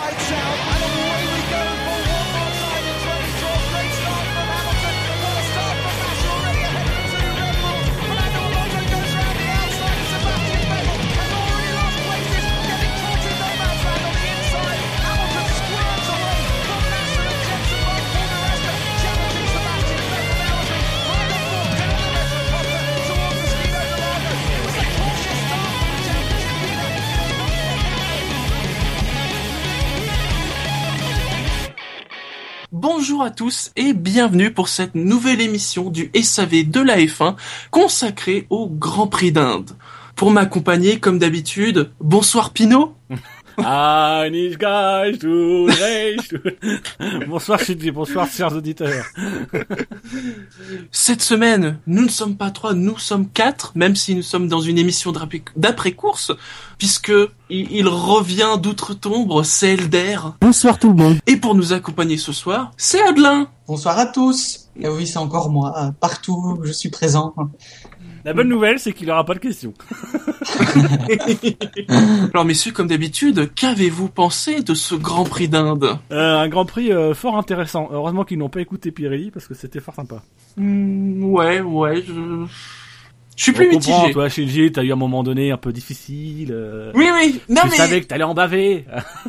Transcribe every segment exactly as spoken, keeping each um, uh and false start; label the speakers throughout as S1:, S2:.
S1: Bonjour à tous et bienvenue pour cette nouvelle émission du S A V de la F un consacrée au Grand Prix d'Inde. Pour m'accompagner, comme d'habitude, bonsoir Pinot.
S2: I need guys to race to... Bonsoir Shinji, bonsoir chers auditeurs.
S1: Cette semaine, nous ne sommes pas trois, nous sommes quatre, même si nous sommes dans une émission d'après-course, puisque il, il revient d'outre-tombe, c'est Elder.
S3: Bonsoir tout le monde.
S1: Et pour nous accompagner ce soir, c'est Adelin.
S4: Bonsoir à tous. Et oui, c'est encore moi, partout où je suis présent.
S2: La bonne nouvelle, c'est qu'il n'aura pas de questions.
S1: Alors messieurs, comme d'habitude, qu'avez-vous pensé de ce Grand Prix d'Inde ?
S2: euh, Un Grand Prix euh, fort intéressant. Heureusement qu'ils n'ont pas écouté Pirelli, parce que c'était fort sympa.
S1: Mmh, ouais, ouais, je... Je suis plus
S2: On comprend,
S1: mitigé.
S2: toi, Shinji, t'as eu un moment donné un peu difficile. Euh...
S1: Oui, oui. Non,
S2: tu
S1: mais...
S2: savais que t'allais en baver.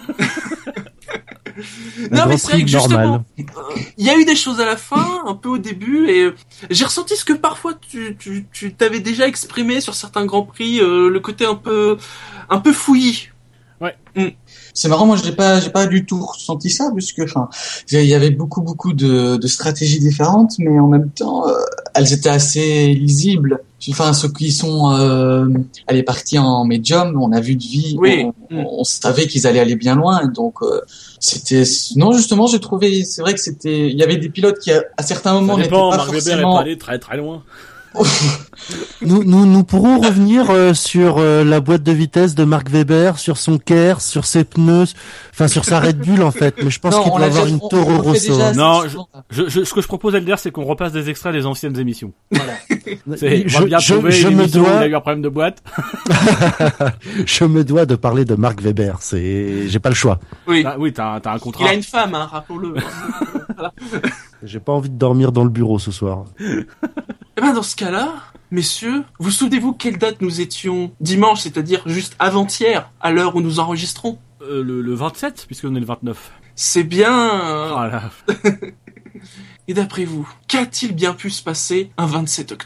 S1: Non mais c'est vrai que justement, il euh, y a eu des choses à la fin, un peu au début, et euh, j'ai ressenti ce que parfois tu tu tu t'avais déjà exprimé sur certains grands prix, euh, le côté un peu un peu fouillis.
S2: Ouais.
S1: Mm.
S4: C'est marrant, moi j'ai pas j'ai pas du tout ressenti ça, puisque enfin il y avait beaucoup beaucoup de de stratégies différentes, mais en même temps euh, elles étaient assez lisibles. Enfin ceux qui sont euh, allés partis en médium, on a vu de vie,
S1: oui.
S4: on, mm. on, on savait qu'ils allaient aller bien loin, donc euh, c'était non justement j'ai trouvé c'est vrai que c'était il y avait des pilotes qui à, à certains moments
S2: ça
S4: n'étaient
S2: dépend,
S4: pas
S2: Marc
S4: forcément
S2: Weber est pas allé très très loin.
S3: nous, nous, nous pourrons revenir euh, sur euh, la boîte de vitesse de Mark Webber, sur son Kers, sur ses pneus, enfin sur sa Red Bull en fait. Mais je pense
S4: non,
S3: qu'il doit avoir
S4: déjà,
S3: une
S4: on,
S3: Toro
S4: on
S3: Rosso.
S4: déjà,
S2: Non, je, je, je, ce que je propose Elder, c'est qu'on repasse des extraits des anciennes émissions.
S4: Voilà.
S2: C'est,
S3: je
S2: on va bien
S3: je,
S2: trouver
S3: je
S2: une
S3: me
S2: émission où
S3: dois,
S2: il a eu un problème de boîte.
S3: je me dois de parler de Mark Webber. C'est, j'ai pas le choix.
S1: Oui.
S2: Ah, oui, t'as, t'as un contrat.
S1: Il a une femme, hein, rappelons-le. Voilà.
S3: J'ai pas envie de dormir dans le bureau ce soir.
S1: Eh ben dans ce cas-là, messieurs, vous souvenez-vous quelle date nous étions dimanche, c'est-à-dire juste avant-hier, à l'heure où nous enregistrons ?
S2: Euh, le, le vingt-sept, puisqu'on est le vingt-neuf.
S1: C'est bien.
S2: Voilà.
S1: Et d'après vous, qu'a-t-il bien pu se passer un vingt-sept octobre ?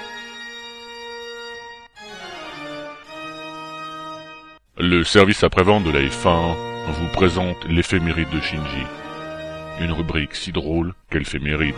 S5: Le service après-vente de la F un vous présente l'éphéméride de Shinji. Une rubrique si drôle qu'elle fait mérite.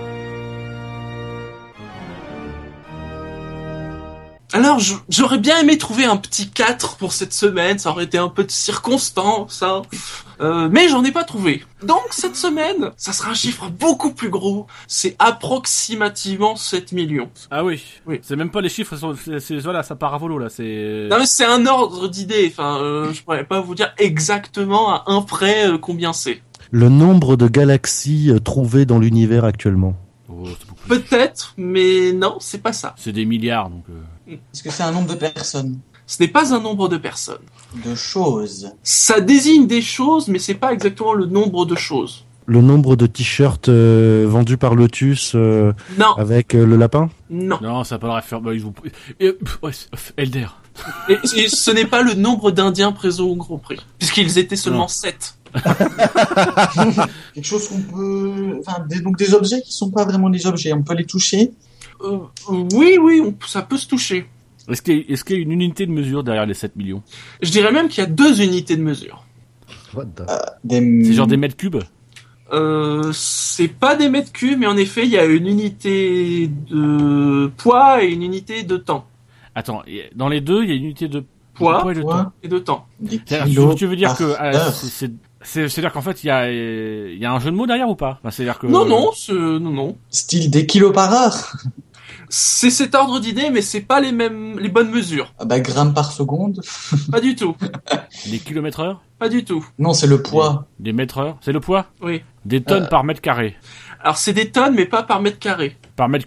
S1: Alors, j'aurais bien aimé trouver un petit quatre pour cette semaine, ça aurait été un peu de circonstance, hein. Euh, mais j'en ai pas trouvé. Donc, cette semaine, ça sera un chiffre beaucoup plus gros, c'est approximativement sept millions.
S2: Ah oui.
S1: Oui.
S2: C'est même pas les chiffres, c'est, c'est, voilà, ça part à volo, là, c'est...
S1: Non mais c'est un ordre d'idée, enfin, euh, je pourrais pas vous dire exactement à un près euh, combien c'est.
S3: Le nombre de galaxies euh, trouvées dans l'univers actuellement.
S2: Oh, c'est beaucoup.
S1: Peut-être, mais non, c'est pas ça.
S2: C'est des milliards, donc... Euh...
S4: Est-ce que c'est un nombre de personnes?
S1: Ce n'est pas un nombre de personnes.
S4: De choses.
S1: Ça désigne des choses, mais c'est pas exactement le nombre de choses.
S3: Le nombre de t-shirts euh, vendus par Lotus euh,
S1: Non.
S3: avec euh, le lapin?
S1: Non.
S2: Non, ça peut leur faire... Bah, ils vont... Et, pff, ouais, Elder.
S1: Et, et ce n'est pas le nombre d'Indiens présents au Grand Prix, puisqu'ils étaient seulement sept.
S4: Quelque chose qu'on peut... Enfin, des, donc des objets qui sont pas vraiment des objets, on peut les toucher.
S1: Euh, oui, oui, on, ça peut se toucher.
S2: Est-ce qu'il, y a, est-ce qu'il y a une unité de mesure derrière les sept millions?
S1: Je dirais même qu'il y a deux unités de mesure.
S3: What the...
S4: Euh, des...
S2: C'est genre des mètres cubes?
S1: Euh, c'est pas des mètres cubes, mais en effet, il y a une unité de poids et une unité de temps.
S2: Attends, dans les deux, il y a une unité de
S1: Poids,
S2: poids et de
S4: poids.
S2: temps.
S1: Et de temps.
S4: Des
S2: C'est-à-dire, tu veux dire
S4: par
S2: que euh,
S4: heure.
S2: c'est, c'est, c'est, c'est-à-dire qu'en fait, il y a, il y a un jeu de mots derrière ou pas? Enfin, c'est-à-dire que...
S1: Non, non, c'est, non, non.
S4: Style des kilos par heure.
S1: C'est cet ordre d'idée, mais c'est pas les mêmes, les bonnes mesures.
S4: Ah bah, grammes par seconde.
S1: Pas du tout.
S2: Des kilomètres heure?
S1: Pas du tout.
S4: Non, c'est le poids.
S2: Des mètres heure? C'est le poids?
S1: Oui.
S2: Des tonnes
S4: Euh.
S2: par mètre carré?
S1: Alors c'est des tonnes, mais pas par mètre carré.
S2: Par mètre cube?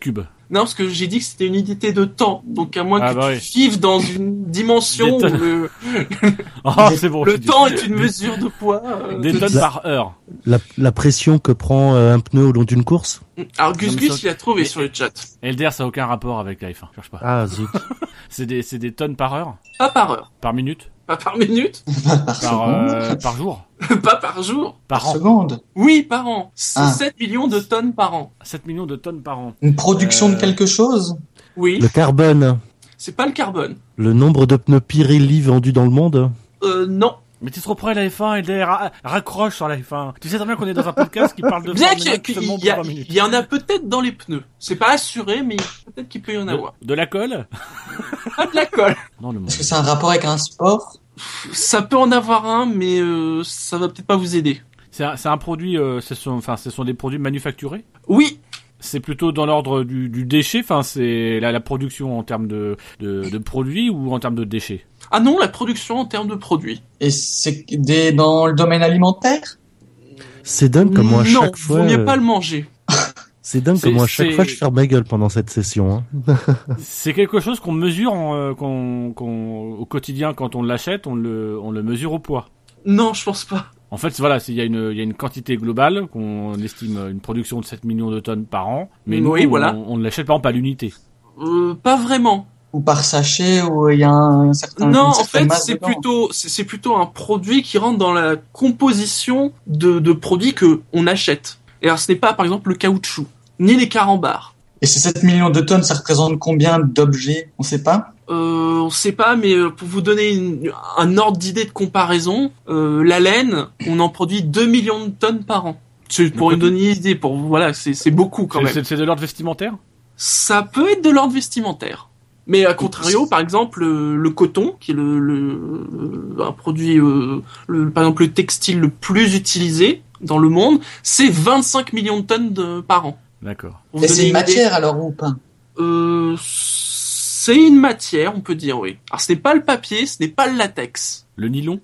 S1: Non, parce que j'ai dit que c'était une unité de temps. Donc, à moins
S2: Ah,
S1: que
S2: bah
S1: tu
S2: oui.
S1: vives dans une dimension où
S2: Des tonnes.
S1: le,
S2: Oh, c'est bon.
S1: le
S2: je dis.
S1: temps est une mesure de poids. euh.
S2: Des tonnes
S3: La-
S2: par heure.
S3: La, la pression que prend euh, un pneu au long d'une course.
S1: Alors, Gus
S2: Non, mais
S1: Gus,
S2: ça-
S1: il a trouvé
S2: mais-
S1: sur le chat.
S2: L D R, ça a aucun rapport avec la F un. Cherche pas.
S3: Ah zut.
S2: C'est des, c'est des tonnes par heure,
S1: Pas par heure.
S2: par minute,
S1: Pas par minute.
S4: Par
S2: par,
S4: seconde.
S2: euh, par jour,
S1: Pas par jour.
S2: par
S4: Par
S2: an.
S4: seconde.
S1: Oui, par an. C'est
S4: Ah.
S1: sept millions de tonnes par an.
S2: sept millions de tonnes par an.
S4: Une production
S2: Euh,
S4: de quelque chose.
S1: Oui.
S3: Le carbone.
S1: C'est pas le carbone.
S3: Le nombre de pneus Pirelli vendus dans le monde.
S1: Euh, non.
S2: Mais t'es trop près de la F un, L D R, ra- raccroche sur la F un. Tu sais très bien qu'on est dans un podcast qui parle de
S1: Bien
S2: Formule
S1: qu'il y,
S2: un
S1: a- qu'il
S2: seulement
S1: y, a-
S2: pour vingt minutes.
S1: il y en a peut-être dans les pneus. C'est pas assuré, mais peut-être qu'il peut y en
S2: De,
S1: avoir.
S2: de la colle?
S1: Pas de la colle.
S2: Non, le monde.
S4: Est-ce que c'est un rapport avec un sport?
S1: Ça peut en avoir un, mais euh, ça va peut-être pas vous aider.
S2: C'est un, c'est un produit, euh, ce sont, enfin, ce sont des produits manufacturés.
S1: Oui.
S2: C'est plutôt dans l'ordre du, du déchet, enfin, c'est la, la production en termes de, de, de produits ou en termes de déchets.
S1: Ah non, la production en termes de produits.
S4: Et c'est des, dans le domaine alimentaire?
S3: C'est dingue comme moi à
S1: non,
S3: chaque fois.
S1: vaut mieux
S3: euh,
S1: pas le manger.
S3: C'est dingue
S2: C'est-
S3: comme moi à chaque
S2: c'est-
S3: fois je ferme ma gueule pendant cette session. Hein.
S2: C'est quelque chose qu'on mesure en, euh, qu'on, qu'on, au quotidien quand on l'achète, on le, on le mesure au poids.
S1: Non, je pense pas.
S2: En fait, voilà, c'est- il y a une, il y a une quantité globale qu'on estime une production de sept millions de tonnes par an, mais nous,
S1: Oui,
S2: on,
S1: voilà.
S2: on ne l'achète par exemple à l'unité.
S1: Euh, pas vraiment.
S4: Ou par sachet où il y a un certain,
S1: Non,
S4: une
S1: en
S4: certaine
S1: fait,
S4: masse
S1: c'est
S4: dedans.
S1: plutôt, c'est c'est plutôt un produit qui rentre dans la composition de, de produits que on achète. Et alors, ce n'est pas, par exemple, le caoutchouc, ni les carambars.
S4: Et ces sept millions de tonnes, ça représente combien d'objets? On sait pas?
S1: Euh, on sait pas, mais euh, pour vous donner une- un ordre d'idée de comparaison, euh, la laine, on en produit deux millions de tonnes par an. C'est pour
S2: Le
S1: une donner une idée, pour voilà, c'est c'est beaucoup quand
S2: C'est,
S1: même.
S2: c'est, c'est de l'ordre vestimentaire?
S1: Ça peut être de l'ordre vestimentaire. Mais à contrario, par exemple, le, le coton, qui est le, le, le- un produit, euh, le, par exemple le textile le plus utilisé dans le monde, c'est vingt-cinq millions de tonnes de, par an.
S2: D'accord.
S1: Pour vous
S4: Et
S1: donner
S4: c'est une
S1: idée.
S4: matière alors ou pas?
S1: Euh, c'est une matière, on peut dire, oui. Alors ce n'est pas le papier, ce n'est pas le latex.
S2: Le nylon?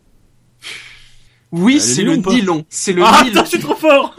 S1: Oui,
S2: Euh, le
S1: c'est
S2: nylon
S1: le
S2: ou pas
S1: nylon. C'est le
S2: Ah,
S1: nylon.
S2: putain, je suis trop fort!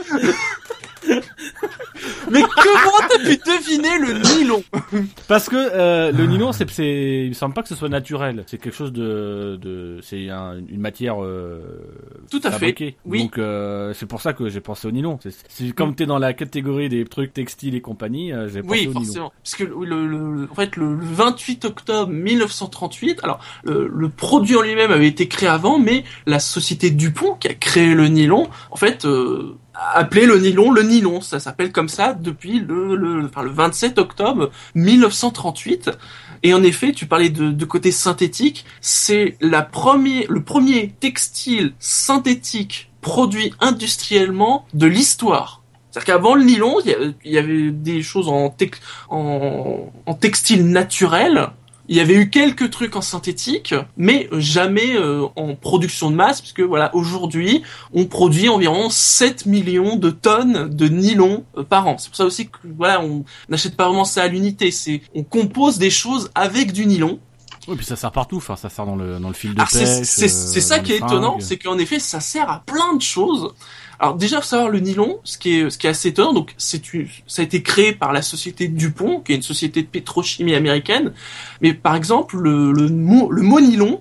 S1: Mais comment t'as pu deviner le nylon?
S2: Parce que euh, le nylon, c'est, c'est, il me semble pas que ce soit naturel. C'est quelque chose de, de, c'est un, une matière euh,
S1: Tout à fait.
S2: fabriquée.
S1: Oui.
S2: Donc euh, c'est pour ça que j'ai pensé au nylon. C'est, c'est comme t'es dans la catégorie des trucs textiles et compagnie, euh, j'ai pensé
S1: Oui,
S2: au nylon.
S1: forcément. Parce que le, le, le- en fait, le, le vingt-huit octobre mille neuf cent trente-huit, alors le, le produit en lui-même avait été créé avant, mais la société Dupont qui a créé le nylon, en fait, euh, a appelé le nylon le nylon. Ça s'appelle comme ça depuis le, le, enfin, le vingt-sept octobre mille neuf cent trente-huit. Et en effet, tu parlais de, de côté synthétique, c'est la première, le premier textile synthétique produit industriellement de l'histoire. C'est-à-dire qu'avant le nylon, il y a- il y avait des choses en, tex- en, en textile naturel. Il y avait eu quelques trucs en synthétique, mais jamais euh, en production de masse, puisque voilà, aujourd'hui, on produit environ sept millions de tonnes de nylon euh, par an. C'est pour ça aussi que voilà, on n'achète pas vraiment ça à l'unité. C'est, on compose des choses avec du nylon.
S2: Oui, puis ça sert partout. Enfin, ça sert dans le dans le fil de
S1: Alors, c'est,
S2: pêche.
S1: c'est,
S2: euh,
S1: c'est ça
S2: dans
S1: qui est
S2: les
S1: étonnant,
S2: fringues.
S1: c'est qu'en effet, ça sert à plein de choses. Alors déjà, faut savoir le nylon, ce qui est, ce qui est assez étonnant. Donc, c'est une, ça a été créé par la société Dupont, qui est une société de pétrochimie américaine. Mais par exemple, le, le mot, le mot nylon,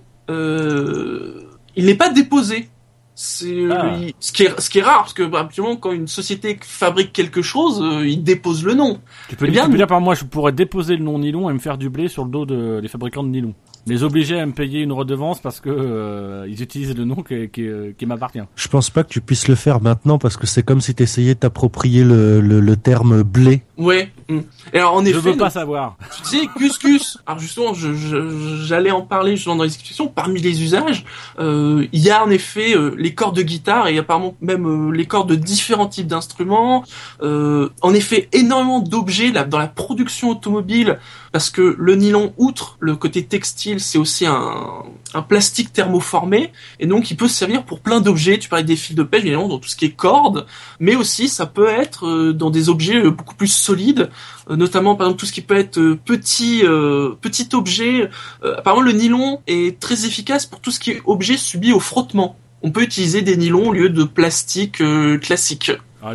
S1: euh, il n'est pas déposé. C'est
S2: Ah.
S1: il- ce qui est, ce qui est rare, parce que bah, absolument, quand une société fabrique quelque chose, euh, il dépose le nom.
S2: Tu peux,
S1: Eh
S2: dire,
S1: bien,
S2: tu peux dire par moi, je pourrais déposer le nom nylon et me faire du blé sur le dos de, des fabricants de nylon. Les obliger à me payer une redevance parce que euh, ils utilisent le nom qui, qui, qui m'appartient.
S3: Je pense pas que tu puisses le faire maintenant parce que c'est comme si t'essayais de t'approprier le, le, le terme blé.
S1: Ouais. Mm. Et alors en
S2: Je
S1: effet,
S2: veux pas
S1: donc,
S2: savoir.
S1: tu sais, Gus Gus. Alors justement, je, je- j'allais en parler justement dans les discussions. Parmi les usages, euh, il y a en effet euh, les cordes de guitare et apparemment même euh, les cordes de différents types d'instruments. Euh, en effet, énormément d'objets là dans la production automobile, parce que le nylon, outre le côté textile, c'est aussi un, un plastique thermoformé, et donc il peut se servir pour plein d'objets. Tu parlais des fils de pêche, évidemment, dans tout ce qui est cordes, mais aussi ça peut être euh, dans des objets euh, beaucoup plus solides, euh, notamment par exemple tout ce qui peut être euh, petit euh, petit objet. Euh, apparemment le nylon est très efficace pour tout ce qui est objet subi au frottement. On peut utiliser des nylons au lieu de plastique euh, classique.
S2: Ah les bas.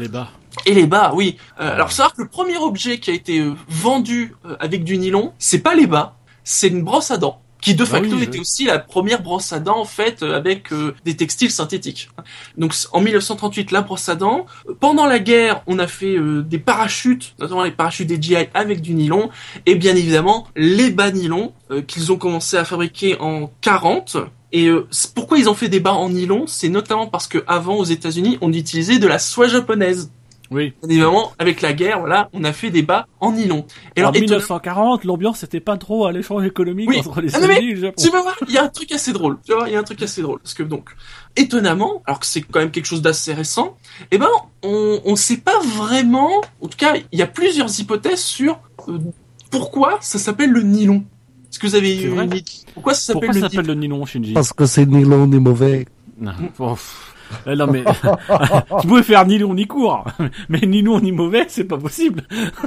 S1: Et les bas, oui. Euh, alors, faut savoir que le premier objet qui a été euh, vendu euh, avec du nylon, c'est pas les bas, c'est une brosse à dents, qui de facto
S2: Ah oui,
S1: était
S2: je...
S1: aussi la première brosse à dents en fait euh, avec euh, des textiles synthétiques. Donc en mille neuf cent trente-huit, la brosse à dents. Pendant la guerre, on a fait euh, des parachutes, notamment les parachutes des G I avec du nylon, et bien évidemment les bas nylon euh, qu'ils ont commencé à fabriquer en quarante. Et euh, pourquoi ils ont fait des bas en nylon? C'est notamment parce que avant aux États-Unis, on utilisait de la soie japonaise.
S2: Oui.
S1: Évidemment, avec la guerre, voilà, on a fait des bas en nylon.
S2: Et en mille neuf cent quarante, l'ambiance n'était pas trop à l'échange économique
S1: oui.
S2: entre les
S1: ah,
S2: États-Unis et le Japon.
S1: Tu vas voir, il y a un truc assez drôle. Tu vas voir, il y a un truc assez drôle. Parce que donc, étonnamment, alors que c'est quand même quelque chose d'assez récent, eh ben, on on sait pas vraiment, en tout cas, il y a plusieurs hypothèses sur euh, pourquoi ça s'appelle le nylon. Est-ce que vous avez eu une idée? Pourquoi ça s'appelle
S2: pourquoi
S1: le
S2: ça s'appelle
S1: nylon?
S2: le nylon, Shinji?
S3: Parce que c'est nylon ni mauvais.
S2: Non, oh, euh, non mais tu pouvais faire ni long ni court, mais ni long ni mauvais, c'est pas possible.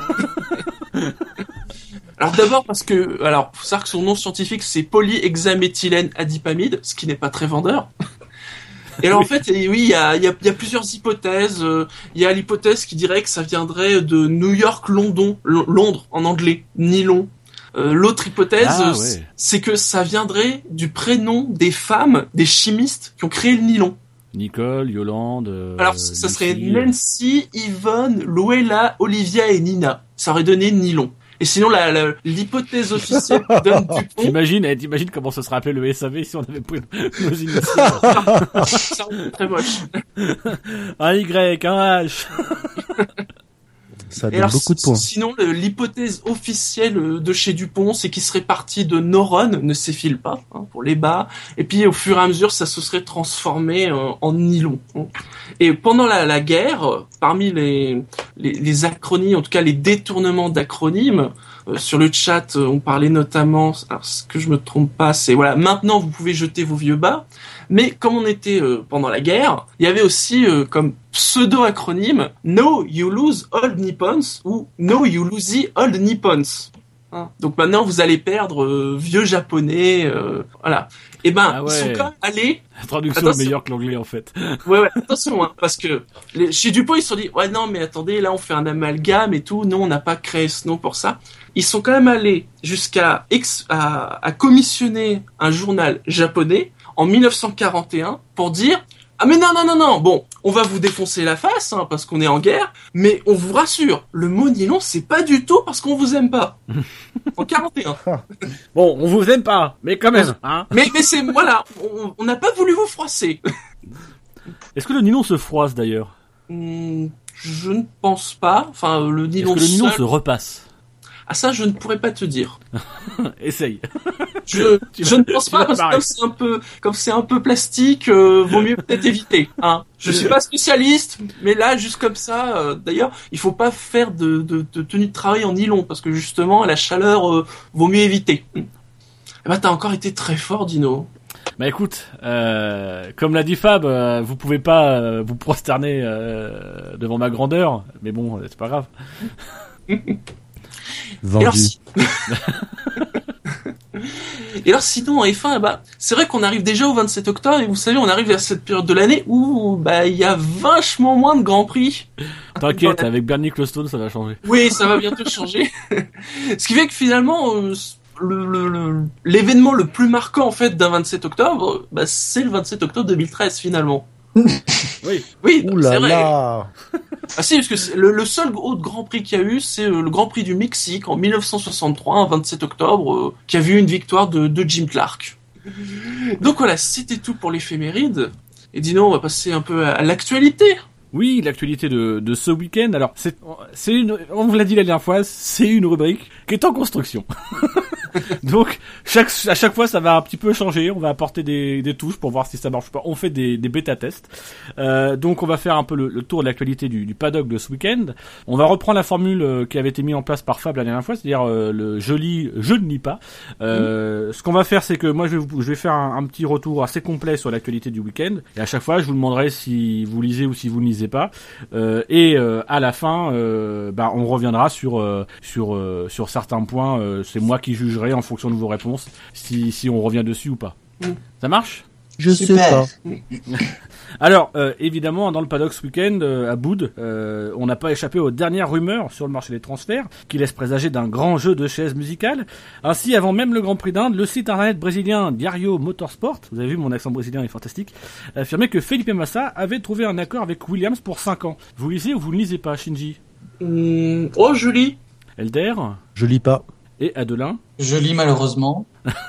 S1: Alors d'abord parce que, alors faut savoir que son nom scientifique c'est polyhexaméthylène adipamide, ce qui n'est pas très vendeur. Et alors en fait, oui, il y a, il y a, il y a plusieurs hypothèses. Il y a l'hypothèse qui dirait que ça viendrait de New York, London, L- Londres en anglais, nylon. Euh, l'autre hypothèse,
S2: ah, ouais.
S1: c'est que ça viendrait du prénom des femmes, des chimistes qui ont créé le nylon.
S2: Nicole, Yolande. Euh,
S1: Alors ça
S2: Lucie,
S1: serait Nancy, Yvonne, Loella, Olivia et Nina. Ça aurait donné nylon. Et sinon, la, la, l'hypothèse officielle donne Dupont.
S2: T'imagines, eh, t'imagines comment ça serait appelé le S A V si on avait pris nos initiales.
S1: Ça aurait été très moche.
S2: Un Y, un H.
S3: Ça
S1: Et
S3: donne
S1: alors,
S3: beaucoup de points.
S1: Sinon, le, l'hypothèse officielle de chez Dupont, c'est qu'il serait parti de neurones, ne s'effile pas, hein, pour les bas, et puis au fur et à mesure, ça se serait transformé euh, en nylon. Et pendant la, la guerre, parmi les, les, les acronymes, en tout cas les détournements d'acronymes, euh, sur le chat, on parlait notamment, alors ce que je me trompe pas, c'est voilà, maintenant vous pouvez jeter vos vieux bas. Mais comme on était euh, pendant la guerre, il y avait aussi euh, comme pseudo-acronyme No You Lose Old Nippons ou No You Lose Old Nippons. Hein. Donc maintenant vous allez perdre euh, vieux japonais, euh, voilà. Et ben
S2: Ah ouais.
S1: ils sont quand même allés.
S2: La traduction
S1: Attention.
S2: est meilleure que l'anglais en fait.
S1: Ouais ouais, attention hein, parce que les, chez Dupont ils se sont dit ouais non mais attendez là on fait un amalgame et tout, non on n'a pas créé ce nom pour ça. Ils sont quand même allés jusqu'à ex, à, à commissionner un journal japonais en mille neuf cent quarante et un pour dire ah mais non non non non bon on va vous défoncer la face hein, parce qu'on est en guerre mais on vous rassure le mot nylon c'est pas du tout parce qu'on vous aime pas en quarante et un.
S2: Bon, on vous aime pas, mais quand même, hein.
S1: Mais mais c'est voilà on on n'a pas voulu vous froisser.
S2: Est-ce que le nylon se froisse d'ailleurs?
S1: Hmm, je ne pense pas enfin le
S2: Est-ce
S1: nylon
S2: que le nylon
S1: seul...
S2: se repasse?
S1: Ah ça je ne pourrais pas te dire.
S2: Essaye.
S1: Je,
S2: Tu
S1: je
S2: vas-
S1: ne pense
S2: tu
S1: pas
S2: vas
S1: parce que
S2: marrer.
S1: comme c'est un peu comme c'est un peu plastique, euh, vaut mieux peut-être éviter. Hein. Je suis pas spécialiste, mais là juste comme ça. Euh, d'ailleurs, il faut pas faire de, de, de tenue de travail en nylon parce que justement la chaleur euh, vaut mieux éviter. Eh ben t'as encore été très fort, Dino.
S2: Bah écoute, euh, comme l'a dit Fab, euh, vous pouvez pas euh, vous prosterner euh, devant ma grandeur, mais bon, c'est pas grave.
S3: Vendu.
S1: Et alors, si... Et alors sinon en F un, bah, c'est vrai qu'on arrive déjà au vingt-sept octobre et vous savez on arrive vers cette période de l'année où bah il y a vachement moins de grands prix.
S2: T'inquiète,
S1: Voilà.
S2: avec Bernie Ecclestone, ça va changer.
S1: Oui, ça va bientôt changer. Ce qui fait que finalement, euh, le, le, le- l'événement le plus marquant en fait d'un vingt-sept octobre, bah, c'est le vingt-sept octobre deux mille treize finalement.
S2: Oui.
S1: Oui,
S3: Ouh
S1: c'est
S3: là
S1: vrai.
S3: là.
S1: Ah si, parce que c'est le, le seul autre Grand Prix qu'il y a eu, c'est euh, le Grand Prix du Mexique en mille neuf cent soixante-trois, un vingt-sept octobre, euh, qui a vu une victoire de, de Jim Clark. Donc voilà, c'était tout pour l'éphéméride. Et Dino, on va passer un peu à, à l'actualité.
S2: Oui, l'actualité de, de ce week-end. Alors, c'est, c'est une, on vous l'a dit la dernière fois, c'est une rubrique qui est en construction. Donc, chaque, à chaque fois, ça va un petit peu changer. On va apporter des, des touches pour voir si ça marche pas. On fait des, des bêta-tests. Euh, donc, on va faire un peu le, le tour de l'actualité du, du paddock de ce week-end. On va reprendre la formule euh, qui avait été mise en place par Fab la dernière fois, c'est-à-dire euh, le je lis, je ne lis pas. Euh, mmh. Ce qu'on va faire, c'est que moi, je vais, vous, je vais faire un, un petit retour assez complet sur l'actualité du week-end. Et à chaque fois, je vous demanderai si vous lisez ou si vous ne lisez pas. Euh, et euh, à la fin, euh, bah, on reviendra sur euh, sur euh, sur certains points. Euh, c'est moi qui jugerai en fonction de vos réponses si si on revient dessus ou pas.
S1: Mm.
S2: Ça marche ?
S3: Je
S4: Super.
S3: sais pas.
S2: Alors, euh, évidemment, dans le paddock ce week-end, euh, à Boud, euh, on n'a pas échappé aux dernières rumeurs sur le marché des transferts, qui laissent présager d'un grand jeu de chaises musicales. Ainsi, avant même le Grand Prix d'Inde, le site internet brésilien Diario Motorsport, vous avez vu, mon accent brésilien est fantastique, affirmait que Felipe Massa avait trouvé un accord avec Williams pour cinq ans. Vous lisez ou vous ne lisez pas, Shinji?
S1: Mmh. Oh, Julie.
S2: Elder
S3: Je lis pas.
S2: et Adelin.
S4: Je lis malheureusement.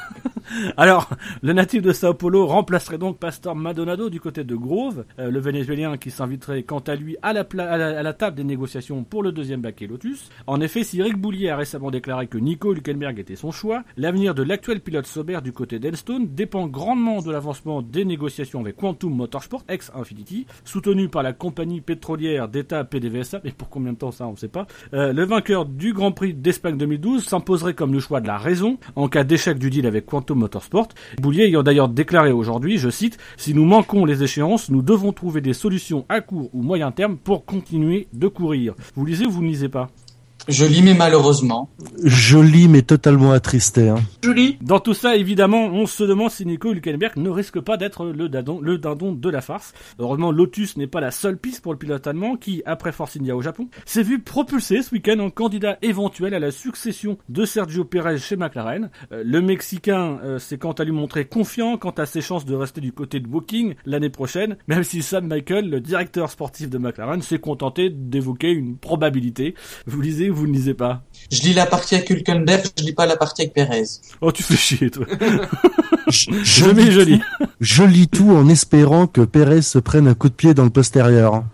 S2: Alors, le natif de Sao Paulo remplacerait donc Pastor Maldonado du côté de Grove, euh, le Vénézuélien qui s'inviterait quant à lui à la, pla- à, la, à la table des négociations pour le deuxième baquet Lotus. En effet, si Rick Boulier a récemment déclaré que Nico Hülkenberg était son choix, l'avenir de l'actuel pilote Sauber du côté d'Elstone dépend grandement de l'avancement des négociations avec Quantum Motorsport, ex-Infinity, soutenu par la compagnie pétrolière d'État P D V S A, mais pour combien de temps ça on ne sait pas. Euh, le vainqueur du Grand Prix d'Espagne deux mille douze s'imposerait comme le choix de la raison en cas d'échec du deal avec Quantum Motorsport. Boulier ayant d'ailleurs déclaré aujourd'hui, je cite, « Si nous manquons les échéances, nous devons trouver des solutions à court ou moyen terme pour continuer de courir. » Vous lisez ou vous ne lisez pas?
S4: Je lis mais malheureusement.
S3: Je lis mais totalement attristé. Hein.
S1: Julie.
S2: Dans tout ça, évidemment, on se demande si Nico Hülkenberg ne risque pas d'être le dindon, le dindon de la farce. Heureusement, Lotus n'est pas la seule piste pour le pilote allemand qui, après Force India au Japon, s'est vu propulsé ce week-end en candidat éventuel à la succession de Sergio Pérez chez McLaren. Euh, le Mexicain euh, s'est quant à lui montré confiant quant à ses chances de rester du côté de Woking l'année prochaine, même si Sam Michael, le directeur sportif de McLaren, s'est contenté d'évoquer une probabilité. Vous lisez vous ne lisez pas?
S4: Je lis la partie avec Hülkenberg, je lis pas la partie avec Perez.
S2: Oh, tu fais chier, toi.
S3: Je,
S2: Je lis, je lis.
S3: Je lis tout en espérant que Pérez se prenne un coup de pied dans le postérieur.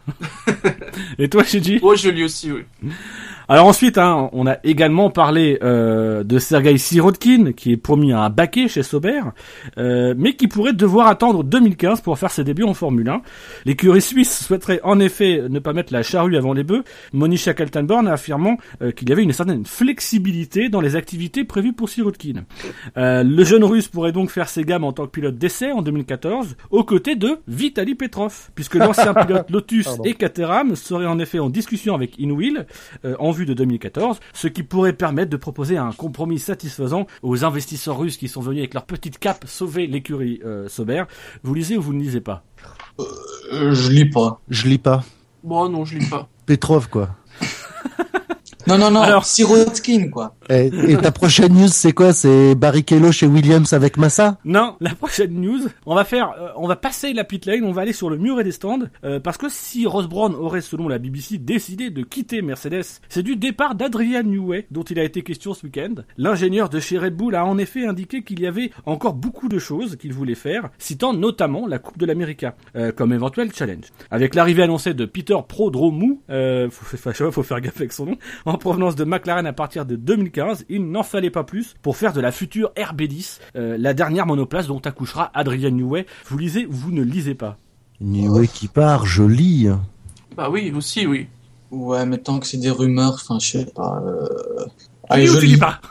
S2: Et toi, Shinji?
S1: Oh, je lis aussi, oui.
S2: Alors ensuite, hein, on a également parlé euh, de Sergei Sirotkin, qui est promis à un baquet chez Sauber, euh, mais qui pourrait devoir attendre deux mille quinze pour faire ses débuts en Formule un. L'écurie suisse souhaiterait en effet ne pas mettre la charrue avant les bœufs, Monisha Kaltenborn affirmant euh, qu'il y avait une certaine flexibilité dans les activités prévues pour Sirotkin. Euh, le jeune russe pourrait donc faire ses gammes en tant que pilote d'essai en deux mille quatorze, aux côtés de Vitaly Petrov, puisque l'ancien pilote Lotus
S3: Pardon.
S2: et Caterham serait en effet en discussion avec Inwheel euh, en vue de deux mille quatorze, ce qui pourrait permettre de proposer un compromis satisfaisant aux investisseurs russes qui sont venus avec leur petite cape sauver l'écurie euh, Sauber. Vous lisez ou vous ne lisez pas?
S4: Euh, je lis pas.
S3: Je lis pas.
S1: Bon, non, je lis pas.
S3: Petrov, quoi.
S4: Non, non, non,
S2: Alors-
S4: Sirotkin, quoi.
S3: Et, et ta prochaine news, c'est quoi? C'est Barrichello chez Williams avec Massa?
S2: Non, la prochaine news, on va faire, euh, on va passer la pit lane, on va aller sur le muret des stands, euh, parce que si Ross Brown aurait, selon la B B C, décidé de quitter Mercedes, c'est du départ d'Adrian Newey, dont il a été question ce week-end. L'ingénieur de chez Red Bull a en effet indiqué qu'il y avait encore beaucoup de choses qu'il voulait faire, citant notamment la Coupe de l'América, euh, comme éventuel challenge. Avec l'arrivée annoncée de Peter Prodromou, euh, faut, faut, faut faire gaffe avec son nom, en provenance de McLaren à partir de deux mille quinze, il n'en fallait pas plus pour faire de la future R B dix, euh, la dernière monoplace dont accouchera Adrian Newey. Vous lisez ou vous ne lisez pas?
S3: Newey qui part, je lis.
S1: Bah oui, aussi, oui.
S4: Ouais, mais tant que c'est des rumeurs, enfin, je sais pas. Euh...
S2: Tu
S4: Allez,
S2: lis ou
S4: je
S2: tu
S4: lis.
S2: lis pas?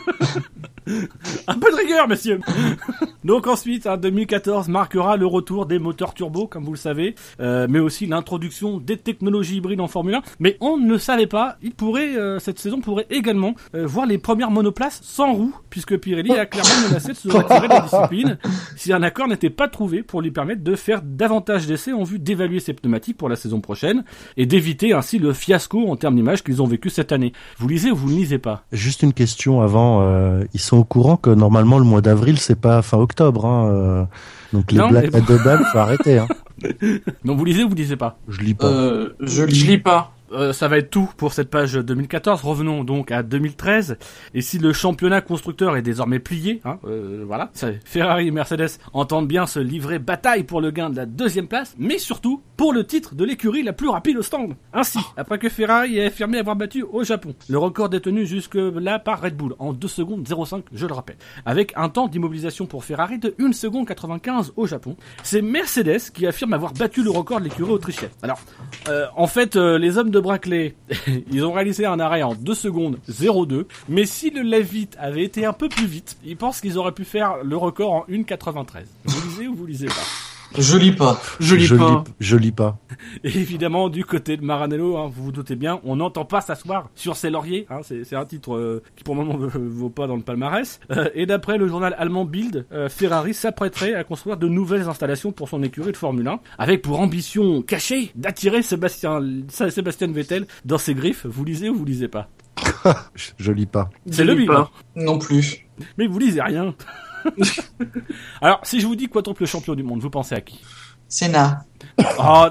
S2: Un peu de rigueur, messieurs. Donc ensuite, hein, deux mille quatorze marquera le retour des moteurs turbo, comme vous le savez, euh, mais aussi l'introduction des technologies hybrides en Formule un. Mais on ne le savait pas, il pourrait, euh, cette saison pourrait également euh, voir les premières monoplaces sans roues, puisque Pirelli a clairement menacé de se retirer de la discipline si un accord n'était pas trouvé pour lui permettre de faire davantage d'essais en vue d'évaluer ses pneumatiques pour la saison prochaine et d'éviter ainsi le fiasco en termes d'image qu'ils ont vécu cette année. Vous lisez ou vous ne lisez pas?
S3: Juste une question avant. Euh, ils sont au courant que normalement le mois d'avril c'est pas fin octobre. Hein, euh, donc les
S2: Non,
S3: blagues
S2: mais-
S3: à deux balles, faut arrêter. Hein.
S2: Donc vous lisez ou vous lisez pas?
S3: Je lis pas.
S4: Euh, je
S1: Je
S4: lis.
S1: lis pas.
S2: Euh, ça va être tout pour cette page deux mille quatorze. Revenons donc à deux mille treize. Et si le championnat constructeur est désormais plié, hein, euh, voilà, ça- Ferrari et Mercedes entendent bien se livrer bataille pour le gain de la deuxième place, mais surtout pour le titre de l'écurie la plus rapide au stand. Ainsi, après que Ferrari ait affirmé avoir battu au Japon le record détenu jusque-là par Red Bull en deux secondes zéro cinq, je le rappelle, avec un temps d'immobilisation pour Ferrari de une seconde quatre-vingt-quinze au Japon, c'est Mercedes qui affirme avoir battu le record de l'écurie autrichienne. Alors, euh, en fait, euh, les hommes de Brackley, ils ont réalisé un arrêt en deux secondes zéro deux, mais si le lave-vite avait été un peu plus vite, ils pensent qu'ils auraient pu faire le record en une quatre-vingt-treize. Vous lisez ou vous lisez pas?
S4: Je lis pas.
S1: Je lis
S3: je
S1: pas.
S3: Lis, je lis pas.
S2: Et évidemment, du côté de Maranello, hein, vous vous doutez bien, on n'entend pas s'asseoir sur ses lauriers. Hein, c'est, c'est un titre euh, qui pour le moment ne vaut pas dans le palmarès. Euh, et d'après le journal allemand Bild, euh, Ferrari s'apprêterait à construire de nouvelles installations pour son écurie de Formule un, avec pour ambition cachée d'attirer Sébastien, Sébastien Vettel dans ses griffes. Vous lisez ou vous lisez pas?
S3: je, je lis pas.
S2: C'est le Bild.
S4: Non plus.
S2: Mais vous lisez rien. Alors, si je vous dis quadruple champion du monde, vous pensez à qui?
S4: Senna.
S2: Oh,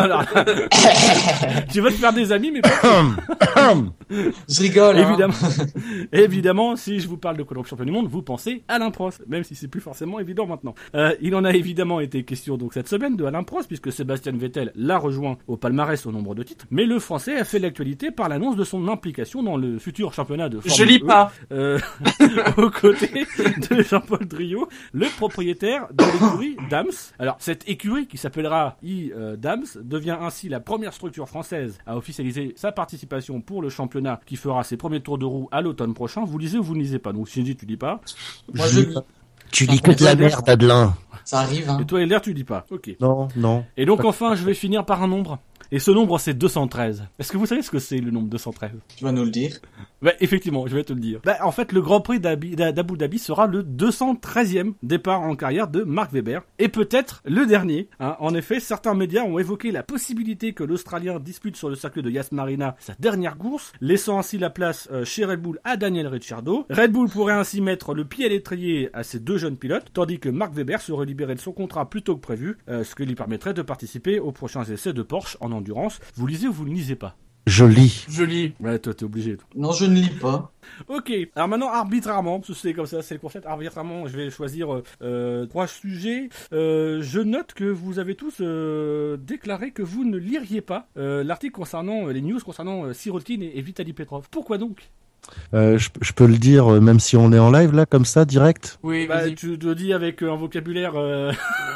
S2: tu vas te faire des amis, mais pas.
S4: Je rigole. Hein.
S2: Évidemment. Évidemment, si je vous parle de quadruple champion du monde, vous pensez Alain Prost, même si c'est plus forcément évident maintenant. Euh, il en a évidemment été question donc cette semaine de Alain Prost, puisque Sébastien Vettel l'a rejoint au palmarès au nombre de titres, mais le Français a fait l'actualité par l'annonce de son implication dans le futur championnat de Formule
S1: Je lis
S2: E,
S1: pas.
S2: Euh, aux côtés de Jean-Paul Driot, le propriétaire de l'écurie Dams. Alors, cette écurie qui s'appellera I euh, Dams devient ainsi la première structure française à officialiser sa participation pour le championnat qui fera ses premiers tours de roue à l'automne prochain. Vous lisez ou vous ne lisez pas? Donc Shinji, tu lis pas.
S4: Moi je lis.
S3: Tu lis que de la merde, Adelin.
S4: Ça arrive, hein.
S2: Et toi, Elder, tu lis pas. Ok.
S3: Non, non.
S2: Et donc enfin, je vais finir par un nombre. Et ce nombre, c'est deux cent treize. Est-ce que vous savez ce que c'est, le nombre deux cent treize?
S4: Tu vas nous le dire.
S2: Bah, effectivement, je vais te le dire. Bah, en fait, le Grand Prix d'Abi- d'Abu Dhabi sera le deux cent treizième départ en carrière de Mark Webber. Et peut-être le dernier. Hein. En effet, certains médias ont évoqué la possibilité que l'Australien dispute sur le circuit de Yas Marina sa dernière course, laissant ainsi la place euh, chez Red Bull à Daniel Ricciardo. Red Bull pourrait ainsi mettre le pied à l'étrier à ces deux jeunes pilotes, tandis que Mark Webber serait libéré de son contrat plus tôt que prévu, euh, ce qui lui permettrait de participer aux prochains essais de Porsche en endurance. Vous lisez ou vous ne lisez pas?
S3: Je lis.
S1: Je lis.
S2: Ouais, toi, t'es obligé. Toi.
S4: Non, je ne lis pas.
S2: Ok, alors maintenant, arbitrairement, parce que c'est comme ça, c'est le concept, arbitrairement, je vais choisir euh, trois sujets. Euh, je note que vous avez tous euh, déclaré que vous ne liriez pas euh, l'article concernant, euh, les news concernant euh, Sirotkin et, et Vitaly Petrov. Pourquoi donc?
S3: Euh, je, je peux le dire, euh, même si on est en live là, comme ça, direct.
S1: Oui,
S2: Bah,
S1: vas-y.
S2: tu te dis avec euh, un vocabulaire euh,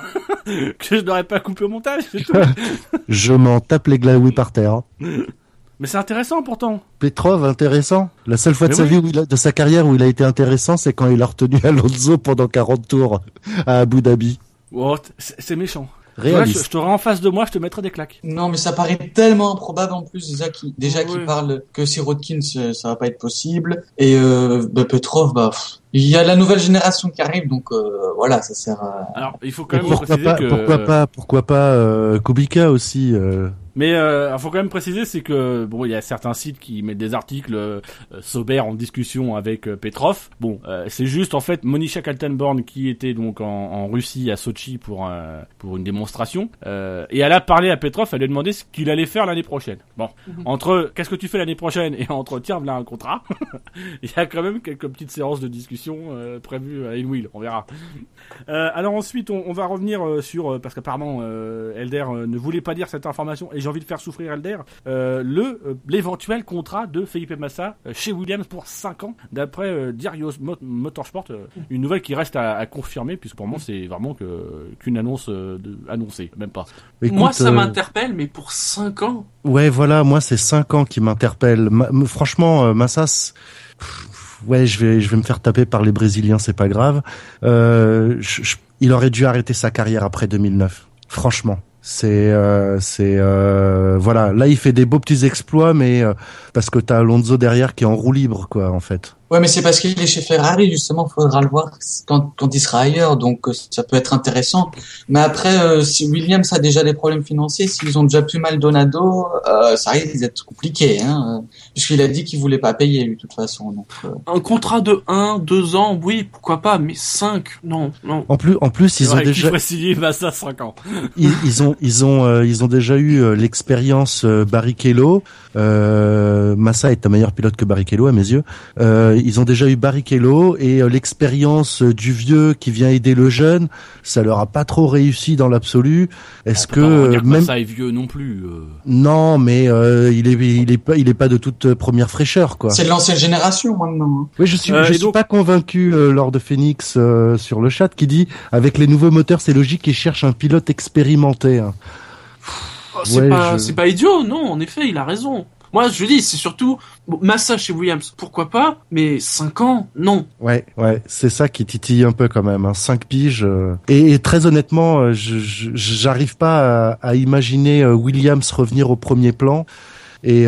S2: que je n'aurais pas coupé au montage, c'est tout.
S3: Je m'en tape les glaouis par terre. Hein.
S2: Mais c'est intéressant pourtant.
S3: Petrov, intéressant. La seule fois de
S2: Mais
S3: sa
S2: oui.
S3: vie où il a, de sa carrière où il a été intéressant, c'est quand il a retenu Alonso pendant quarante tours à Abu Dhabi.
S2: Oh, c'est, c'est méchant. Là, je,
S3: Réaliste.
S2: je t'aurai en face de moi, je te mettrai des claques.
S4: Non, mais ça paraît tellement improbable en plus déjà qui déjà
S1: Ouais.
S4: qui parle que Sirotkin ça, ça va pas être possible et euh, bah, Petrov bah pff, il y a la nouvelle génération qui arrive donc euh, voilà ça sert à...
S2: Alors, il faut quand
S3: Et
S2: même
S3: pourquoi
S2: préciser
S3: pas,
S2: que...
S3: pourquoi pas, pourquoi pas euh, Kubica aussi. Euh...
S2: Mais euh, faut quand même préciser, c'est que bon, il y a certains sites qui mettent des articles euh, Sauber en discussion avec euh, Petrov. Bon, euh, c'est juste en fait Monisha Kaltenborn qui était donc en, en Russie à Sochi pour un, pour une démonstration euh, et elle a parlé à Petrov, elle lui a demandé ce qu'il allait faire l'année prochaine. Bon, mm-hmm. entre qu'est-ce que tu fais l'année prochaine et entre tiens voilà un contrat, il y a quand même quelques petites séances de discussion euh, prévues à Inwheel, on verra. Euh, alors ensuite, on, on va revenir euh, sur euh, parce qu'apparemment euh, Elder euh, ne voulait pas dire cette information et j'ai envie de faire souffrir Elder, euh, le euh, l'éventuel contrat de Felipe Massa euh, chez Williams pour cinq ans, d'après euh, Diarios Mot- Motorsport, euh, une nouvelle qui reste à, à confirmer, puisque pour moi c'est vraiment que qu'une annonce euh, de, annoncée, même pas.
S3: Écoute,
S1: Moi, ça
S3: euh,
S1: m'interpelle, mais pour cinq ans.
S3: Ouais, voilà, moi c'est cinq ans qui m'interpellent. Ma- m- franchement, euh, Massas, pff, ouais, je vais, je vais me faire taper par les Brésiliens, c'est pas grave. Euh, je- je- il aurait dû arrêter sa carrière après deux mille neuf. Franchement. C'est, euh, c'est, euh, voilà. Là, il fait des beaux petits exploits, mais euh, parce que t'as Alonso derrière qui est en roue libre, quoi, en fait.
S4: Ouais, mais c'est parce qu'il est chez Ferrari, justement, faudra le voir quand, quand il sera ailleurs, donc euh, ça peut être intéressant. Mais après, euh, si Williams a déjà des problèmes financiers, s'ils ont déjà plus Maldonado, euh, ça risque d'être compliqué, hein, puisqu'il a dit qu'il voulait pas payer, lui, de toute façon. Donc, euh...
S1: Un contrat de un, deux ans, oui, pourquoi pas, mais cinq, non, non.
S3: En plus, en plus, ils ont
S2: Ouais,
S3: déjà,
S2: qui ferait signer Massa cinq ans.
S3: ils, ils ont, ils ont, euh, ils ont déjà eu euh, l'expérience euh, Barrichello. Euh, Massa est un meilleur pilote que Barrichello à mes yeux. Euh, ils ont déjà eu Barrichello et euh, l'expérience euh, du vieux qui vient aider le jeune. Ça leur a pas trop réussi dans l'absolu. Est-ce
S2: On
S3: que
S2: peut pas
S3: euh,
S2: dire que
S3: même
S2: Massa est vieux non plus. Euh...
S3: non, mais euh, il est, il est pas, il est pas de toute euh, première fraîcheur, quoi.
S4: c'est de l'ancienne génération, maintenant. Hein.
S3: Oui, je suis,
S2: Euh,
S3: je
S2: et
S3: suis
S2: donc-
S3: pas convaincu euh, lors de Phoenix euh, sur le chat qui dit avec les nouveaux moteurs c'est logique qu'ils cherchent un pilote expérimenté. Hein.
S1: Oh, c'est
S3: Ouais,
S1: pas,
S3: je-
S1: c'est pas idiot, non, en effet, il a raison. Moi, je dis, c'est surtout bon, Massa chez Williams, pourquoi pas, mais cinq ans, non.
S3: Ouais, ouais, c'est ça qui titille un peu quand même, hein, cinq piges. Euh... Et, et très honnêtement, euh, je, je, j'arrive pas à, à imaginer euh, Williams revenir au premier plan. Et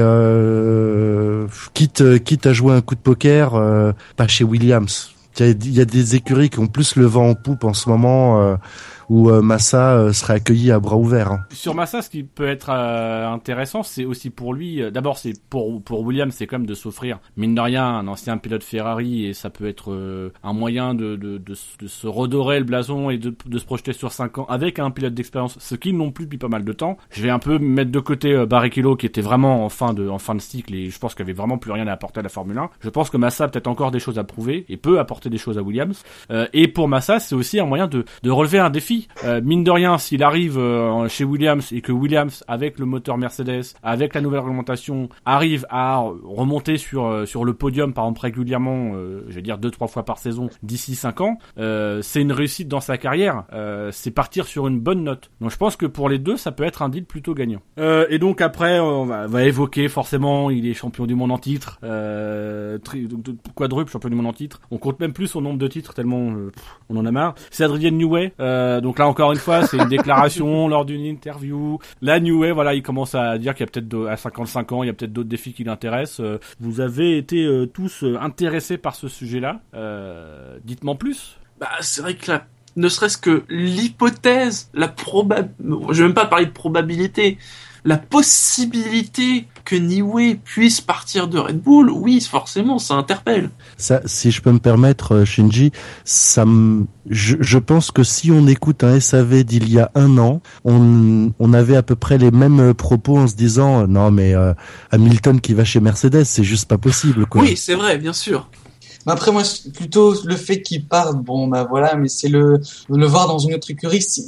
S3: euh, quitte quitte à jouer un coup de poker, euh, pas chez Williams. Il y, a, il y a des écuries qui ont plus le vent en poupe en ce moment, euh, où euh, Massa euh, serait accueilli à bras ouverts. Hein.
S2: Sur Massa, ce qui peut être euh, intéressant, c'est aussi pour lui. Euh, d'abord, c'est pour pour Williams, c'est quand même de s'offrir mine de rien un ancien pilote Ferrari, et ça peut être euh, un moyen de, de de de se redorer le blason et de de se projeter sur cinq ans avec un pilote d'expérience, ce qu'ils n'ont plus depuis pas mal de temps. Je vais un peu mettre de côté euh, Barrichello, qui était vraiment en fin de en fin de cycle, et je pense qu'il avait vraiment plus rien à apporter à la Formule un. Je pense que Massa a peut-être encore des choses à prouver et peut apporter des choses à Williams. Euh, et pour Massa, c'est aussi un moyen de de relever un défi. Euh, mine de rien, s'il arrive euh, chez Williams et que Williams, avec le moteur Mercedes, avec la nouvelle réglementation, arrive à remonter sur euh, sur le podium, par exemple régulièrement, euh, je vais dire deux trois fois par saison d'ici cinq ans, euh, c'est une réussite dans sa carrière. Euh, c'est partir sur une bonne note. Donc je pense que pour les deux, ça peut être un deal plutôt gagnant. Euh, et donc après, on va, va évoquer forcément, il est champion du monde en titre, euh, tri- quadruple champion du monde en titre. On compte même plus son nombre de titres tellement euh, pff, on en a marre. C'est Adrian Newey. Euh, donc là encore une fois, c'est une déclaration lors d'une interview. Là, Newey, voilà, il commence à dire qu'il y a peut-être de, à cinquante-cinq ans, il y a peut-être d'autres défis qui l'intéressent. Euh, vous avez été euh, tous euh, intéressés par ce sujet-là. Euh, dites-moi plus.
S1: Bah, c'est vrai que la, ne serait-ce que l'hypothèse, la probab, je vais même pas parler de probabilité, la possibilité que Newey puisse partir de Red Bull, oui, forcément, ça interpelle.
S3: Ça, si je peux me permettre, Shinji, ça me, je, je pense que si on écoute un S A V d'il y a un an, on, on avait à peu près les mêmes propos en se disant, non mais euh, Hamilton qui va chez Mercedes, c'est juste pas possible, quoi.
S1: Oui, c'est vrai, bien sûr.
S4: Mais après, moi, plutôt le fait qu'il parte, bon, bah voilà, mais c'est le, le voir dans une autre écurie, si,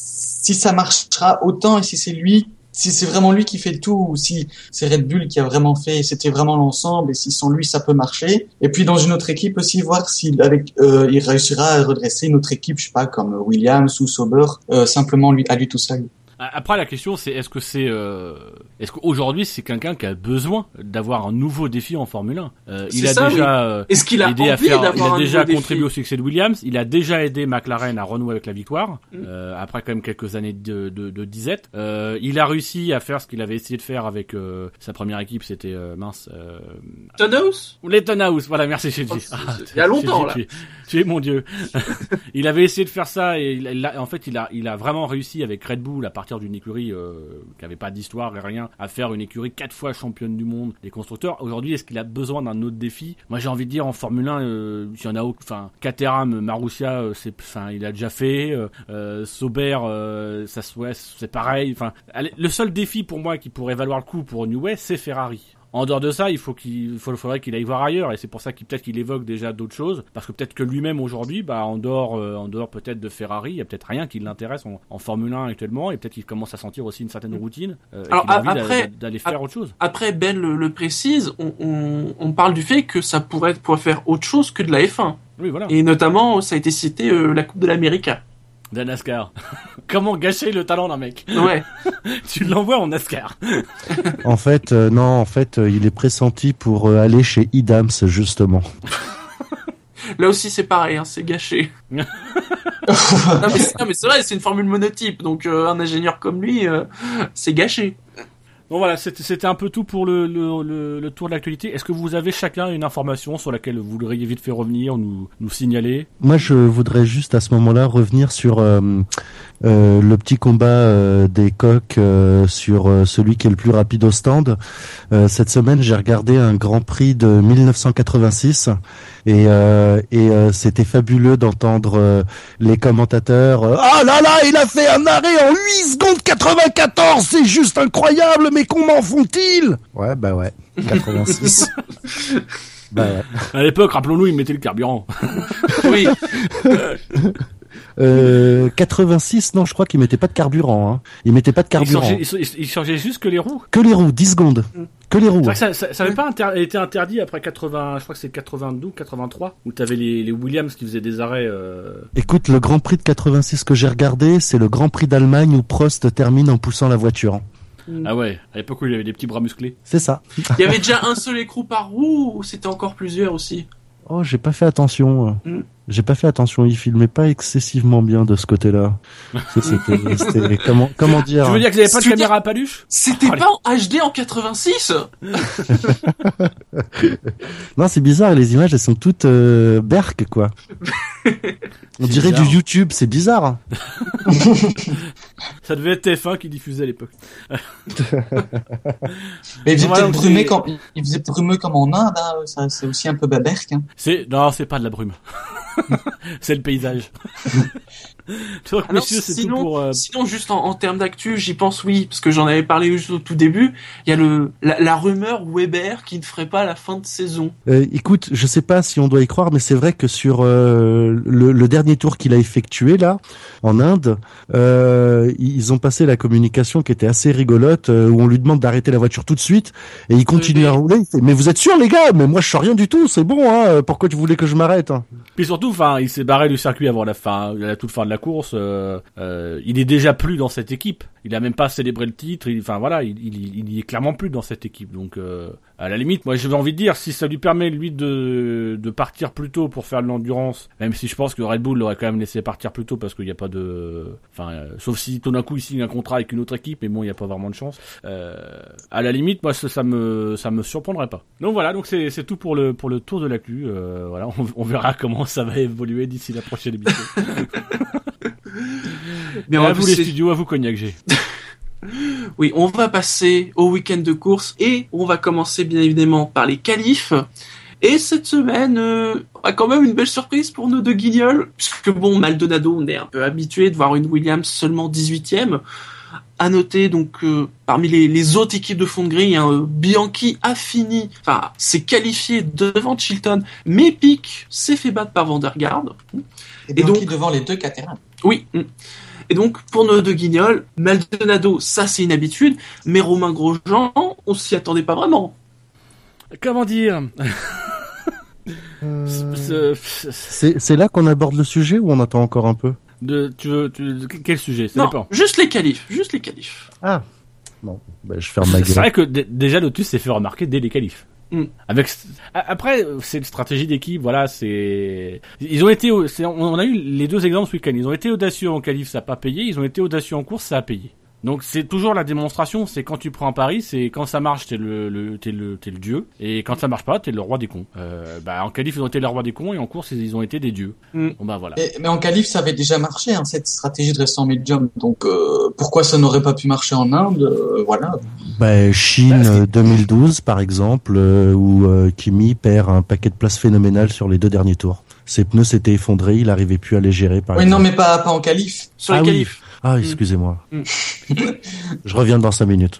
S4: si ça marchera autant et si c'est lui, si c'est vraiment lui qui fait le tout, ou si c'est Red Bull qui a vraiment fait, c'était vraiment l'ensemble, et si sans lui ça peut marcher. Et puis dans une autre équipe aussi, voir si avec euh, il réussira à redresser une autre équipe, je sais pas, comme Williams ou Sauber, euh, simplement lui à lui tout seul.
S2: Après, la question, c'est est-ce que c'est, euh, est-ce qu'aujourd'hui c'est quelqu'un qui a besoin d'avoir un nouveau défi en Formule un. Euh, il a
S1: ça,
S2: déjà
S1: oui.
S2: euh,
S1: Est-ce qu'il a
S2: aidé à
S1: envie
S2: faire,
S1: d'avoir
S2: il a
S1: un
S2: déjà
S1: nouveau
S2: contribué
S1: défi
S2: au succès de Williams. Il a déjà aidé McLaren à renouer avec la victoire.
S1: Mm.
S2: Euh, après quand même quelques années de, de, de disette. Euh, il a réussi à faire ce qu'il avait essayé de faire avec euh, sa première équipe. C'était euh, mince. Euh,
S1: Tonhouse
S2: Les Tonhouse. Voilà, merci Shinji.
S1: Oh, c'est-
S2: Ah,
S1: il y a longtemps, là.
S2: Tu es, tu es mon dieu. Il avait essayé de faire ça et il a, il a- en fait il a, il a vraiment réussi avec Red Bull à partir d'une écurie euh, qui avait pas d'histoire et rien, à faire une écurie quatre fois championne du monde des constructeurs. Aujourd'hui, est-ce qu'il a besoin d'un autre défi? Moi, j'ai envie de dire en Formule un, euh, il y en a aucun. Enfin, Caterham, Marussia, euh, c'est, enfin, il a déjà fait. Euh, euh, Sauber, euh, ça ouais, c'est pareil. Enfin, allez, le seul défi pour moi qui pourrait valoir le coup pour Newey, c'est Ferrari. En dehors de ça, il faut qu'il, il faut, faudrait qu'il aille voir ailleurs, et c'est pour ça qu'il peut-être qu'il évoque déjà d'autres choses, parce que peut-être que lui-même aujourd'hui, bah en dehors, euh, en dehors peut-être de Ferrari, il y a peut-être rien qui l'intéresse en, en Formule un actuellement, et peut-être qu'il commence à sentir aussi une certaine routine, euh, et
S1: Alors,
S2: qu'il a envie
S1: après-
S2: d'a- d'aller faire autre chose.
S1: Après, Ben le, le précise, on, on, on parle du fait que ça pourrait être pour faire autre chose que de la F un.
S2: Oui, voilà.
S1: Et notamment, ça a été cité euh, la Coupe de l'Amérique.
S2: De la NASCAR. Comment gâcher le talent d'un mec?
S1: Ouais.
S2: Tu l'envoies en NASCAR.
S3: En fait, euh, non, en fait, euh, il est pressenti pour euh, aller chez Idams, justement.
S1: Là aussi, c'est pareil, hein, c'est gâché. non, mais c'est, non, mais c'est vrai, c'est une formule monotype, donc euh, un ingénieur comme lui, euh, c'est gâché.
S2: Bon voilà, c'était, c'était un peu tout pour le, le, le, le tour de l'actualité. Est-ce que vous avez chacun une information sur laquelle vous voudriez vite fait revenir, nous, nous signaler?
S3: Moi, je voudrais juste à ce moment-là revenir sur euh, euh, le petit combat euh, des coqs euh, sur euh, celui qui est le plus rapide au stand. Euh, cette semaine, j'ai regardé un Grand Prix de mille neuf cent quatre-vingt-six et, euh, et euh, c'était fabuleux d'entendre euh, les commentateurs. Euh, ah là là, il a fait un arrêt en huit secondes quatre-vingt-quatorze, c'est juste incroyable, mais comment font-ils? Ouais, bah ouais, quatre-vingt-six. Bah ouais.
S2: À l'époque, rappelons-nous, ils mettaient le carburant.
S1: Oui.
S3: Euh, quatre-vingt-six, non, je crois qu'ils mettaient pas de carburant. Hein. Ils mettaient pas de
S2: Ils
S3: carburant.
S2: changeaient, ils, ils- ils changeaient juste que les roues.
S3: Que les roues, dix secondes. Que les roues.
S2: C'est vrai que ça, ça, ça avait pas inter- été interdit après quatre-vingts, je crois que c'est quatre-vingt-douze, quatre-vingt-trois, où t'avais les, les Williams qui faisaient des arrêts. Euh...
S3: Écoute, le Grand Prix de quatre-vingt-six que j'ai regardé, c'est le Grand Prix d'Allemagne où Prost termine en poussant la voiture.
S2: Ah ouais, à l'époque où il avait des petits bras musclés.
S3: C'est ça.
S1: Il y avait déjà un seul écrou par roue ou c'était encore plusieurs aussi?
S3: Oh, j'ai pas fait attention.
S1: Mm.
S3: J'ai pas fait attention. Il filmait pas excessivement bien de ce côté-là. C'était, c'était comment, comment dire?
S2: Tu veux dire qu'ils avaient pas de
S1: Tu veux
S2: caméra à paluche?
S1: C'était
S2: Oh,
S1: pas en H D en quatre-vingt-six?
S3: Non, c'est bizarre. Les images, elles sont toutes euh, berk, quoi. On dirait
S2: bizarre.
S3: du YouTube. C'est bizarre.
S2: Ça devait être T F un qui diffusait à l'époque.
S4: Mais il faisait
S2: Voilà,
S4: peut-être
S2: donc
S4: brumeux
S2: c'est-
S4: comme, il faisait brumeux comme en Inde, hein. Ça, c'est aussi un peu baberque, hein.
S2: C'est non, c'est pas de la brume. C'est le paysage. Donc,
S1: Alors,
S2: messieurs, c'est
S1: sinon,
S2: tout pour. euh,
S1: sinon, juste en, en termes d'actu, j'y pense oui, parce que j'en avais parlé juste au tout début. Il y a le la, la rumeur Weber qui ne ferait pas la fin de saison.
S3: Euh, écoute, je sais pas si on doit y croire, mais c'est vrai que sur euh, le, le dernier tour qu'il a effectué là, en Inde, euh, ils ont passé la communication qui était assez rigolote, euh, où on lui demande d'arrêter la voiture tout de suite, et il continue
S1: mais-
S3: à rouler. Il fait, mais vous êtes sûr les gars? Mais moi je sens rien du tout, c'est bon, hein. Pourquoi tu voulais que je m'arrête? Hein?
S2: Puis surtout, enfin, il s'est barré du circuit avant la fin, à la toute fin de la course. Euh, euh, il est déjà plus dans cette équipe. Il a même pas célébré le titre. Il, enfin voilà, il, il, il y est clairement plus dans cette équipe. Donc, euh, à la limite, moi, j'avais envie de dire, si ça lui permet lui de de partir plus tôt pour faire de l'endurance, même si je pense que Red Bull l'aurait quand même laissé partir plus tôt parce qu'il n'y a pas de, enfin, euh, sauf si tout d'un coup il signe un contrat avec une autre équipe, mais bon, il n'y a pas vraiment de chance. Euh, à la limite, moi, ça, ça me ça me surprendrait pas. Donc voilà, donc c'est c'est tout pour le pour le tour de l'actu. Euh, voilà, on, on verra comment ça va évoluer d'ici la prochaine émission.
S1: Mais
S2: Et
S1: on
S2: à
S1: va
S2: vous les
S1: passer-
S2: studios, à vous Cognac G.
S1: Oui, on va passer au week-end de course et on va commencer bien évidemment par les qualifs. Et cette semaine, euh, on a quand même une belle surprise pour nos deux guignols, puisque bon, Maldonado, on est un peu habitué de voir une Williams seulement dix-huitième. À noter donc euh, parmi les, les autres équipes de fond de grille, hein, euh, Bianchi a fini, enfin s'est qualifié devant Chilton, mais Pic s'est fait battre par Van der Garde.
S4: Et,
S1: Et
S4: donc,
S1: donc-
S4: devant les deux Caterham.
S1: Oui. mm. Et donc, pour nos deux guignols, Maldonado, ça c'est une habitude, mais Romain Grosjean, on s'y attendait pas vraiment.
S2: Comment dire?
S3: Euh,
S2: Ce- ce-
S3: C'est, c'est là qu'on aborde le sujet ou on attend encore un peu?
S2: de, tu veux, tu, quel sujet? Ça
S1: Non,
S2: dépend.
S1: juste les qualifs, juste les qualifs.
S3: Ah, bon, ben, je ferme ma
S2: C'est
S3: gueule.
S2: vrai que d- déjà Lotus s'est fait remarquer dès les qualifs.
S1: Mm.
S2: Avec a- après c'est une stratégie d'équipe, voilà, c'est ils ont été au- c'est- on a eu les deux exemples ce week-end. Ils ont été audacieux en qualif, ça a pas payé, ils ont été audacieux en course, ça a payé. Donc c'est toujours la démonstration, c'est quand tu prends un pari, c'est quand ça marche t'es le, le t'es le t'es le dieu, et quand ça marche pas t'es le roi des cons. Euh, bah en qualif ils ont été le roi des cons et en course ils ont été des dieux.
S1: Mm.
S2: Bon bah voilà.
S4: Et- mais en qualif, ça avait déjà marché, hein, cette stratégie de rester en médium. Donc, euh, pourquoi ça n'aurait pas pu marcher en Inde? Euh, Voilà.
S3: Ben, Chine
S2: Bah, c'est-
S3: euh, deux mille douze par exemple, euh, où euh, Kimi perd un paquet de places phénoménal sur les deux derniers tours. Ses pneus s'étaient effondrés, il arrivait plus à les gérer par
S4: Oui,
S3: exemple.
S4: non, mais pas, pas en qualif.
S1: Sur
S3: Ah
S1: les
S3: oui.
S1: qualifs.
S3: Ah, excusez-moi.
S1: Mm.
S3: Je reviens dans cinq minutes.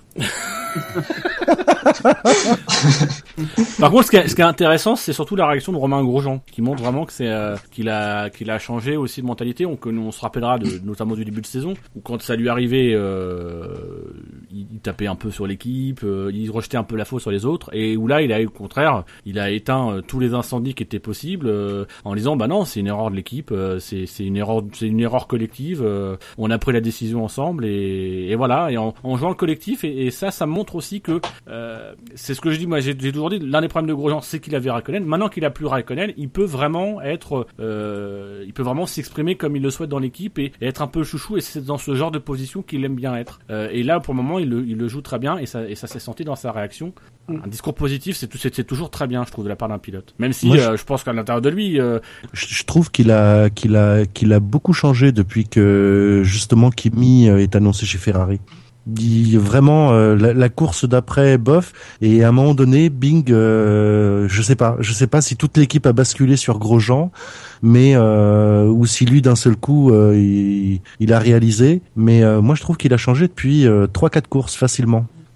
S2: Par contre, ce qui est, ce qui est intéressant, c'est surtout la réaction de Romain Grosjean, qui montre vraiment que c'est euh, qu'il a qu'il a changé aussi de mentalité. On, on se rappellera de, notamment du début de saison, où quand ça lui arrivait, euh, il, il tapait un peu sur l'équipe, euh, il rejetait un peu la faute sur les autres, et où là, il a au contraire, il a éteint euh, tous les incendies qui étaient possibles, euh, en disant bah non, c'est une erreur de l'équipe, euh, c'est c'est une erreur, c'est une erreur collective. Euh, on a pris la décision ensemble, et, et voilà, et en, en jouant le collectif, et, et ça, ça montre aussi que euh, c'est ce que je dis, moi j'ai, j'ai toujours dit, l'un des problèmes de Grosjean, c'est qu'il avait Raikkonen. Maintenant qu'il a plus Raikkonen, il peut vraiment être, euh, il peut vraiment s'exprimer comme il le souhaite dans l'équipe et, et être un peu chouchou. Et c'est dans ce genre de position qu'il aime bien être. Euh, et là, pour le moment, il le, il le joue très bien et ça, et ça s'est senti dans sa réaction. Un discours positif, c'est, tout, c'est, c'est toujours très bien, je trouve, de la part d'un pilote. Même si
S3: Moi, je-
S2: euh, je pense qu'à l'intérieur de lui, euh,
S3: Je, je trouve qu'il a, qu'il a, qu'il a beaucoup changé depuis que justement Kimi euh, est annoncé chez Ferrari. Il, vraiment euh, la, la course d'après bof, et à un moment donné Bing euh, je sais pas je sais pas si toute l'équipe a basculé sur Grosjean, mais euh, ou si lui d'un seul coup euh, il, il a réalisé, mais euh, moi je trouve qu'il a changé depuis euh, trois quatre courses facilement.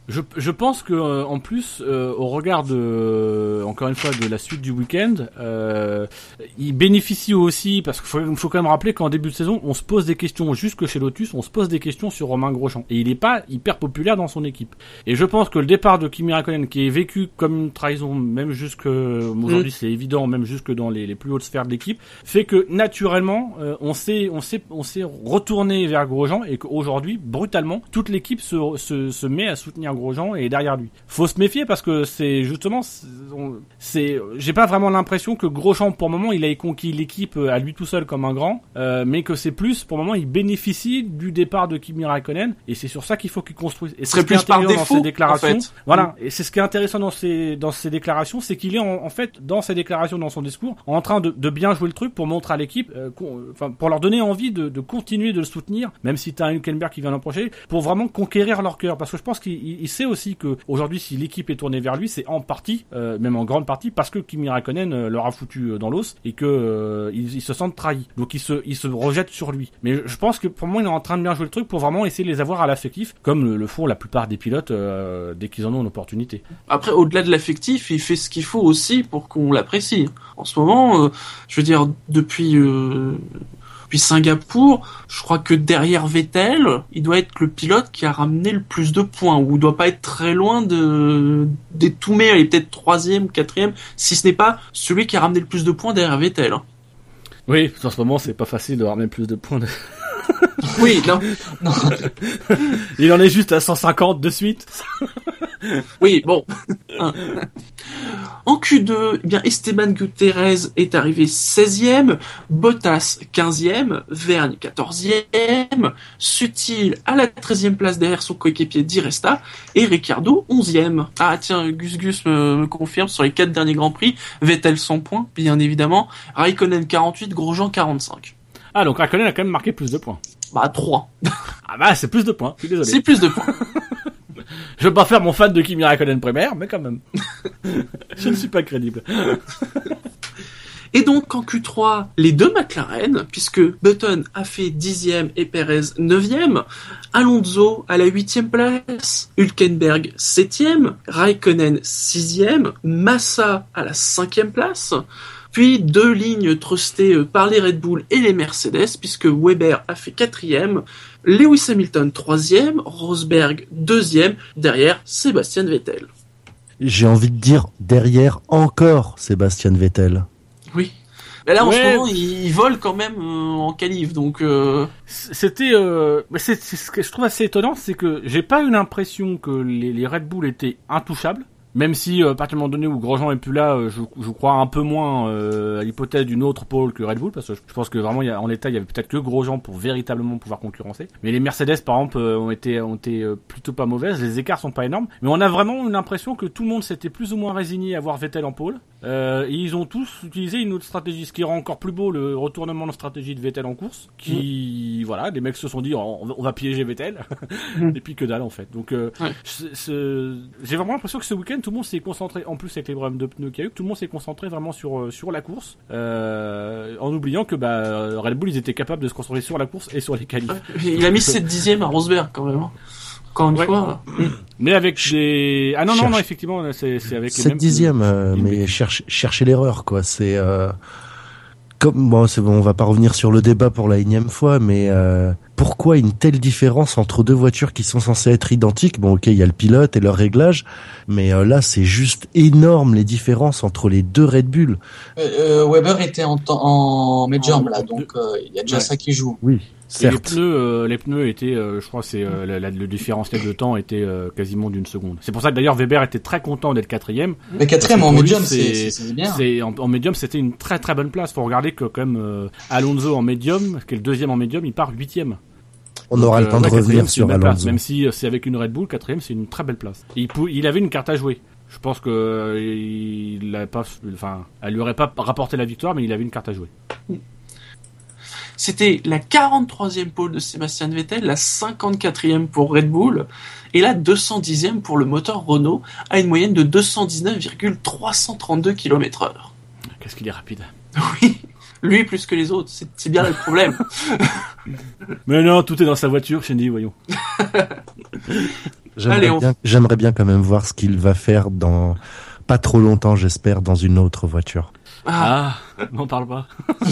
S2: Je, je pense que euh, en plus, euh, au regard de, euh, encore une fois, de la suite du week-end, euh, il bénéficie aussi parce qu'il faut, faut quand même rappeler qu'en début de saison, on se pose des questions jusque chez Lotus, on se pose des questions sur Romain Grosjean et il est pas hyper populaire dans son équipe. Et je pense que le départ de Kimi Räikkönen, qui est vécu comme une trahison, même jusque aujourd'hui, mmh. c'est évident, même jusque dans les, les plus hautes sphères de l'équipe, fait que naturellement, euh, on s'est, on s'est, on s'est retourné vers Grosjean et qu'aujourd'hui, brutalement, toute l'équipe se, se, se met à soutenir Grosjean et derrière lui. Faut se méfier parce que c'est justement, c'est, on, c'est j'ai pas vraiment l'impression que Grosjean pour le moment il a conquis l'équipe à lui tout seul comme un grand, euh, mais que c'est plus pour le moment il bénéficie du départ de Kimi Räikkönen et c'est sur ça qu'il faut qu'il construise. Et c'est ce qui est intéressant dans ses déclarations. En fait. Voilà, mmh. et c'est ce qui est intéressant dans ses dans ses déclarations, c'est qu'il est en, en fait dans ses déclarations, dans son discours, en train de, de bien jouer le truc pour montrer à l'équipe, euh, enfin pour leur donner envie de, de continuer de le soutenir, même si t'as un Hülkenberg qui vient l'approcher, pour vraiment conquérir leur cœur, parce que je pense qu'il il sait aussi que aujourd'hui si l'équipe est tournée vers lui, c'est en partie, euh, même en grande partie, parce que Kimi Räikkönen euh, leur a foutu dans l'os et que euh, ils, ils se sentent trahis. Donc ils se ils se rejettent sur lui. Mais je pense que pour moi il est en train de bien jouer le truc pour vraiment essayer de les avoir à l'affectif, comme le, le font la plupart des pilotes euh, dès qu'ils en ont une opportunité.
S1: Après, au-delà de l'affectif, il fait ce qu'il faut aussi pour qu'on l'apprécie. En ce moment, euh, je veux dire, depuis euh, depuis Singapour, je crois que derrière Vettel, il doit être le pilote qui a ramené le plus de points, ou il doit pas être très loin de des tout meilleurs, il est peut-être troisième, quatrième, si ce n'est pas celui qui a ramené le plus de points derrière Vettel. Hein.
S2: Oui, en ce moment, c'est pas facile de ramener plus de points. De...
S1: Oui, non. non.
S2: Il en est juste à cent cinquante de suite.
S1: Oui, bon. En Q deux, eh bien Esteban Gutiérrez est arrivé seizième, Bottas quinzième, Vergne quatorzième, Sutil à la treizième place derrière son coéquipier Di Resta et Ricciardo onzième. Ah tiens, Gus Gus me, me confirme sur les quatre derniers Grands Prix, Vettel cent points, bien évidemment, Raikkonen quarante-huit, Grosjean quarante-cinq.
S2: Ah donc Raikkonen a quand même marqué plus de points.
S1: Bah trois.
S2: Ah bah c'est plus de points, je suis désolé.
S1: C'est plus de points.
S2: Je veux pas faire mon fan de Kimi Räikkönen primaire, mais quand même. Je ne suis pas crédible.
S1: Et donc, en Q trois, les deux McLaren, puisque Button a fait dixième et Perez neuvième, Alonso à la huitième place, Hülkenberg septième, Raikkonen sixième, Massa à la cinquième place, puis deux lignes trustées par les Red Bull et les Mercedes, puisque Weber a fait quatrième, Lewis Hamilton troisième, Rosberg deuxième, derrière Sébastien Vettel.
S3: J'ai envie de dire derrière encore Sébastien Vettel.
S1: Oui. Mais là, en
S2: ouais.
S1: ce moment, il, il vole quand même euh, en qualif, donc... Euh...
S2: C'était... Euh... C'est, c'est ce que je trouve assez étonnant, c'est que j'ai pas eu l'impression que les, les Red Bull étaient intouchables. Même si, euh, à partir du moment donné où Grosjean est plus là, euh, je, je crois un peu moins euh, à l'hypothèse d'une autre pole que Red Bull, parce que je, je pense que vraiment, il y a, en l'état, il y avait peut-être que Grosjean pour véritablement pouvoir concurrencer. Mais les Mercedes, par exemple, euh, ont été, ont été euh, plutôt pas mauvaises. Les écarts sont pas énormes. Mais on a vraiment une impression que tout le monde s'était plus ou moins résigné à voir Vettel en pole. Euh, et ils ont tous utilisé une autre stratégie, ce qui rend encore plus beau le retournement de stratégie de Vettel en course. Qui, mmh. voilà, les mecs se sont dit, on, on va piéger Vettel. Mmh. Et puis que dalle, en fait. Donc, euh, ouais. c'est, c'est, j'ai vraiment l'impression que ce week-end, tout le monde s'est concentré, en plus avec les problèmes de pneus qu'il y a eu, tout le monde s'est concentré vraiment sur sur la course, euh, en oubliant que bah Red Bull ils étaient capables de se concentrer sur la course et sur les qualifs.
S1: Il a mis sept dixièmes à Rosberg quand même. Encore une ouais. fois.
S2: Mais avec les ah non non non effectivement c'est c'est avec les mêmes.
S3: sept dixièmes, euh, mais cherche chercher l'erreur quoi. C'est euh... comme bon c'est bon on va pas revenir sur le débat pour la énième fois, mais euh... pourquoi une telle différence entre deux voitures qui sont censées être identiques? Bon, ok, il y a le pilote et leur réglage, mais euh, là, c'est juste énorme les différences entre les deux Red Bull.
S4: Euh, Weber était en, en médium, là, donc il euh, y a déjà ouais. ça qui joue.
S3: Oui, certes.
S2: Les pneus, euh, les pneus étaient, euh, je crois, c'est euh, la, la, le différentiel de temps était euh, quasiment d'une seconde. C'est pour ça que d'ailleurs Weber était très content d'être quatrième.
S4: Mais quatrième en médium, c'est, c'est, c'est bien.
S2: C'est, en, en médium, c'était une très très bonne place. Faut regarder que quand même euh, Alonso en médium, qui est le deuxième en médium, il part huitième.
S3: On aura Donc, le temps euh, de ouais, revenir sur Alonso.
S2: Place. Même si c'est avec une Red Bull, quatrième, c'est une très belle place. Et il, pou- il avait une carte à jouer. Je pense que euh, il a pas, enfin, elle lui aurait pas rapporté la victoire, mais il avait une carte à jouer.
S1: C'était la quarante-troisième pole de Sébastien Vettel, la cinquante-quatrième pour Red Bull, et la deux cent dixième pour le moteur Renault, à une moyenne de deux cent dix-neuf virgule trois cent trente-deux kilomètres heure.
S2: Qu'est-ce qu'il est rapide.
S1: Oui. Lui plus que les autres, c'est, c'est bien le problème.
S2: Mais non, tout est dans sa voiture, Shindy, voyons.
S3: J'aimerais,
S1: Allez, on-
S3: bien, j'aimerais bien quand même voir ce qu'il va faire dans pas trop longtemps, j'espère, dans une autre voiture.
S1: Ah.
S2: Ah, n'en parle pas.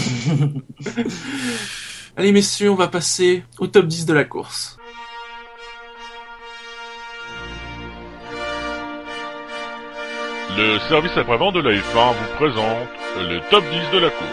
S1: Allez messieurs, on va passer au top dix de la course.
S5: Le service après-vente de la F un vous présente le top dix de la course.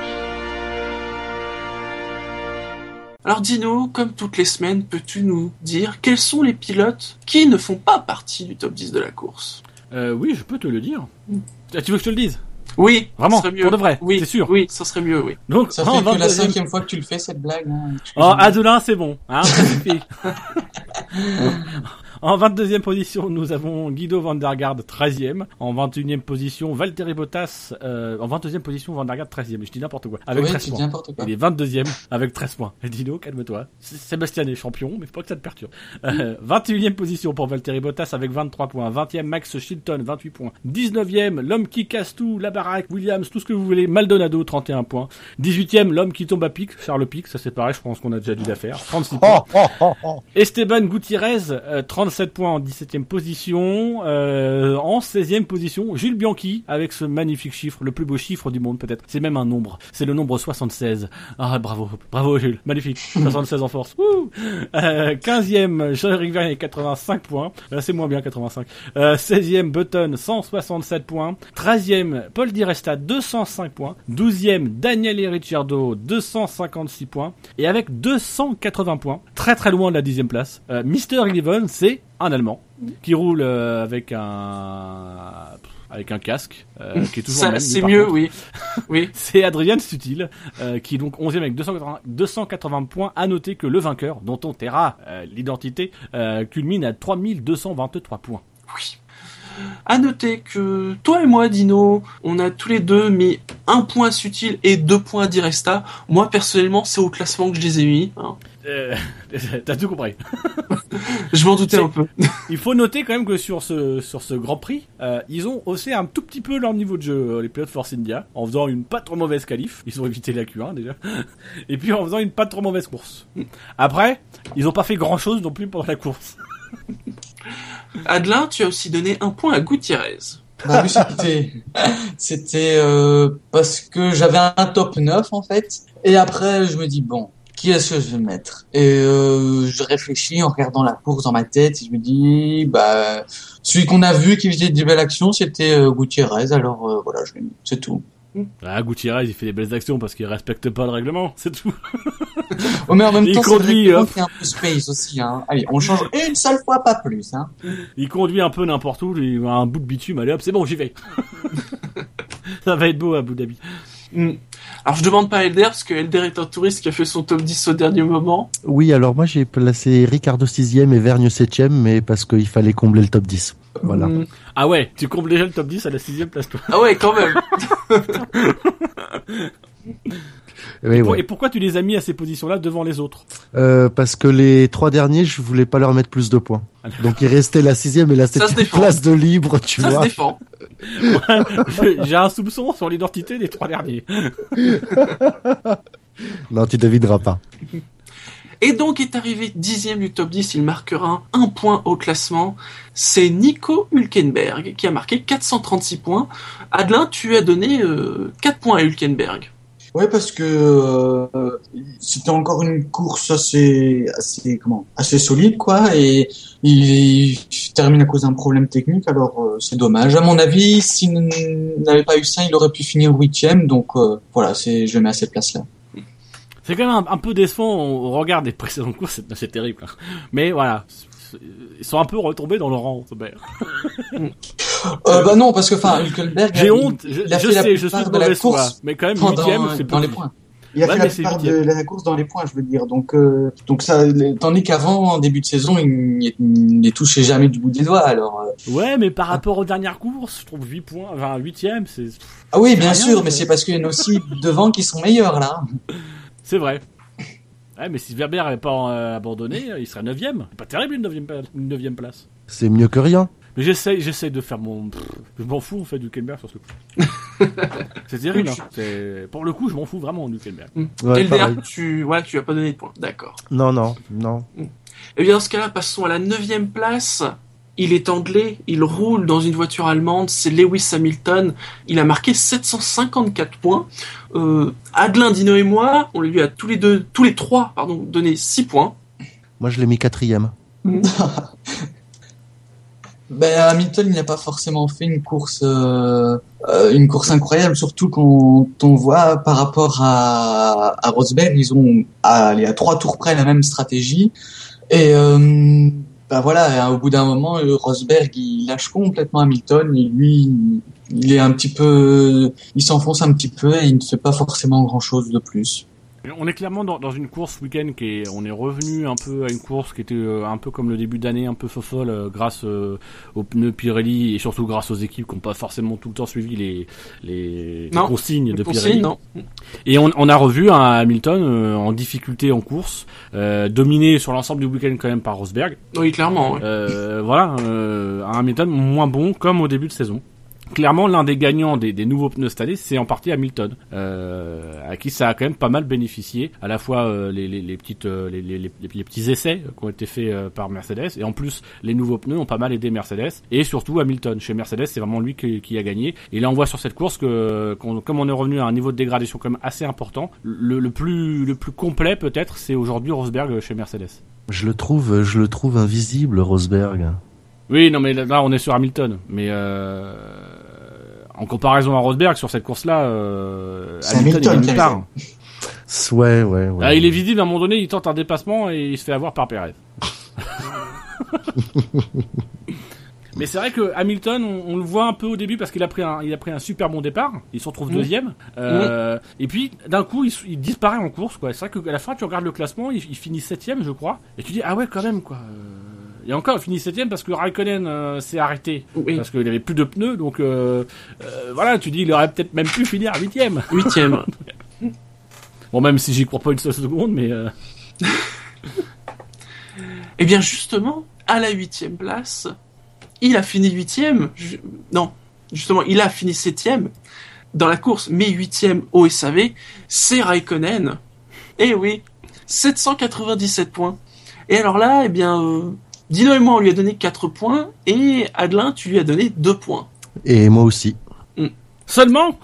S1: Alors Dino, comme toutes les semaines, peux-tu nous dire quels sont les pilotes qui ne font pas partie du top dix de la course?
S2: Euh, oui, je peux te le dire. Ah, tu veux que je te le dise?
S1: Oui,
S2: Vraiment,
S1: ça serait mieux.
S2: pour de vrai,
S1: Oui,
S2: c'est sûr.
S1: Oui, ça serait mieux, oui.
S2: Donc,
S4: Ça
S2: en
S4: fait que la
S2: vingt-deuxième
S4: cinquième fois que tu le fais, cette blague. Hein.
S2: Oh, Adelin, c'est bon. Hein, ça suffit. En vingt-deuxième position, nous avons Guido van der Garde, treizième. En vingt-et-unième position, Valtteri Bottas. Euh, en vingt-deuxième position, van der Garde, treizième. Je dis n'importe quoi. Avec
S4: Oui,
S2: treize
S4: tu dis
S2: points.
S4: n'importe quoi.
S2: Il est vingt-deuxième avec treize points. Et Dino, calme-toi. S- Sébastien est champion, mais faut pas que ça te perturbe. Euh, vingt-et-unième position pour Valtteri Bottas avec vingt-trois points. vingtième, Max Chilton, vingt-huit points. dix-neuvième, l'homme qui casse tout, la baraque, Williams, tout ce que vous voulez. Maldonado, trente et un points. dix-huitième, l'homme qui tombe à pic, Charles Pic. Ça c'est pareil, je pense qu'on a déjà dû l'affaire. trente-six points.
S3: Oh, oh, oh, oh.
S2: Esteban Gutiérrez, euh, trente-sept points en dix-septième position. Euh, en seizième position, Jules Bianchi, avec ce magnifique chiffre, le plus beau chiffre du monde peut-être. C'est même un nombre. C'est le nombre soixante-seize. Ah, bravo. Bravo Jules. Magnifique. soixante-seize en force. Wouh. Euh, quinzième, Jean-Éric Vergne, quatre-vingt-cinq points. Là, c'est moins bien, quatre-vingt-cinq. Euh, seizième, Button, cent soixante-sept points. treizième, Paul Di Resta, deux cent cinq points. douzième, Daniele Ricciardo, deux cent cinquante-six points. Et avec deux cent quatre-vingts points, très très loin de la dixième place, euh, Mister Eleven, c'est un Allemand qui roule euh, avec un avec un casque euh, qui est toujours
S1: Ça,
S2: le même.
S1: c'est
S2: lui, par
S1: mieux,
S2: contre.
S1: oui. Oui.
S2: C'est Adrien Sutil euh, qui est donc onzième avec deux cent quatre-vingts, deux cent quatre-vingts points. À noter que le vainqueur, dont on taira euh, l'identité, euh, culmine à trois mille deux cent vingt-trois points.
S1: Oui. À noter que toi et moi, Dino, on a tous les deux mis un point Sutil et deux points d'Iresta. Moi, personnellement, c'est au classement que je les ai mis. Hein.
S2: Euh, t'as tout compris.
S1: Je m'en doutais
S2: C'est-
S1: un peu.
S2: Il faut noter quand même que sur ce sur ce Grand Prix, euh, ils ont haussé un tout petit peu leur niveau de jeu, euh, les pilotes Force India, en faisant une pas trop mauvaise qualif. Ils ont évité la Q un déjà. Et puis en faisant une pas trop mauvaise course. Après, ils ont pas fait grand chose non plus pendant la course.
S1: Adelin, tu as aussi donné un point à Gutiérrez.
S4: Bah oui, c'était, c'était euh, parce que j'avais un top neuf en fait. Et après, je me dis bon, qui est-ce que je vais mettre? Et euh, je réfléchis en regardant la course dans ma tête et je me dis bah celui qu'on a vu qui faisait des belles actions, c'était euh, Gutiérrez. Alors euh, voilà, je l'ai mis, c'est tout.
S2: Ah, Gutiérrez, il fait des belles actions parce qu'il respecte pas le règlement, c'est tout.
S4: Oh, mais en même
S2: Il
S4: temps,
S2: conduit,
S4: c'est vrai
S2: hein.
S4: qu'il y a un peu space aussi. Hein. Allez, on change une seule fois, pas plus. Hein.
S2: Il conduit un peu n'importe où, il a un bout de bitume, allez hop, c'est bon, j'y vais. Ça va être beau à Abu Dhabi.
S1: Hmm. Alors, je demande pas à Elder, parce que Elder est un touriste qui a fait son top dix au dernier moment.
S3: Oui, alors moi j'ai placé Ricardo sixième et Vergne septième, mais parce qu'il fallait combler le top dix. Voilà.
S1: Hmm.
S2: Ah ouais, tu combles déjà le top dix à la sixième place, toi.
S1: Ah ouais, quand même.
S3: Oui,
S2: Et, pour-
S3: ouais.
S2: et pourquoi tu les as mis à ces positions-là devant les autres?
S3: Euh, parce que les trois derniers, je voulais pas leur mettre plus de points. Donc il restait la sixième et la
S1: Ça se
S3: septième
S1: défend.
S3: place de libre, tu
S1: Ça se
S3: vois.
S1: défend.
S2: Je- J'ai un soupçon sur l'identité des trois derniers.
S3: Non, tu devineras pas.
S1: Et donc est arrivé dixième du top dix, il marquera un point au classement. C'est Nico Hülkenberg qui a marqué quatre cent trente-six points. Adelin, tu as donné euh, quatre points à Hülkenberg.
S4: Ouais, parce que euh, c'était encore une course assez, assez, comment, assez solide, quoi. Et il, il termine à cause d'un problème technique. Alors euh, c'est dommage. À mon avis, s'il n'avait pas eu ça, il aurait pu finir huitième. Donc euh, voilà, c'est, je le mets à cette place-là.
S2: C'est quand même un, un peu décevant au regard des précédentes courses, c'est, c'est terrible. hein. Mais voilà, c'est- ils sont un peu retombés dans le rang, Robert.
S4: Euh, bah non, parce que enfin, Hülkenberg.
S2: J'ai
S4: il-
S2: honte, je,
S4: il a
S2: je
S4: fait la
S2: sais, je suis
S4: plupart
S2: de
S4: de la
S2: mauvaise foi,
S4: course
S2: mais quand même
S4: pendant-
S2: huitième, c'est
S4: dans les
S2: petit.
S4: points. Il a
S2: Ouais,
S4: fait
S2: mais
S4: la
S2: c'est
S4: plupart de
S2: huitième.
S4: la course dans les points, je veux dire. Donc, euh, donc ça, les- tandis qu'avant, en début de saison, il il ne les touchait jamais du bout des doigts. Alors, euh,
S2: Ouais, mais par rapport aux dernières courses, je trouve huit points, enfin huitième, c'est,
S4: ah oui, bien
S2: rien,
S4: sûr, mais
S2: ça.
S4: c'est parce qu'il y en a aussi devant qui sont meilleurs là.
S2: c'est vrai. Ouais, mais si Verber n'avait pas euh, abandonné, il serait neuvième. C'est pas terrible une neuvième, pa- une neuvième place.
S3: C'est mieux que rien.
S2: Mais j'essaye, j'essaye de faire mon... Pff, je m'en fous, en fait, du Hülkenberg sur ce coup. C'est terrible, hein. C'est... Pour le coup, je m'en fous vraiment du Hülkenberg.
S1: Mm.
S3: Ouais,
S1: L D R,
S3: pareil.
S1: tu, ouais, tu as pas donné de points. D'accord.
S3: Non, non, non.
S1: Eh bien, dans ce cas-là, passons à la neuvième place. Il est anglais, il roule dans une voiture allemande, c'est Lewis Hamilton. Il a marqué sept cent cinquante-quatre points. Euh, Adelin, Dino et moi, on lui a tous les deux, tous les trois, pardon, donné six points.
S3: Moi, je l'ai mis quatrième.
S4: Ben, Hamilton, il n'a pas forcément fait une course, euh, euh, une course incroyable, surtout quand on voit par rapport à, à Rosberg, ils ont allez, à trois tours près la même stratégie. Et euh, ben voilà, au bout d'un moment, Rosberg, il lâche complètement Hamilton. Et lui, il est un petit peu, il s'enfonce un petit peu et il ne fait pas forcément grand-chose de plus.
S2: On est clairement dans, dans une course week-end qui est, on est revenu un peu à une course qui était euh, un peu comme le début d'année, un peu fofolle, euh, grâce euh, aux pneus Pirelli et surtout grâce aux équipes qui n'ont pas forcément tout le temps suivi les, les, les consignes de Pirelli.
S1: Non.
S2: Et on, on a revu un Hamilton euh, en difficulté en course, euh, dominé sur l'ensemble du week-end quand même par Rosberg.
S1: Oui, clairement. Ouais.
S2: Euh, voilà, euh, un Hamilton moins bon comme au début de saison. Clairement, l'un des gagnants des, des nouveaux pneus cette année, c'est en partie Hamilton, euh, à qui ça a quand même pas mal bénéficié, à la fois euh, les, les, les petites, euh, les, les, les, les petits essais qui ont été faits euh, par Mercedes, et en plus les nouveaux pneus ont pas mal aidé Mercedes, et surtout Hamilton. Chez Mercedes, c'est vraiment lui qui, qui a gagné. Et là, on voit sur cette course que, qu'on, comme on est revenu à un niveau de dégradation quand même assez important, le, le plus, le plus complet peut-être, c'est aujourd'hui Rosberg chez Mercedes.
S3: Je le trouve, je le trouve invisible, Rosberg.
S2: Oui, non, mais là, on est sur Hamilton. Mais euh, en comparaison à Rosberg, sur cette course-là, euh, Hamilton,
S4: Hamilton
S2: il est nulle part.
S3: Ouais, ouais, ouais.
S2: Ah, il est visible, à un moment donné, il tente un dépassement et il se fait avoir par Perez. Mais c'est vrai que Hamilton, on, on le voit un peu au début parce qu'il a pris un, il a pris un super bon départ. Il se retrouve mmh. deuxième. Euh, mmh. Et puis, d'un coup, il, il disparaît en course, quoi. C'est vrai qu'à la fin, tu regardes le classement, il, il finit septième, je crois. Et tu dis, ah ouais, quand même, quoi. Et encore, il finit septième parce que Raikkonen euh, s'est arrêté. Oui. Parce qu'il avait plus de pneus. Donc, euh, euh, voilà, tu dis, il aurait peut-être même pu finir huitième.
S1: Huitième.
S2: Bon, même si j'y crois pas une seule seconde, mais... Euh...
S1: Eh bien, justement, à la huitième place... Il a fini huitième, ju- non, justement, il a fini septième dans la course, mais huitième au S A V, c'est Raikkonen. Eh oui, sept cent quatre-vingt-dix-sept points. Et alors là, eh bien, euh, Dino et moi, on lui a donné quatre points, et Adelin, tu lui as donné deux points.
S3: Et moi aussi.
S2: Mm. Seulement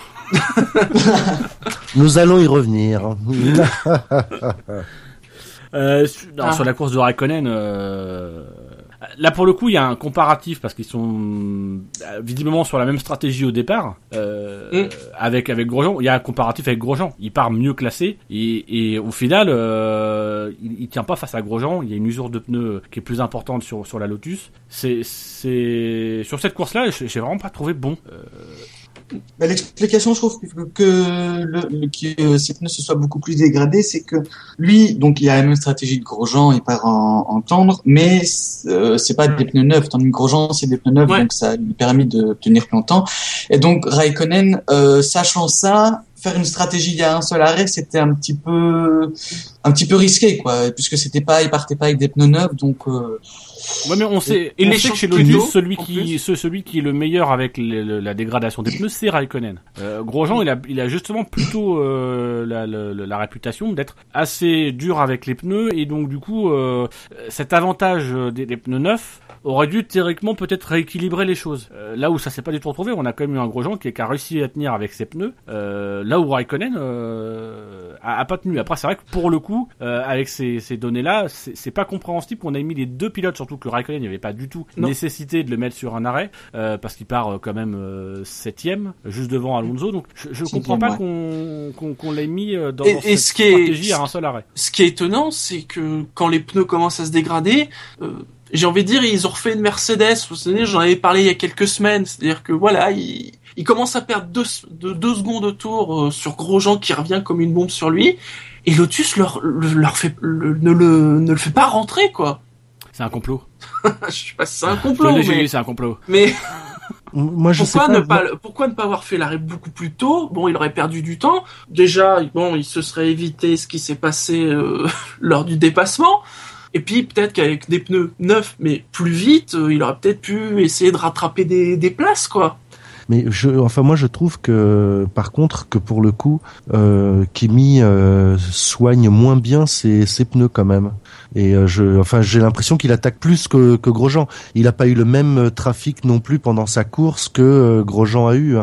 S3: Nous allons y revenir.
S2: euh, sur, non,
S1: ah.
S2: sur la course de Raikkonen... Euh... Là, pour le coup, il y a un comparatif parce qu'ils sont visiblement sur la même stratégie au départ. Euh, mm. Avec avec Grosjean, il y a un comparatif avec Grosjean. Il part mieux classé et, et au final, euh, il, il tient pas face à Grosjean. Il y a une usure de pneus qui est plus importante sur sur la Lotus. C'est c'est sur cette course-là, j'ai, j'ai vraiment pas trouvé bon. Euh...
S4: Bah, l'explication, je trouve que, que, le, le, que ces pneus se soient beaucoup plus dégradés, c'est que lui, donc il a la même stratégie de Grosjean, il part en, en tendre, mais euh, c'est pas des pneus neufs, tandis que Grosjean c'est des pneus neufs, ouais. Donc ça lui permet de tenir plus longtemps. Et donc Raikkonen, euh, sachant ça, faire une stratégie à un seul arrêt, c'était un petit peu, un petit peu risqué, quoi, puisque c'était pas, il partait pas avec des pneus neufs, donc. Euh,
S2: Ouais, mais on sait,
S1: et
S2: on
S1: les
S2: sait que chez Lotus, celui qui, ce, celui qui est le meilleur avec le, le, la dégradation des pneus, c'est Raikkonen. Euh, Grosjean, il a, il a justement plutôt euh, la, la, la réputation d'être assez dur avec les pneus, et donc du coup, euh, cet avantage des, des pneus neufs aurait dû théoriquement peut-être rééquilibrer les choses. Euh, là où ça s'est pas du tout retrouvé, on a quand même eu un Grosjean qui, qui a réussi à tenir avec ses pneus, euh, là où Raikkonen euh, a, a pas tenu. Après, c'est vrai que pour le coup, euh, avec ces, ces données-là, c'est, c'est pas compréhensible qu'on ait mis les deux pilotes, surtout que Raikkonen, il n'y avait pas du tout non. nécessité de le mettre sur un arrêt, euh, parce qu'il part euh, quand même euh, septième, juste devant Alonso. Donc, je, je comprends pas ouais. qu'on, qu'on, qu'on l'ait mis euh, dans,
S1: et,
S2: dans
S1: et
S2: cette
S1: ce qui
S2: stratégie
S1: est,
S2: à un seul arrêt.
S1: Ce qui est étonnant, c'est que quand les pneus commencent à se dégrader, euh, j'ai envie de dire, ils ont refait une Mercedes. Vous savez, j'en avais parlé il y a quelques semaines. C'est-à-dire que voilà, ils, ils commencent à perdre deux, de, deux secondes de tour euh, sur Grosjean qui revient comme une bombe sur lui. Et Lotus leur, leur fait, le, ne, le, ne le fait pas rentrer, quoi.
S2: C'est un complot.
S1: Je sais pas si c'est un complot,
S2: mais...
S1: mais...
S2: c'est un complot.
S1: Mais...
S3: Moi, je
S1: pourquoi,
S3: sais pas,
S1: ne pas, pourquoi ne pas avoir fait l'arrêt beaucoup plus tôt? Bon, il aurait perdu du temps. Déjà, bon, il se serait évité ce qui s'est passé euh, lors du dépassement. Et puis peut-être qu'avec des pneus neufs, mais plus vite, euh, il aurait peut-être pu essayer de rattraper des, des places, quoi.
S3: Mais je, enfin moi je trouve que par contre que pour le coup, euh, Kimi euh, soigne moins bien ses, ses pneus quand même. Et euh, je, enfin j'ai l'impression qu'il attaque plus que, que Grosjean. Il a pas eu le même trafic non plus pendant sa course que euh, Grosjean a eu. Hein.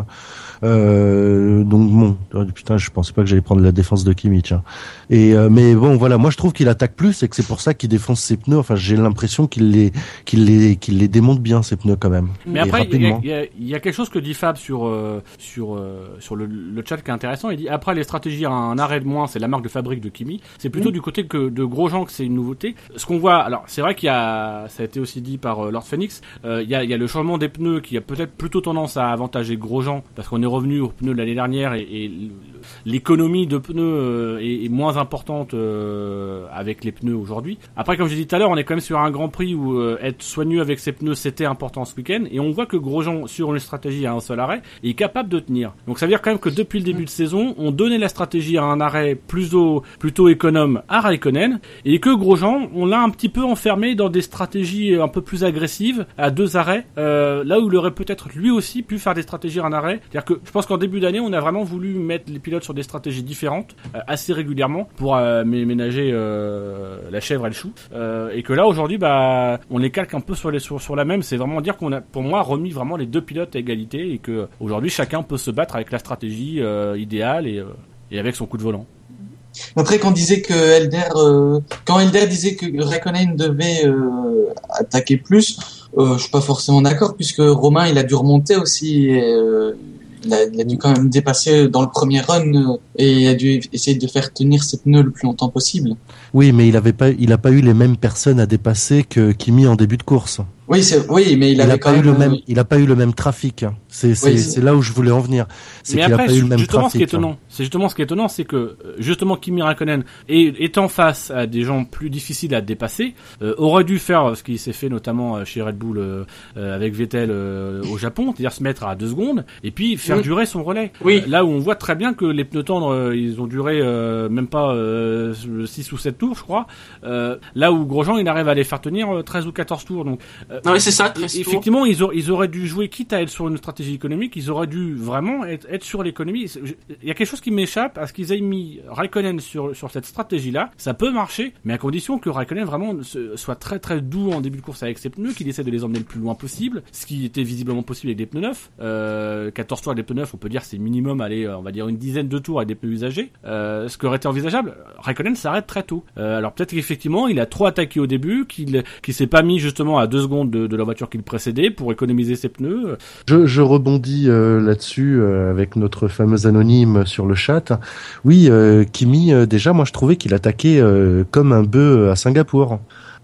S3: Euh, donc bon, oh, putain, je pensais pas que j'allais prendre la défense de Kimi, tiens. Et euh, mais bon, voilà, moi je trouve qu'il attaque plus et que c'est pour ça qu'il défonce ses pneus. Enfin, j'ai l'impression qu'il les, qu'il les, qu'il les démonte bien ses pneus quand même.
S2: Mais
S3: et
S2: après, il y,
S3: rapidement.
S2: y, y a quelque chose que dit Fab sur euh, sur euh, sur le, le chat qui est intéressant. Il dit après les stratégies à un arrêt de moins, c'est la marque de fabrique de Kimi. C'est plutôt mmh. du côté que de Grosjean que c'est une nouveauté. Ce qu'on voit, alors c'est vrai qu'il y a, ça a été aussi dit par euh, Lord Phoenix. Euh, il y a il y a le changement des pneus qui a peut-être plutôt tendance à avantager Grosjean parce qu'on est revenu aux pneus de l'année dernière et, et l'économie de pneus euh, est, est moins importante euh, avec les pneus aujourd'hui. Après, comme je l'ai dit tout à l'heure, on est quand même sur un Grand Prix où euh, être soigneux avec ses pneus c'était important ce week-end et on voit que Grosjean sur une stratégie à un seul arrêt est capable de tenir. Donc ça veut dire quand même que depuis le début de saison, on donnait la stratégie à un arrêt plutôt plutôt économe à Raikkonen et que Grosjean, on l'a un petit peu enfermé dans des stratégies un peu plus agressives à deux arrêts, euh, là où il aurait peut-être lui aussi pu faire des stratégies à un arrêt. C'est-à-dire que je pense qu'en début d'année, on a vraiment voulu mettre les pilotes sur des stratégies différentes euh, assez régulièrement pour euh, ménager euh, la chèvre et le chou euh, et que là aujourd'hui bah on les calque un peu sur les sur, sur la même. C'est vraiment dire qu'on a pour moi remis vraiment les deux pilotes à égalité et que aujourd'hui chacun peut se battre avec la stratégie euh, idéale et, euh, et avec son coup de volant.
S4: Après, quand on disait que Elder, euh, quand Elder disait que Raikkonen devait euh, attaquer plus, euh, je suis pas forcément d'accord puisque Romain il a dû remonter aussi. Et, euh, Il a, il a dû quand même dépasser dans le premier run euh, et il a dû essayer de faire tenir ses pneus le plus longtemps possible.
S3: Oui, mais il avait pas, il a pas eu les mêmes personnes à dépasser que Kimi en début de course.
S4: Oui, c'est, oui, mais il,
S3: il
S4: avait
S3: a
S4: quand
S3: pas
S4: même,
S3: eu le même, il a pas eu le même trafic. C'est, c'est,
S4: oui,
S3: c'est,
S4: c'est...
S3: là où je voulais en venir. C'est
S2: mais
S3: qu'il
S2: après,
S3: a pas eu le même
S2: justement,
S3: trafic.
S2: ce qui est étonnant, c'est justement ce qui est étonnant, c'est que justement Kimi Raikkonen, étant face à des gens plus difficiles à dépasser, euh, aurait dû faire ce qui s'est fait notamment chez Red Bull euh, avec Vettel euh, au Japon, c'est-à-dire se mettre à deux secondes et puis faire oui. durer son relais.
S1: Oui.
S2: Là où on voit très bien que les pneus tendres, euh, ils ont duré euh, même pas euh, six ou sept tours, je crois. Euh, là où Grosjean, il arrive à les faire tenir euh, treize ou quatorze tours. Donc, euh,
S1: non, mais c'est ça. treize
S2: effectivement, ils, aur- ils auraient dû jouer, quitte à être sur une stratégie économique, ils auraient dû vraiment être, être sur l'économie. Il y a quelque chose qui m'échappe à ce qu'ils aient mis Raikkonen sur sur cette stratégie-là. Ça peut marcher, mais à condition que Raikkonen vraiment soit très très doux en début de course avec ses pneus, qu'il essaie de les emmener le plus loin possible, ce qui était visiblement possible avec des pneus neufs. Euh, quatorze tours avec des pneus neufs, on peut dire c'est minimum, aller, on va dire une dizaine de tours avec des pneus usagés. Euh, ce qui aurait été envisageable, Raikkonen s'arrête très tôt. Euh, alors peut-être qu'effectivement, il a trop attaqué au début, qu'il qu'il s'est pas mis justement à deux secondes de, de la voiture qui le précédait pour économiser ses pneus.
S3: Je, je rebondis euh, là-dessus euh, avec notre fameux anonyme sur le chat. Oui, euh, Kimi, euh, déjà, moi je trouvais qu'il attaquait euh, comme un bœuf à Singapour.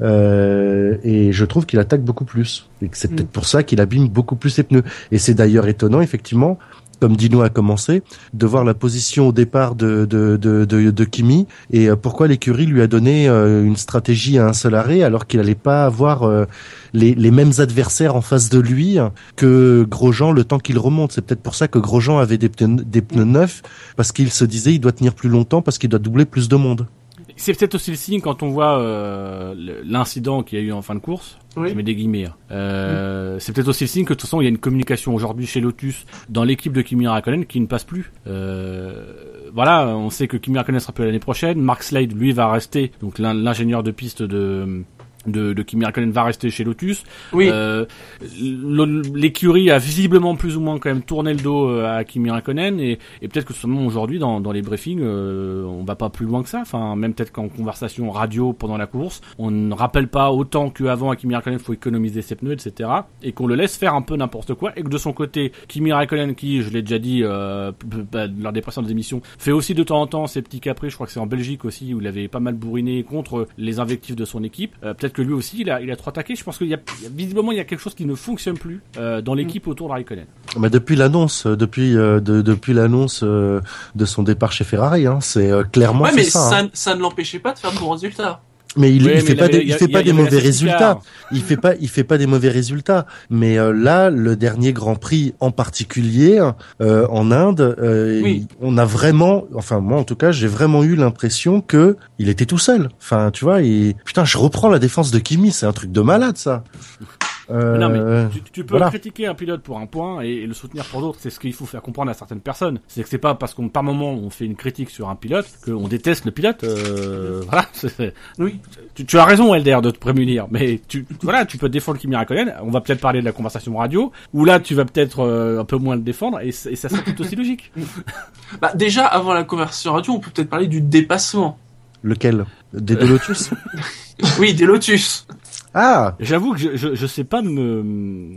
S3: Euh, et je trouve qu'il attaque beaucoup plus. Et que c'est mmh. peut-être pour ça qu'il abîme beaucoup plus ses pneus. Et c'est d'ailleurs étonnant, effectivement, comme Dino a commencé, de voir la position au départ de de de de, de Kimi et pourquoi l'écurie lui a donné euh, une stratégie à un seul arrêt alors qu'il allait pas avoir euh, les les mêmes adversaires en face de lui que Grosjean le temps qu'il remonte. C'est peut-être pour ça que Grosjean avait des pneus des pneus neufs parce qu'il se disait il doit tenir plus longtemps parce qu'il doit doubler plus de monde.
S2: C'est peut-être aussi le signe quand on voit euh, l'incident qu'il y a eu en fin de course. Oui. Je mets des guillemets. Euh, oui. C'est peut-être aussi le signe que de toute façon il y a une communication aujourd'hui chez Lotus dans l'équipe de Kimi Raikkonen qui ne passe plus. Euh, voilà, on sait que Kimi Raikkonen sera plus l'année prochaine. Mark Slade lui va rester, donc l'ingénieur de piste de de, de Kimi Raikkonen va rester chez Lotus.
S1: Oui.
S2: Euh, l'écurie a visiblement plus ou moins quand même tourné le dos à Kimi Raikkonen et, et peut-être que seulement aujourd'hui dans, dans les briefings euh, on va pas plus loin que ça. Enfin même peut-être qu'en conversation radio pendant la course on ne rappelle pas autant qu'avant à Kimi Raikkonen faut économiser ses pneus et cetera et qu'on le laisse faire un peu n'importe quoi et que de son côté Kimi Raikkonen qui je l'ai déjà dit euh, bah, lors des précédentes émissions fait aussi de temps en temps ses petits caprices. Je crois que c'est en Belgique aussi où il avait pas mal bourriné contre les invectives de son équipe. Euh, peut-être que lui aussi il a, il a trop attaqué. Je pense qu'il y a, il y a visiblement il y a quelque chose qui ne fonctionne plus euh, dans l'équipe autour de Raikkonen.
S3: Mais depuis l'annonce, depuis euh, de, depuis l'annonce euh, de son départ chez Ferrari, hein, c'est euh, clairement
S1: ouais,
S3: c'est
S1: mais
S3: ça.
S1: ça,
S3: hein.
S1: ça ne l'empêchait pas de faire de bons résultats.
S3: Mais il,
S2: Ouais,
S3: il fait
S2: mais
S3: pas,
S2: il
S3: des,
S2: avait-
S3: il fait
S2: il y
S3: pas
S2: a-
S3: des
S2: il y avait
S3: mauvais
S2: la safety
S3: résultats.
S2: car.
S3: Il fait pas, il fait pas des mauvais résultats. Mais euh, là, le dernier Grand Prix en particulier euh, en Inde, euh,
S1: Oui.
S3: il- on a vraiment, enfin moi en tout cas, j'ai vraiment eu l'impression que il était tout seul. Enfin, tu vois, et putain, je reprends la défense de Kimi, c'est un truc de malade ça. Euh,
S2: Mais non, mais tu, tu peux
S3: voilà.
S2: critiquer un pilote pour un point et, et le soutenir pour d'autres. C'est ce qu'il faut faire comprendre à certaines personnes. C'est que c'est pas parce qu'on par moment on fait une critique sur un pilote qu'on déteste le pilote. Euh, voilà. c'est- c'est-
S1: Oui.
S2: Tu, tu as raison, Elder, de te prémunir. Mais tu, voilà, tu peux défendre Kimi Raikkonen. On va peut-être parler de la conversation radio. Ou là, tu vas peut-être euh, un peu moins le défendre et, c- et ça serait tout aussi logique.
S1: Bah, déjà, avant la conversation radio, on peut peut-être parler du dépassement.
S3: Lequel? Des deux Lotus?
S1: Oui, des Lotus.
S3: Ah,
S2: J'avoue que je, je, je sais pas me...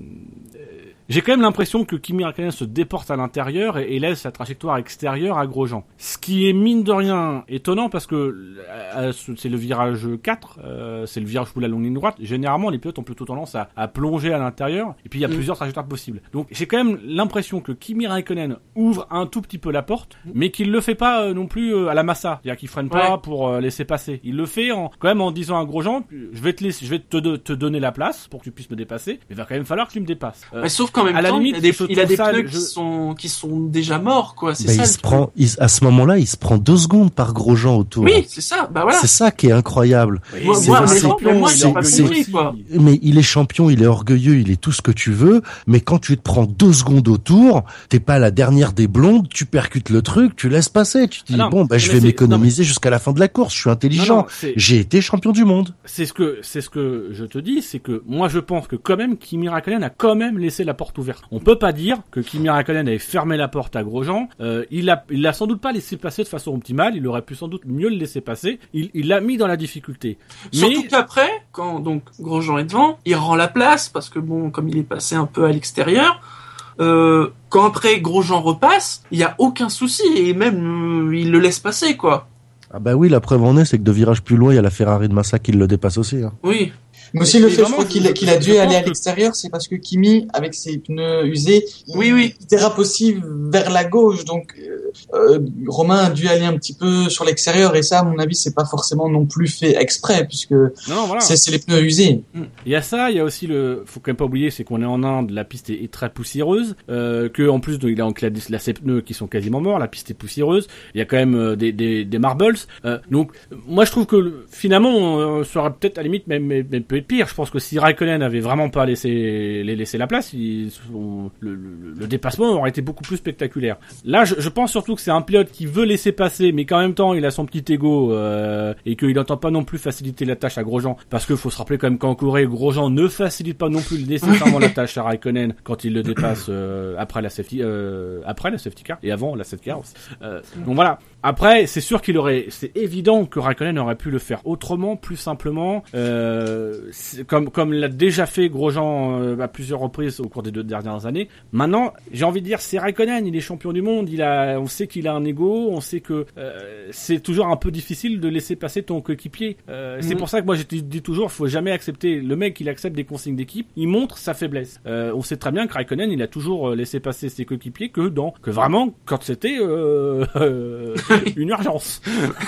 S2: J'ai quand même l'impression que Kimi Raikkonen se déporte à l'intérieur et, et laisse sa trajectoire extérieure à Grosjean. Ce qui est mine de rien étonnant parce que euh, c'est le virage quatre, euh, c'est le virage où la longue ligne droite. Généralement, les pilotes ont plutôt tendance à, à plonger à l'intérieur et puis il y a
S1: Mm.
S2: plusieurs trajectoires possibles. Donc j'ai quand même l'impression que Kimi Raikkonen ouvre un tout petit peu la porte, mais qu'il le fait pas euh, non plus euh, à la Massa, c'est-à-dire qu'il freine pas
S1: Ouais.
S2: pour euh, laisser passer. Il le fait en, quand même en disant à Grosjean, je vais te laisser, je vais te, de- te donner la place pour que tu puisses me dépasser, mais il va quand même falloir que tu me dépasses. Euh,
S1: Mais sauf qu'en même
S2: à la
S1: temps,
S2: limite,
S1: il a des,
S2: je
S1: il a
S2: trouve
S1: des
S2: ça,
S1: pneus
S2: je-
S1: qui sont, qui sont déjà morts, quoi. C'est
S3: bah,
S1: ça.
S3: il
S1: le
S3: se
S1: truc.
S3: prend, il, à ce moment-là, il se prend deux secondes par Grosjean autour.
S1: Oui, c'est ça. Bah voilà.
S3: C'est ça qui est incroyable.
S2: Oui,
S1: Moi,
S3: c'est
S1: moi,
S3: vrai,
S1: mais
S3: c'est-
S1: non, mais moi,
S3: c'est-
S1: j'ai pas
S3: c'est-
S1: compris, quoi.
S3: Mais il est champion, il est orgueilleux, il est tout ce que tu veux, mais quand tu te prends deux secondes autour, t'es pas la dernière des blondes, tu percutes le truc, tu laisses passer, tu te dis
S2: Ah non,
S3: bon bah je
S2: mais
S3: vais
S2: c'est-
S3: m'économiser jusqu'à la fin de la course, je suis
S2: Non,
S3: intelligent,
S2: non, c'est-
S3: j'ai été champion du monde.
S2: c'est ce que c'est ce que je te dis, c'est que moi je pense que quand même Kimi Raikkonen a quand même laissé la porte ouverte. On peut pas dire que Kimi Raikkonen avait fermé la porte à Grosjean. Euh, il a il l'a sans doute pas laissé passer de façon optimale. Il aurait pu sans doute mieux le laisser passer. Il il l'a mis dans la difficulté.
S1: Surtout
S2: Mais
S1: qu'après, quand donc Grosjean est devant, il rend la place parce que bon, comme il est passé un peu à l'extérieur, euh, quand après Grosjean repasse, il y a aucun souci et même euh, il le laisse passer, quoi.
S3: Ah bah oui, la preuve en est, c'est que de virage plus loin, il y a la Ferrari de Massa qui le dépasse aussi. Hein.
S1: Oui.
S4: Mais aussi le
S2: Et
S4: fait, je
S2: vraiment,
S4: crois qu'il a,
S2: je-
S4: qu'il a
S2: je
S4: dû aller
S2: pense
S4: à
S2: que-
S4: l'extérieur, c'est parce que Kimi, avec ses pneus usés, il,
S1: Oui, oui.
S4: il dérape aussi vers la gauche. Donc, euh, euh, Romain a dû aller un petit peu sur l'extérieur. Et ça, à mon avis, c'est pas forcément non plus fait exprès, puisque
S2: non, non voilà.
S4: c'est, c'est les pneus usés.
S2: Il y a ça, il y a aussi le, faut quand même pas oublier, c'est qu'on est en Inde, la piste est, est très poussiéreuse, euh, que en plus de, il a il a des- là, ses pneus qui sont quasiment morts, la piste est poussiéreuse, il y a quand même euh, des, des, des marbles, euh, donc moi je trouve que le- finalement, euh, ça aurait peut-être à la limite même, même, même peut être pire. Je pense que si Raikkonen avait vraiment pas laissé les laissé la place, il, son- le, le, le dépassement aurait été beaucoup plus spectaculaire. Là, je, je pense surtout que c'est un pilote qui veut laisser passer, mais qu'en même temps il a son petit ego euh, et qu'il n'entend pas non plus faciliter la tâche à Grosjean, parce que faut se rappeler quand même qu'en Corée, Grosjean ne facilite pas non plus nécessairement la tâche à Raikkonen quand il le dépasse euh, après la safety, euh, après la safety car et avant la safety car aussi. Euh, donc voilà. Après, c'est sûr qu'il aurait, c'est évident que Raikkonen aurait pu le faire autrement, plus simplement, euh, c'est- comme comme l'a déjà fait Grosjean euh, à plusieurs reprises au cours des deux dernières années. Maintenant, j'ai envie de dire, c'est Raikkonen, il est champion du monde, il a, on sait qu'il a un ego, on sait que euh, c'est toujours un peu difficile de laisser passer ton coéquipier. Euh, C'est
S1: Mhm.
S2: pour ça que moi je te dis toujours, faut jamais accepter. Le mec, il accepte des consignes d'équipe, il montre sa faiblesse. Euh, on sait très bien que Raikkonen, il a toujours euh, laissé passer ses coéquipiers que dans, que vraiment quand c'était euh, euh, une urgence.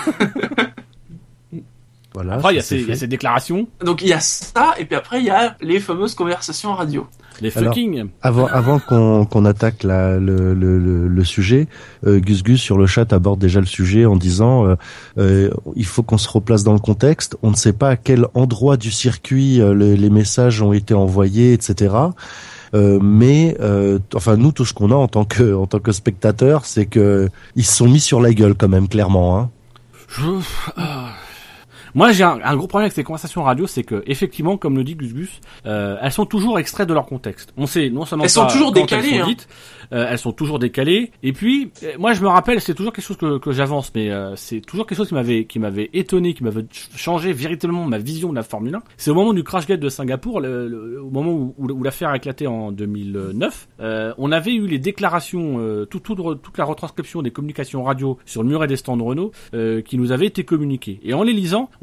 S3: Voilà.
S2: Après, il y a
S3: ça, c'est
S2: ces, il y a
S3: fait.
S2: ces déclarations,
S1: Donc il y a ça, et puis après il y a les fameuses conversations radio.
S2: les
S3: Alors,
S2: fucking.
S3: Avant, avant qu'on qu'on attaque la, le, le, le, le sujet, euh, Gus Gus sur le chat aborde déjà le sujet en disant euh, euh, il faut qu'on se replace dans le contexte. On ne sait pas à quel endroit du circuit euh, le- les messages ont été envoyés, et cetera. Euh, mais euh, enfin nous tout ce qu'on a en tant que en tant que spectateur, c'est que ils se sont mis sur la gueule quand même clairement. Hein.
S2: Je... ah. Moi, j'ai un, un gros problème avec ces conversations radio, c'est que effectivement, comme le dit Gus Gus, euh, elles sont toujours extraites de leur contexte. On sait non seulement
S1: Elles sont
S2: pas
S1: toujours
S2: quand
S1: décalées,
S2: elles sont
S1: hein.
S2: dites, euh, elles sont toujours décalées. Et puis, euh, moi, je me rappelle, c'est toujours quelque chose que, que j'avance, mais euh, c'est toujours quelque chose qui m'avait qui m'avait étonné, qui m'avait ch- changé véritablement ma vision de la Formule un. C'est au moment du Crashgate de Singapour, le, le- au moment où, où, où l'affaire a éclaté en deux mille neuf, euh, on avait eu les déclarations, euh, tout, tout, toute la retranscription des communications radio sur le muret des stands Renault, euh, qui nous avaient été communiquées. Et en les lisant, on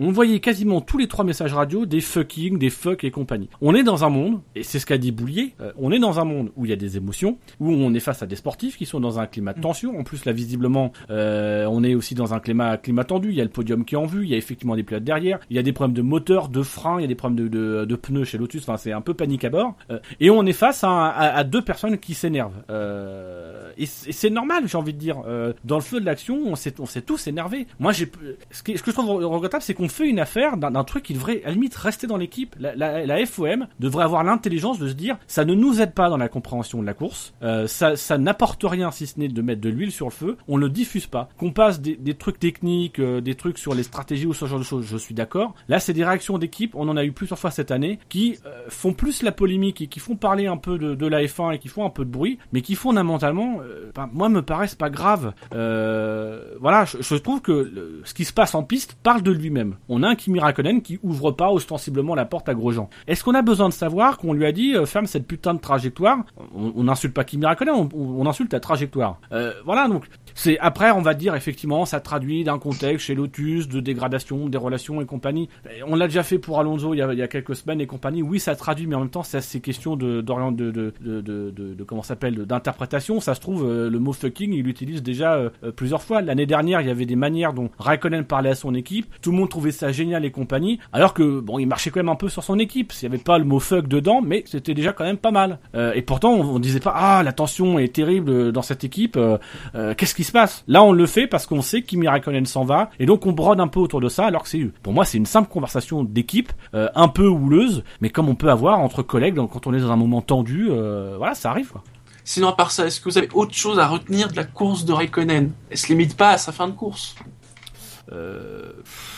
S2: on voyait quasiment tous les trois messages radio des fucking, des fuck et compagnie. On est dans un monde, et c'est ce qu'a dit Boulier, euh, on est dans un monde où il y a des émotions, où on est face à des sportifs qui sont dans un climat de tension. En plus, là, visiblement, euh, on est aussi dans un climat, climat tendu. Il y a le podium qui est en vue, il y a effectivement des pilotes derrière, il y a des problèmes de moteur, de frein, il y a des problèmes de, de, de pneus chez Lotus. Enfin, c'est un peu panique à bord. Euh, et on est face à, à, à deux personnes qui s'énervent. Euh, et, et c'est normal, j'ai envie de dire. Euh, dans le feu de l'action, on s'est, on s'est tous énervés. Moi, j'ai, ce, qui, ce que je trouve regrettable, c'est qu'on fait une affaire d'un, d'un truc qui devrait, à la limite, rester dans l'équipe. La, la, la F O M devrait avoir l'intelligence de se dire, ça ne nous aide pas dans la compréhension de la course. Euh, ça, ça n'apporte rien si ce n'est de mettre de l'huile sur le feu. On ne diffuse pas. Qu'on passe des, des trucs techniques, euh, des trucs sur les stratégies ou ce genre de choses, je suis d'accord. Là, c'est des réactions d'équipe. On en a eu plusieurs fois cette année qui euh, font plus la polémique et qui font parler un peu de, de la F un et qui font un peu de bruit, mais qui fondamentalement, euh, ben, moi, me paraissent pas graves. Euh, voilà, je, je trouve que le, ce qui se passe en piste parle de lui-même. On a un Kimi Räikkönen qui ouvre pas ostensiblement la porte à Grosjean. Est-ce qu'on a besoin de savoir qu'on lui a dit euh, ferme cette putain de trajectoire? On n'insulte pas Kimi Räikkönen, on, on insulte la trajectoire. Euh, voilà, donc c'est après on va dire effectivement ça traduit d'un contexte chez Lotus de dégradation des relations et compagnie. On l'a déjà fait pour Alonso il y a, il y a quelques semaines et compagnie. Oui, ça traduit, mais en même temps c'est ces questions de d'orient de de de de, de, de comment ça s'appelle d'interprétation. Ça se trouve euh, le mot fucking il l'utilise déjà euh, plusieurs fois. L'année dernière il y avait des manières dont Räikkönen parlait à son équipe. Tout le monde trouvait ça génial et compagnie. Alors que bon il marchait quand même un peu sur son équipe. S'il y avait pas le mot fuck dedans, mais c'était déjà quand même pas mal. Euh, et pourtant on, on disait pas ah la tension est terrible dans cette équipe. Euh, euh, qu'est-ce qui se passe? Là on le fait parce qu'on sait que Kimi Räikkönen s'en va et donc on brode un peu autour de ça alors que c'est pour moi c'est une simple conversation d'équipe euh, un peu houleuse mais comme on peut avoir entre collègues donc, quand on est dans un moment tendu euh, voilà ça arrive quoi.
S1: Sinon à part ça est-ce que vous avez autre chose à retenir de la course de Räikkönen? Elle se limite pas à sa fin de course?
S2: Euh...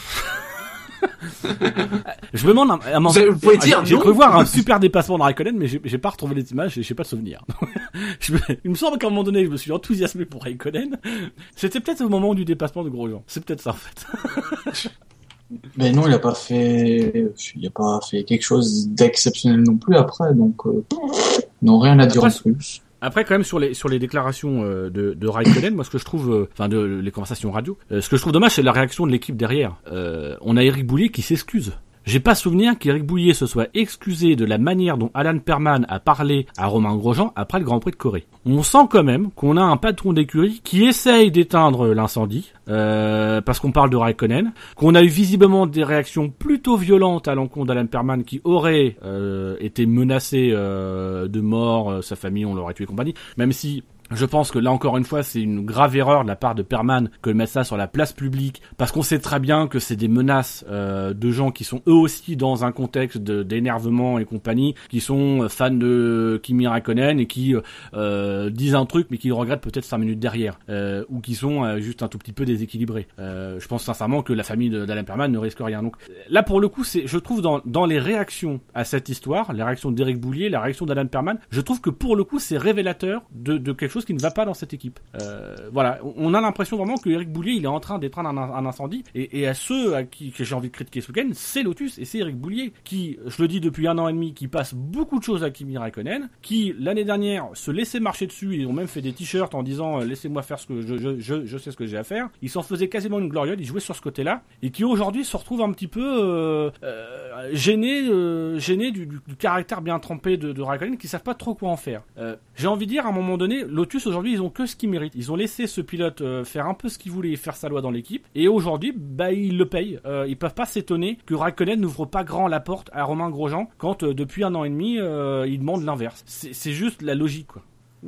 S2: Je me demande un, un moment.
S1: Vous pouvez dire
S2: j'ai
S1: non.
S2: cru voir un super dépassement de Räikkönen, mais j'ai, j'ai pas retrouvé les images et j'ai pas de souvenir. je me, il me semble qu'à un moment donné, je me suis enthousiasmé pour Räikkönen. C'était peut-être au moment du dépassement de Grosjean. C'est peut-être ça en fait.
S4: Mais non, il a pas fait, il a pas fait quelque chose d'exceptionnel non plus après, donc euh, non rien à dire en plus.
S2: Après, quand même, sur les sur les déclarations euh, de, de Räikkönen, moi, ce que je trouve, enfin, euh, de les conversations radio, euh, ce que je trouve dommage, c'est la réaction de l'équipe derrière. Euh, on a Eric Boulier qui s'excuse. J'ai pas souvenir qu'Éric Boulier se soit excusé de la manière dont Alan Perman a parlé à Romain Grosjean après le Grand Prix de Corée. On sent quand même qu'on a un patron d'écurie qui essaye d'éteindre l'incendie, euh, parce qu'on parle de Räikkönen, qu'on a eu visiblement des réactions plutôt violentes à l'encontre d'Alan Perman qui aurait euh, été menacé euh, de mort, euh, sa famille, on l'aurait tué et compagnie, même si... Je pense que là encore une fois c'est une grave erreur de la part de Perman que de mettre ça sur la place publique parce qu'on sait très bien que c'est des menaces euh, de gens qui sont eux aussi dans un contexte de, d'énervement et compagnie, qui sont fans de Kimi Räikkönen et qui euh, disent un truc mais qui le regrettent peut-être cinq minutes derrière euh, ou qui sont euh, juste un tout petit peu déséquilibrés. Euh, je pense sincèrement que la famille de, d'Alan Perman ne risque rien. Donc là pour le coup c'est, je trouve dans, dans les réactions à cette histoire, la réaction d'Éric Boulier, la réaction d'Alan Perman, je trouve que pour le coup c'est révélateur de, de quelque chose qui ne va pas dans cette équipe. Euh, voilà, on a l'impression vraiment que Eric Boulier il est en train d'éteindre un, un incendie et, et à ceux à qui que j'ai envie de critiquer ce week-end, c'est Lotus et c'est Eric Boulier qui, je le dis depuis un an et demi, qui passe beaucoup de choses à Kimi Räikkönen, qui l'année dernière se laissait marcher dessus, ils ont même fait des t-shirts en disant euh, laissez-moi faire ce que je, je, je, je sais ce que j'ai à faire. Ils s'en faisaient quasiment une gloriole, ils jouaient sur ce côté-là et qui aujourd'hui se retrouvent un petit peu euh, euh, gênés, euh, gênés du, du, du caractère bien trempé de, de Räikkönen, qui savent pas trop quoi en faire. Euh, j'ai envie de dire à un moment donné, Lotus aujourd'hui ils ont que ce qu'ils méritent. Ils ont laissé ce pilote euh, faire un peu ce qu'il voulait et faire sa loi dans l'équipe. Et aujourd'hui, bah ils le payent. Euh, ils peuvent pas s'étonner que Räikkönen n'ouvre pas grand la porte à Romain Grosjean quand euh, depuis un an et demi euh, il demande l'inverse. C'est, c'est juste la logique quoi.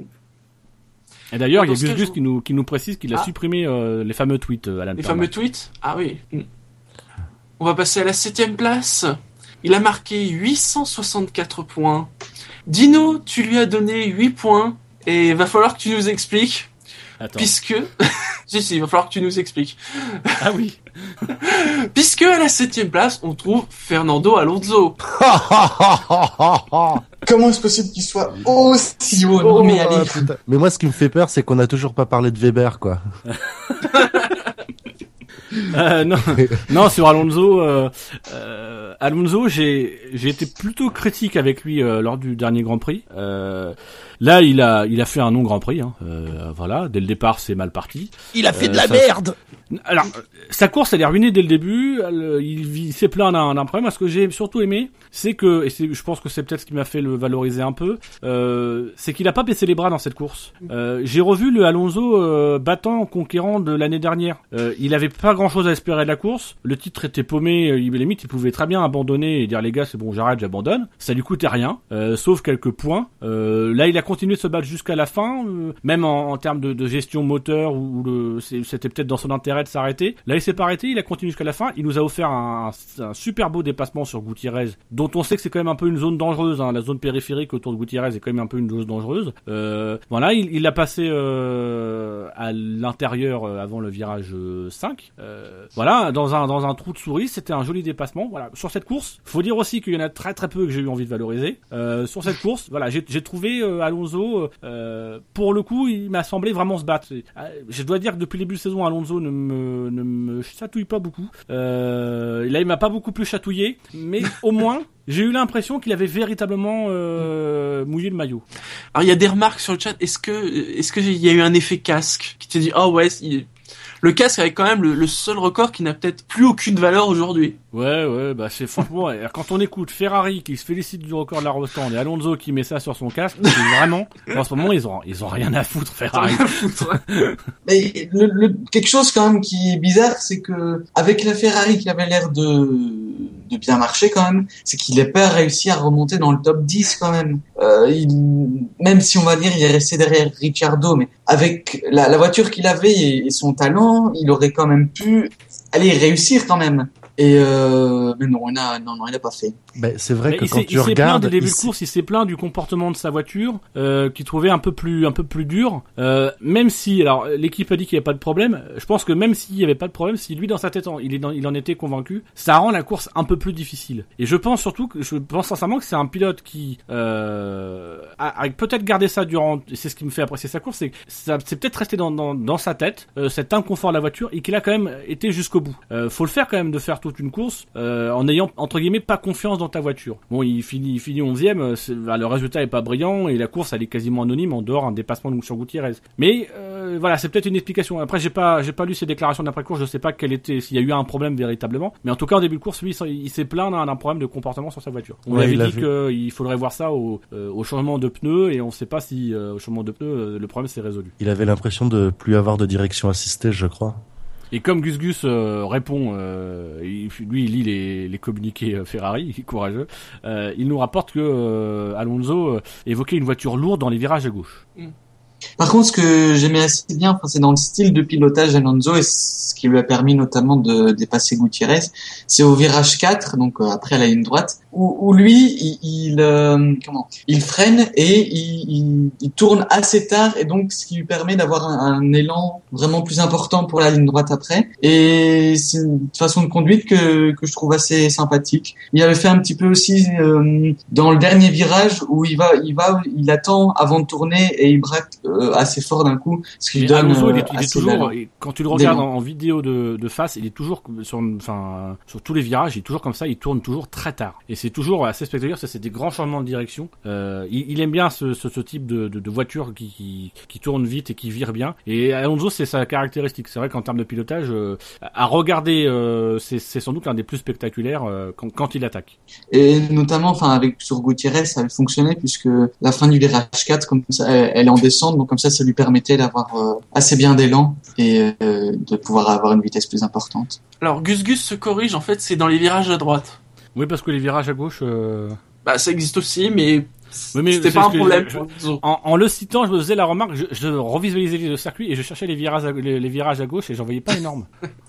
S2: Et d'ailleurs, il y a Gus Gus je... qui nous qui nous précise qu'il a ah. supprimé euh, les fameux tweets. Euh, Alan
S1: les
S2: Perman.
S1: fameux tweets. Ah oui. On va passer à la septième place. Il a marqué huit cent soixante-quatre points. Dino, tu lui as donné huit points. Et il va falloir que tu nous expliques. Attends. Puisque... si, si, il va falloir que tu nous expliques.
S2: Ah oui.
S1: Puisque à la septième place, on trouve Fernando Alonso.
S4: Comment est-ce possible qu'il soit aussi haut? Oh, mais, allez.
S3: Euh, mais moi, ce qui me fait peur, c'est qu'on n'a toujours pas parlé de Weber, quoi.
S2: euh, non, non, sur Alonso, euh, euh, Alonso, j'ai, j'ai été plutôt critique avec lui euh, lors du dernier Grand Prix. Euh, là, il a, il a fait un non Grand Prix. Hein. Euh, voilà, dès le départ, c'est mal parti.
S3: Il a fait
S2: euh,
S3: de la
S2: ça,
S3: merde.
S2: Alors, sa course, elle est ruinée dès le début. Elle, il, il s'est plaint d'un, d'un problème. Ce que j'ai surtout aimé, c'est que, et c'est, je pense que c'est peut-être ce qui m'a fait le valoriser un peu, euh, c'est qu'il a pas baissé les bras dans cette course. Euh, j'ai revu le Alonso euh, battant, conquérant de l'année dernière. Euh, il avait pas grand-chose à espérer de la course. Le titre était paumé. Il, limite, il pouvait très bien abandonner et dire les gars, c'est bon, j'arrête, j'abandonne. Ça lui coûtait rien, euh, sauf quelques points. Euh, là, il a continué de se battre jusqu'à la fin, euh, même en, en termes de, de gestion moteur, où le, c'était peut-être dans son intérêt de s'arrêter. Là, il s'est pas arrêté, il a continué jusqu'à la fin. Il nous a offert un, un super beau dépassement sur Gutiérrez, dont on sait que c'est quand même un peu une zone dangereuse. Hein. La zone périphérique autour de Gutiérrez est quand même un peu une zone dangereuse. Euh, voilà, il, il l'a passé euh, à l'intérieur euh, avant le virage cinq. Euh, voilà, dans un dans un trou de souris, c'était un joli dépassement. Voilà, sur cette course, faut dire aussi qu'il y en a très très peu que j'ai eu envie de valoriser. Euh, sur cette course, voilà, j'ai, j'ai trouvé euh, Alonso, euh, pour le coup, il m'a semblé vraiment se battre. Je dois dire que depuis le début de saison, Alonso ne me ne me chatouille pas beaucoup. Euh, là, il m'a pas beaucoup plus chatouillé, mais au moins, j'ai eu l'impression qu'il avait véritablement euh, mouillé le maillot.
S1: Alors il y a des remarques sur le chat. Est-ce que est-ce que il y a eu un effet casque qui te dit ah oh ouais il... le casque avait quand même le, le seul record qui n'a peut-être plus aucune valeur aujourd'hui.
S2: Ouais ouais bah c'est franchement quand on écoute Ferrari qui se félicite du record de la Rostand et Alonso qui met ça sur son casque, c'est vraiment en ce moment ils ont ils ont rien à foutre Ferrari.
S1: Rien à foutre.
S4: Mais le, le, quelque chose quand même qui est bizarre, c'est que avec la Ferrari qui avait l'air de de bien marcher quand même, c'est qu'il n'a pas réussi à remonter dans le top dix quand même. Euh, il, même si on va dire il est resté derrière Ricciardo, mais avec la, la voiture qu'il avait et, et son talent, il aurait quand même pu aller réussir quand même. Et euh, mais non, il a, non, non, il a pas fait.
S3: Ben, c'est vrai
S2: mais
S3: que quand tu
S2: il
S3: regardes,
S2: s'est plaint dès le début
S3: il
S2: de course, il s'est plaint du comportement de sa voiture, euh, qu'il trouvait un peu plus, un peu plus dur. Euh, même si, alors, l'équipe a dit qu'il n'y avait pas de problème. Je pense que même s'il n'y avait pas de problème, si lui dans sa tête, il est dans, il en était convaincu, ça rend la course un peu plus difficile. Et je pense surtout que, je pense sincèrement que c'est un pilote qui, euh, a, a peut-être gardé ça durant, et c'est ce qui me fait apprécier sa course, c'est que ça, c'est peut-être resté dans, dans, dans sa tête, euh, cet inconfort de la voiture, et qu'il a quand même été jusqu'au bout. Euh, faut le faire quand même de faire toute une course. Euh, en ayant entre guillemets pas confiance dans ta voiture. Bon, il finit, il finit onzième, bah, le résultat est pas brillant et la course elle est quasiment anonyme en dehors un dépassement de sur Gutiérrez. Mais euh, voilà, c'est peut-être une explication. Après, j'ai pas, j'ai pas lu ses déclarations d'après course, je sais pas quel était, s'il y a eu un problème véritablement. Mais en tout cas, au début de course, lui, il, il s'est plaint d'un, d'un problème de comportement sur sa voiture. On
S3: ouais,
S2: avait dit qu'il faudrait voir ça au, euh, au changement de pneus et on sait pas si euh, au changement de pneus euh, le problème s'est résolu.
S3: Il avait l'impression de plus avoir de direction assistée, je crois.
S2: Et comme Gus Gus euh, répond, euh, il, lui il lit les, les communiqués euh, Ferrari, il est courageux, euh, il nous rapporte que euh, Alonso euh, évoquait une voiture lourde dans les virages à gauche.
S1: Mm.
S4: Par contre, ce que j'aimais assez bien, enfin, c'est dans le style de pilotage d'Alonso et ce qui lui a permis notamment de dépasser Gutiérrez, c'est au virage quatre, donc euh, après la ligne droite, où, où lui, il, il euh, comment, il freine et il, il, il tourne assez tard et donc ce qui lui permet d'avoir un, un élan vraiment plus important pour la ligne droite après. Et c'est une façon de conduite que que je trouve assez sympathique. Il avait fait un petit peu aussi euh, dans le dernier virage où il va, il va, il attend avant de tourner et il braque Euh, assez fort d'un coup, ce qui lui donne
S2: Alonso, il est,
S4: euh,
S2: il est toujours, quand tu le regardes en, en vidéo de, de face, il est toujours sur, enfin, sur tous les virages, il est toujours comme ça, il tourne toujours très tard. Et c'est toujours assez spectaculaire, ça c'est des grands changements de direction. Euh, il, il aime bien ce, ce, ce type de, de, de voiture qui, qui, qui tourne vite et qui vire bien. Et Alonso, c'est sa caractéristique. C'est vrai qu'en termes de pilotage, euh, à regarder, euh, c'est, c'est sans doute l'un des plus spectaculaires euh, quand, quand il attaque.
S4: Et notamment, enfin, avec sur Gutiérrez, ça avait fonctionné puisque la fin du virage quatre, comme ça, elle, elle est en descente. Donc comme ça, ça lui permettait d'avoir euh, assez bien d'élan et euh, de pouvoir avoir une vitesse plus importante.
S1: Alors Gus Gus se corrige, en fait c'est dans les virages à droite.
S2: Oui, parce que les virages à gauche... Euh...
S1: Bah ça existe aussi, mais,
S2: oui, mais
S1: c'était pas un problème.
S2: Je, je, en, en le citant, je me faisais la remarque, je, je revisualisais le circuit et je cherchais les virages à, les, les virages à gauche et j'en voyais pas énorme.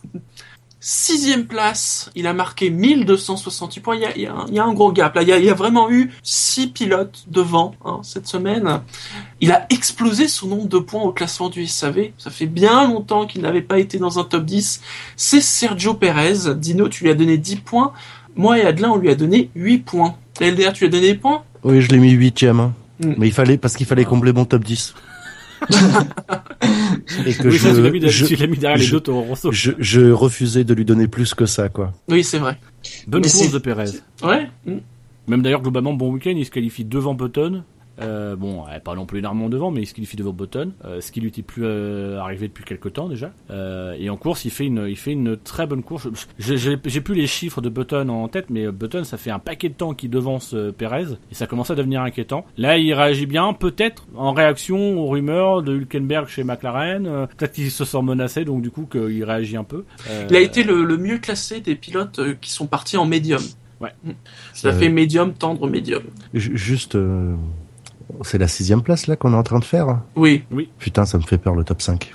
S1: Sixième place, il a marqué mille deux cent soixante-huit points. Il y a, il y a, un, il y a un gros gap là. Il y a, il y a vraiment eu six pilotes devant hein, cette semaine. Il a explosé son nombre de points au classement du S A V. Ça fait bien longtemps qu'il n'avait pas été dans un top dix. C'est Sergio Pérez. Dino, tu lui as donné dix points. Moi et Adelin, on lui a donné huit points. L D R, tu lui as donné des points ?
S3: Oui, je l'ai mis huitième. Hein.
S1: Mm.
S3: Mais il fallait, parce qu'il fallait combler mon top dix. et que
S2: oui,
S3: je,
S2: ça, tu l'as mis, derrière-
S3: je,
S2: tu l'as mis derrière les
S3: je-
S2: deux Toro Rosso.
S3: je, je refusais de lui donner plus que ça, quoi.
S1: Oui, c'est vrai.
S2: Bonne
S4: Mais
S2: course
S4: c'est-
S2: de Perez.
S1: Ouais. Mm.
S2: Même d'ailleurs, globalement, bon week-end, il se qualifie devant Button. Euh, bon, ouais, pas non plus énormément devant, mais il se qualifie devant Button, euh, ce qui lui était plus euh, arrivé depuis quelques temps déjà. Euh, et en course, il fait une, il fait une très bonne course. J'ai, j'ai, j'ai plus les chiffres de Button en tête, mais Button, ça fait un paquet de temps qu'il devance euh, Perez, et ça commence à devenir inquiétant. Là, il réagit bien, peut-être en réaction aux rumeurs de Hülkenberg chez McLaren. Euh, peut-être qu'il se sent menacé, donc du coup, qu'il réagit un peu. Euh,
S1: Il a été le, le mieux classé des pilotes euh, qui sont partis en médium.
S2: Ouais.
S1: Mm. Ça
S3: Euh,
S1: fait médium, tendre, médium.
S3: Ju- Juste, euh, c'est la sixième place là qu'on est en train de faire.
S1: Oui.
S3: Putain, ça me fait peur le top cinq.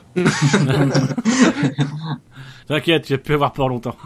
S2: T'inquiète, tu vas plus avoir peur longtemps.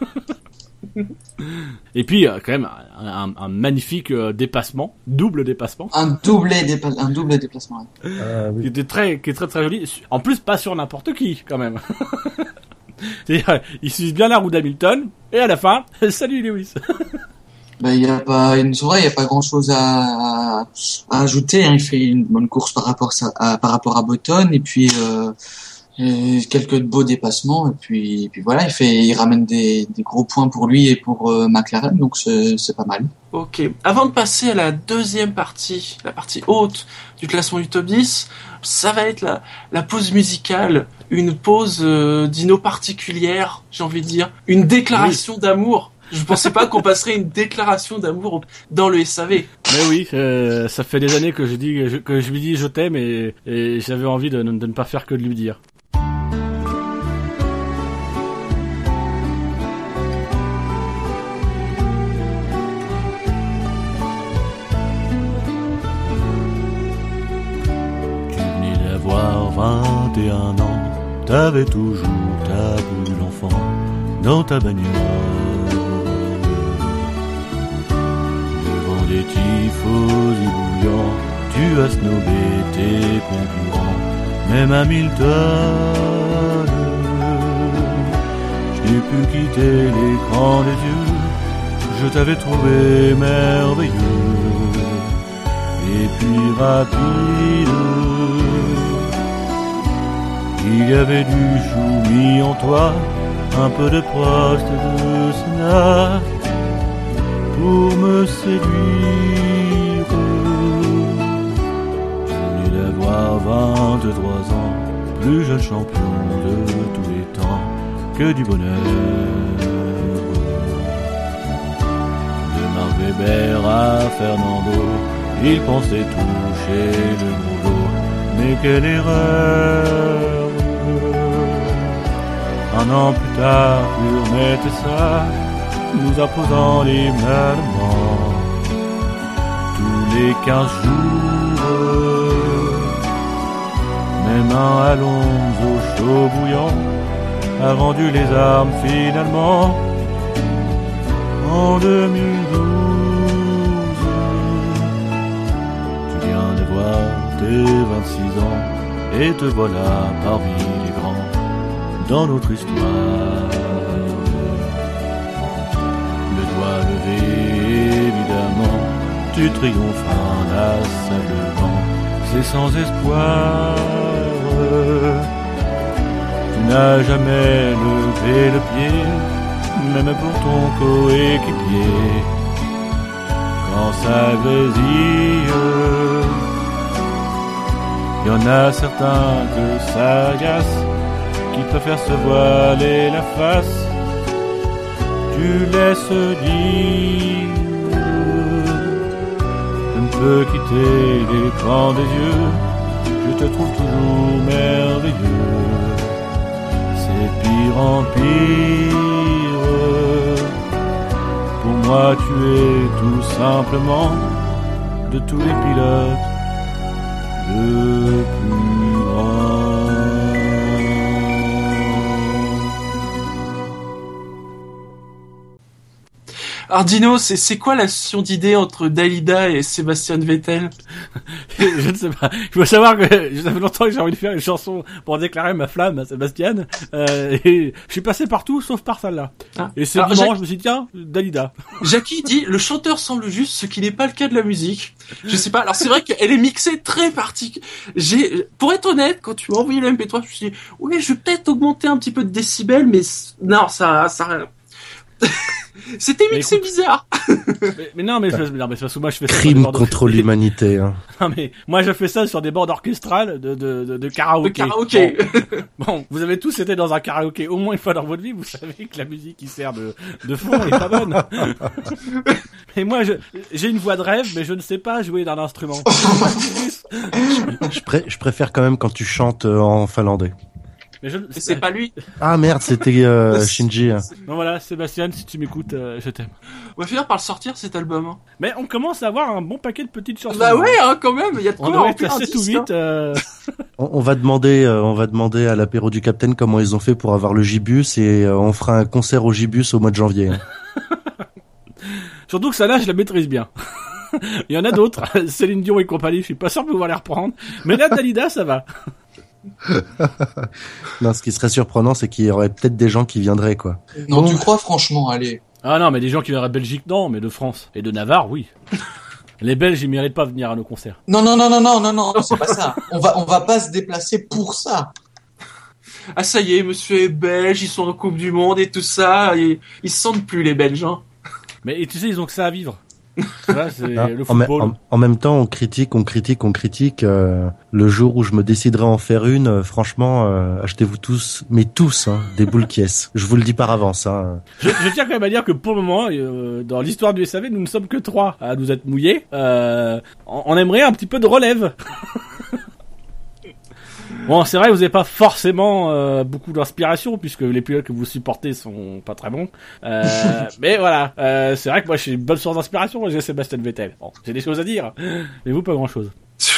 S2: Et puis, euh, quand même, un, un, un magnifique euh, dépassement, double dépassement,
S4: Un doublé, dépa- un double déplacement. ouais.
S3: Ah,
S2: qui
S3: oui.
S2: était très, qui est très très joli. En plus, pas sur n'importe qui, quand même. C'est-à-dire, il suit bien la roue d'Hamilton, et à la fin, salut Lewis.
S4: Ben, il y a pas, une soirée, il y a pas grand chose à, à, à ajouter, hein. Il fait une bonne course par rapport à, à par rapport à Button, et puis, euh, et quelques beaux dépassements, et puis, et puis voilà, il fait, il ramène des, des gros points pour lui et pour euh, McLaren, donc c'est, c'est pas mal.
S1: Ok. Avant de passer à la deuxième partie, la partie haute du classement du top dix, ça va être la, la pause musicale, une pause euh, dino particulière, j'ai envie de dire, une déclaration d'amour. Je pensais pas qu'on passerait une déclaration d'amour dans le S A V.
S2: Mais oui, euh, ça fait des années que je dis, que je lui dis je t'aime, et, et j'avais envie de, de ne pas faire que de lui dire.
S6: Tu venais d'avoir vingt et un ans, t'avais toujours ta bulle enfant dans ta bagnole. Devant des tifosi bouillants, tu as snobé tes concurrents, même Hamilton. Je n'ai pu quitter l'écran des yeux, je t'avais trouvé merveilleux. Et puis rapide, il y avait du chou mis en toi, un peu de Prost et de Senna pour me séduire. Je venais d'avoir vingt-trois ans, plus jeune champion de tous les temps, que du bonheur. De Marc Weber à Fernando, il pensait toucher le gros lot, mais quelle erreur! Un an plus tard, plus remettait ça, nous imposant les mêlements tous les quinze jours. Même un Alonso chaud bouillant a rendu les armes finalement en deux mille douze. Tu viens de voir tes vingt-six ans et te voilà parmi les grands dans notre histoire. Le doigt levé, évidemment, tu triomphes inlassablement, c'est sans espoir. Tu n'as jamais levé le pied, même pour ton coéquipier, quand ça grésille. Y en a certains que ça agace, qui préfèrent se voiler la face. Tu laisses dire, je ne peux quitter l'écran des yeux, je te trouve toujours merveilleux. C'est pire en pire, pour moi tu es tout simplement, de tous les pilotes, le plus grand.
S1: Alors Dino, c'est c'est quoi la scission d'idées entre Dalida et Sébastien Vettel?
S2: Je ne sais pas. Il faut savoir que ça fait longtemps que j'ai envie de faire une chanson pour déclarer ma flamme à Sébastien. Euh, et je suis passé partout sauf par celle-là.
S1: Ah.
S2: Et c'est
S1: Alors,
S2: dimanche,
S1: Jacques-
S2: je me suis dit, tiens, Dalida.
S1: Jackie dit le chanteur semble juste, ce qui n'est pas le cas de la musique. Je sais pas. Alors c'est vrai qu'elle est mixée très particulière. J'ai, pour être honnête, quand tu m'as envoyé le M P trois, je me suis dit oui, je vais peut-être augmenter un petit peu de décibels, mais c- non, ça, ça. C'était
S2: Mais
S1: mixé
S2: écoute-
S1: bizarre.
S2: Mais, mais non, mais, je, non, mais c'est parce que moi je fais ça sur des
S3: Crime
S2: bords de-
S3: contre l'humanité. Hein.
S2: Non, mais moi je fais ça sur des bords orchestrales de, de, de, de karaoké.
S1: Le karaoké.
S2: Bon, bon, vous avez tous été dans un karaoké au moins une fois dans votre vie, vous savez que la musique qui sert de, de fond est pas bonne. Mais moi je, j'ai une voix de rêve, mais je ne sais pas jouer d'un instrument.
S3: Je, pré- je préfère quand même quand tu chantes euh, en finlandais.
S2: Mais je,
S1: Mais c'est pas lui.
S3: Ah merde, c'était euh, Shinji. hein.
S2: Non voilà, Sébastien, si tu m'écoutes, euh, je t'aime.
S1: On va finir par le sortir cet album. Hein.
S2: Mais on commence à avoir un bon paquet de petites chansons.
S1: Bah ouais, hein, quand même. Il y a de
S2: On
S1: quoi
S2: doit
S1: en
S2: être à
S1: faire un
S2: sept ou
S1: disque, hein.
S2: huit. Euh...
S3: On, on va demander, euh, on va demander à l'apéro du Capitaine comment ils ont fait pour avoir le Gibus et euh, on fera un concert au Gibus au mois de janvier. hein.
S2: Surtout que ça là, je la maîtrise bien. Il y en a d'autres, Céline Dion et compagnie, je suis pas sûr de pouvoir les reprendre. Mais là, Dalida, ça va.
S3: Non, ce qui serait surprenant, c'est qu'il y aurait peut-être des gens qui viendraient, quoi.
S4: Non,
S3: Bon.
S4: tu crois franchement, allez.
S2: Ah non, mais des gens qui viendraient de Belgique, non, mais de France. Et de Navarre, oui. Les Belges, ils méritent pas de venir à nos concerts.
S4: Non, non, non, non, non, non, non, c'est pas ça. On va, on va pas se déplacer pour ça.
S1: Ah ça y est, monsieur est belge, ils sont en Coupe du Monde et tout ça. Et ils se sentent plus les Belges. Hein.
S2: Mais et tu sais, ils ont que ça à vivre. Voilà, c'est
S3: Hein,
S2: le
S3: en, me-
S2: football.
S3: en- en même temps, on critique, on critique, on critique. euh, le jour où je me déciderai à en faire une, euh, franchement, euh, achetez-vous tous, mais tous, hein, des boules quies. Je vous le dis par avance. Hein.
S2: Je, je tiens quand même à dire que pour le moment, euh, dans l'histoire du S A V, nous ne sommes que trois à nous être mouillés. Euh, on, on aimerait un petit peu de relève. Bon, c'est vrai, vous n'avez pas forcément euh, beaucoup d'inspiration puisque les pilotes que vous supportez sont pas très bons. Euh, mais voilà, euh, c'est vrai que moi j'ai une bonne source d'inspiration. Moi, j'ai Sébastien Vettel. Bon, j'ai des choses à dire, mais vous pas grand-chose.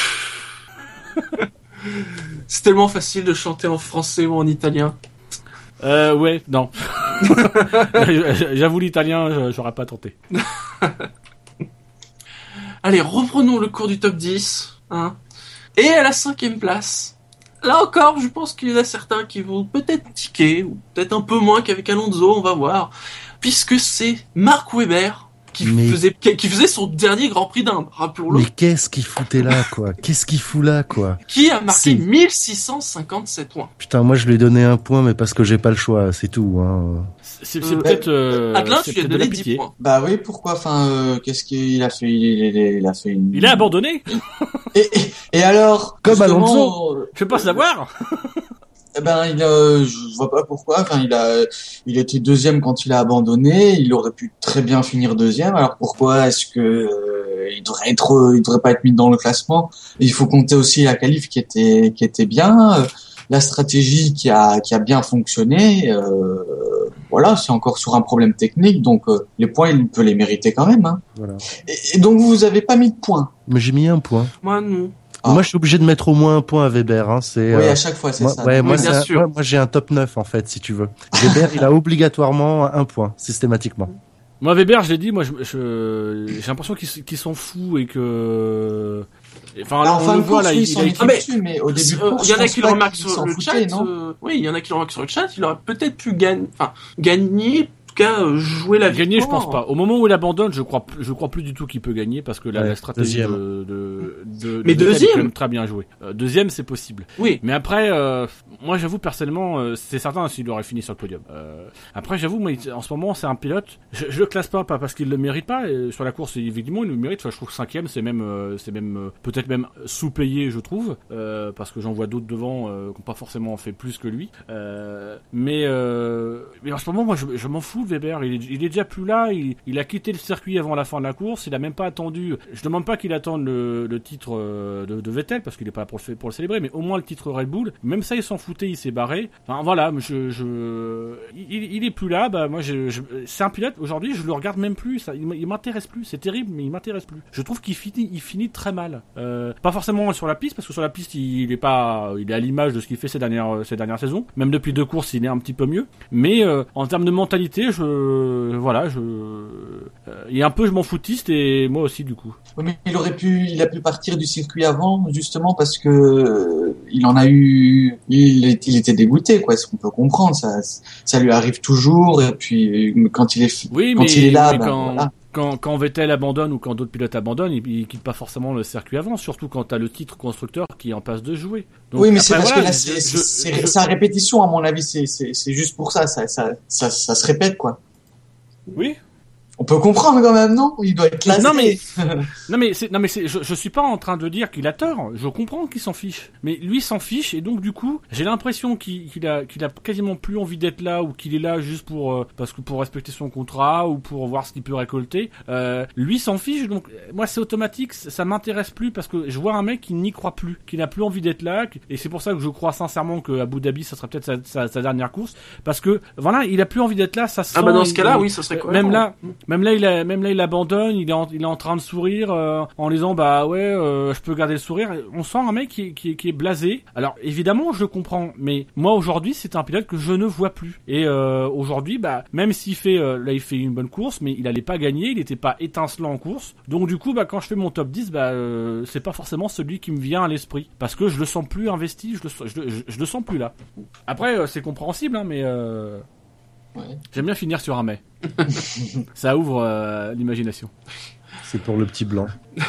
S1: C'est tellement facile de chanter en français ou en italien.
S2: Euh, ouais, non. J'avoue l'italien, je- j'aurais pas tenté.
S1: Allez, reprenons le cours du top dix. Hein. Et à la cinquième place, là encore, je pense qu'il y en a certains qui vont peut-être tiquer, ou peut-être un peu moins qu'avec Alonso, on va voir. Puisque c'est Mark Webber qui,
S3: Mais-
S1: faisait, qui qui faisait son dernier Grand Prix d'Inde, rappelons-le.
S3: Mais qu'est-ce qu'il foutait là, quoi? Qu'est-ce qu'il fout là, quoi?
S1: Qui a marqué
S3: Si.
S1: mille six cent cinquante-sept points.
S3: Putain, moi je lui ai donné un point, mais parce que j'ai pas le choix, c'est tout. Hein.
S2: C'est c'est
S1: Euh,
S2: peut-être euh,
S1: Adelin,
S2: c'est
S1: tu lui as
S2: peut-être de la
S1: donné dix
S2: pitié.
S1: points.
S4: Bah oui, pourquoi? Enfin, euh, qu'est-ce qu'il a fait? Il, il- il a fait une.
S2: Il a abandonné.
S4: Et, et, et alors?
S3: Comme
S4: justement,
S3: Alonso.
S4: euh,
S2: Je veux pas savoir.
S4: Eh ben, il a, je vois pas pourquoi. Enfin, il a, il était deuxième quand il a abandonné. Il aurait pu très bien finir deuxième. Alors pourquoi est-ce que euh, il devrait être, il devrait pas être mis dans le classement? Il faut compter aussi la qualif qui était, qui était bien, euh, la stratégie qui a, qui a bien fonctionné. Euh, voilà, c'est encore sur un problème technique, donc euh, les points, il peut les mériter quand même. Hein.
S3: Voilà.
S4: Et, et donc vous avez pas mis de points.
S3: Mais j'ai mis un point.
S1: Moi, non.
S4: Ah.
S3: Moi je suis obligé de mettre au moins un point à Weber. Hein. C'est,
S4: Oui,
S3: euh,
S4: à chaque fois, c'est
S3: moi,
S4: ça.
S3: ouais,
S4: Donc,
S3: moi,
S1: Oui,
S3: c'est
S1: bien
S3: un-
S1: sûr.
S3: moi, moi, j'ai un top neuf en fait, si tu veux. Weber, il a obligatoirement un point, systématiquement.
S2: Moi, Weber, je l'ai dit, moi, je, je- j'ai l'impression qu'ils s- qu'ils s'en foutent et que. Enfin,
S4: Ah, en
S2: on
S4: fin
S2: le
S4: de
S2: voit
S4: course,
S2: là,
S4: oui,
S2: il,
S4: ils s'en
S2: il a
S4: étaient
S1: Ah, mais-
S4: dessus, mais au début de
S1: Euh,
S4: course,
S1: Il y en
S4: je
S1: a
S4: pense
S1: qui le
S4: pas
S1: remarquent
S4: qu'ils
S1: sur
S4: s'en
S1: le
S4: foutaient,
S1: chat.
S4: non
S1: euh, oui, il y en a qui le remarquent sur le chat. Il aurait peut-être pu gagner, enfin, gagner, en tout cas, euh, jouer la victoire.
S2: Gagner, je pense pas. Au moment où il abandonne, je crois, plus- je crois plus du tout qu'il peut gagner parce que la,
S3: Ouais,
S2: la stratégie
S3: deuxième.
S2: de, de, de,
S1: Mais
S2: de Vettel
S1: deuxième
S2: est quand même très bien jouée. Euh, deuxième, c'est possible.
S1: Oui.
S2: Mais après, euh, moi, j'avoue personnellement, euh, c'est certain s'il aurait fini sur le podium. Euh, après, j'avoue, moi, il- en ce moment, c'est un pilote. Je, je le classe pas, pas parce qu'il le mérite pas. Et sur la course, évidemment, il le mérite. Enfin, je trouve que cinquième, c'est même, euh, c'est même euh, peut-être même sous-payé, je trouve, euh, parce que j'en vois d'autres devant euh, qui n'ont pas forcément fait plus que lui. Euh, mais, euh, mais en ce moment, moi, je, je m'en fous de Weber. Il est, il est déjà plus là. Il, il a quitté le circuit avant la fin de la course. Il a même pas attendu. Je demande pas qu'il attende le, le titre euh, de, de Vettel parce qu'il est pas là pour le, pour le célébrer, mais au moins le titre Red Bull. Même ça, il s'en foutait. Il s'est barré. Enfin voilà, je, je, il, il est plus là. Bah moi, je, je, c'est un pilote. Aujourd'hui, je le regarde même plus. Ça, il, il m'intéresse plus. C'est terrible, mais il m'intéresse plus. Je trouve qu'il finit, il finit très mal. Euh, pas forcément sur la piste parce que sur la piste, il, il est pas, il est à l'image de ce qu'il fait ces dernières, ces dernières saisons. Même depuis deux courses, il est un petit peu mieux. Mais euh, en termes de mentalité, je je, voilà, je, euh, il y a un peu je m'en foutiste et moi aussi du coup.
S4: Oui, mais il aurait pu, il a pu partir du circuit avant, justement parce que euh, il en a eu, il, il était dégoûté, quoi. Ce qu'on peut comprendre, ça, ça lui arrive toujours. Et puis quand il est,
S2: oui,
S4: quand
S2: mais,
S4: il est là,
S2: mais
S4: ben,
S2: quand,
S4: voilà.
S2: quand, quand Vettel abandonne ou quand d'autres pilotes abandonnent, il, il quitte pas forcément le circuit avant, surtout quand t'as le titre constructeur qui est en passe de jouer. Donc,
S4: oui, mais
S2: après,
S4: c'est parce
S2: voilà,
S4: que là,
S2: je-
S4: c'est,
S2: je-
S4: c'est,
S2: je-
S4: c'est à répétition, à mon avis, c'est, c'est, c'est juste pour ça, ça, ça, ça, ça se répète, quoi.
S2: Oui.
S4: On peut comprendre quand même, non? Il doit être lassé.
S2: Non mais non mais c'est non mais c'est je, je suis pas en train de dire qu'il a tort. Je comprends qu'il s'en fiche, mais lui s'en fiche et donc du coup j'ai l'impression qu'il, qu'il a qu'il a quasiment plus envie d'être là ou qu'il est là juste pour euh, parce que pour respecter son contrat ou pour voir ce qu'il peut récolter. Euh, lui s'en fiche donc moi c'est automatique, ça m'intéresse plus parce que je vois un mec qui n'y croit plus, qui n'a plus envie d'être là et c'est pour ça que je crois sincèrement que Abu Dhabi ça serait peut-être sa, sa, sa dernière course parce que voilà il a plus envie d'être là, ça se
S1: Ah
S2: sent,
S1: bah dans ce
S2: il-
S1: cas-là,
S2: il-
S1: oui, ça serait cohérent.
S2: même là. Même là, il a, même là, il abandonne. Il est en, il est en train de sourire euh, en disant bah ouais, euh, je peux garder le sourire. On sent un mec qui est, qui est, qui est blasé. Alors évidemment, je le comprends, mais moi aujourd'hui, c'est un pilote que je ne vois plus. Et euh, aujourd'hui, bah même s'il fait, euh, là, il fait une bonne course, mais il allait pas gagner. Il était pas étincelant en course. Donc du coup, bah quand je fais mon top dix, bah euh, c'est pas forcément celui qui me vient à l'esprit parce que je le sens plus investi. Je le, je, je, je le sens plus là. Après, euh, c'est compréhensible, hein, mais. Euh...
S4: Ouais.
S2: J'aime bien finir sur un mais. Ça ouvre euh, l'imagination.
S3: C'est pour le petit blanc.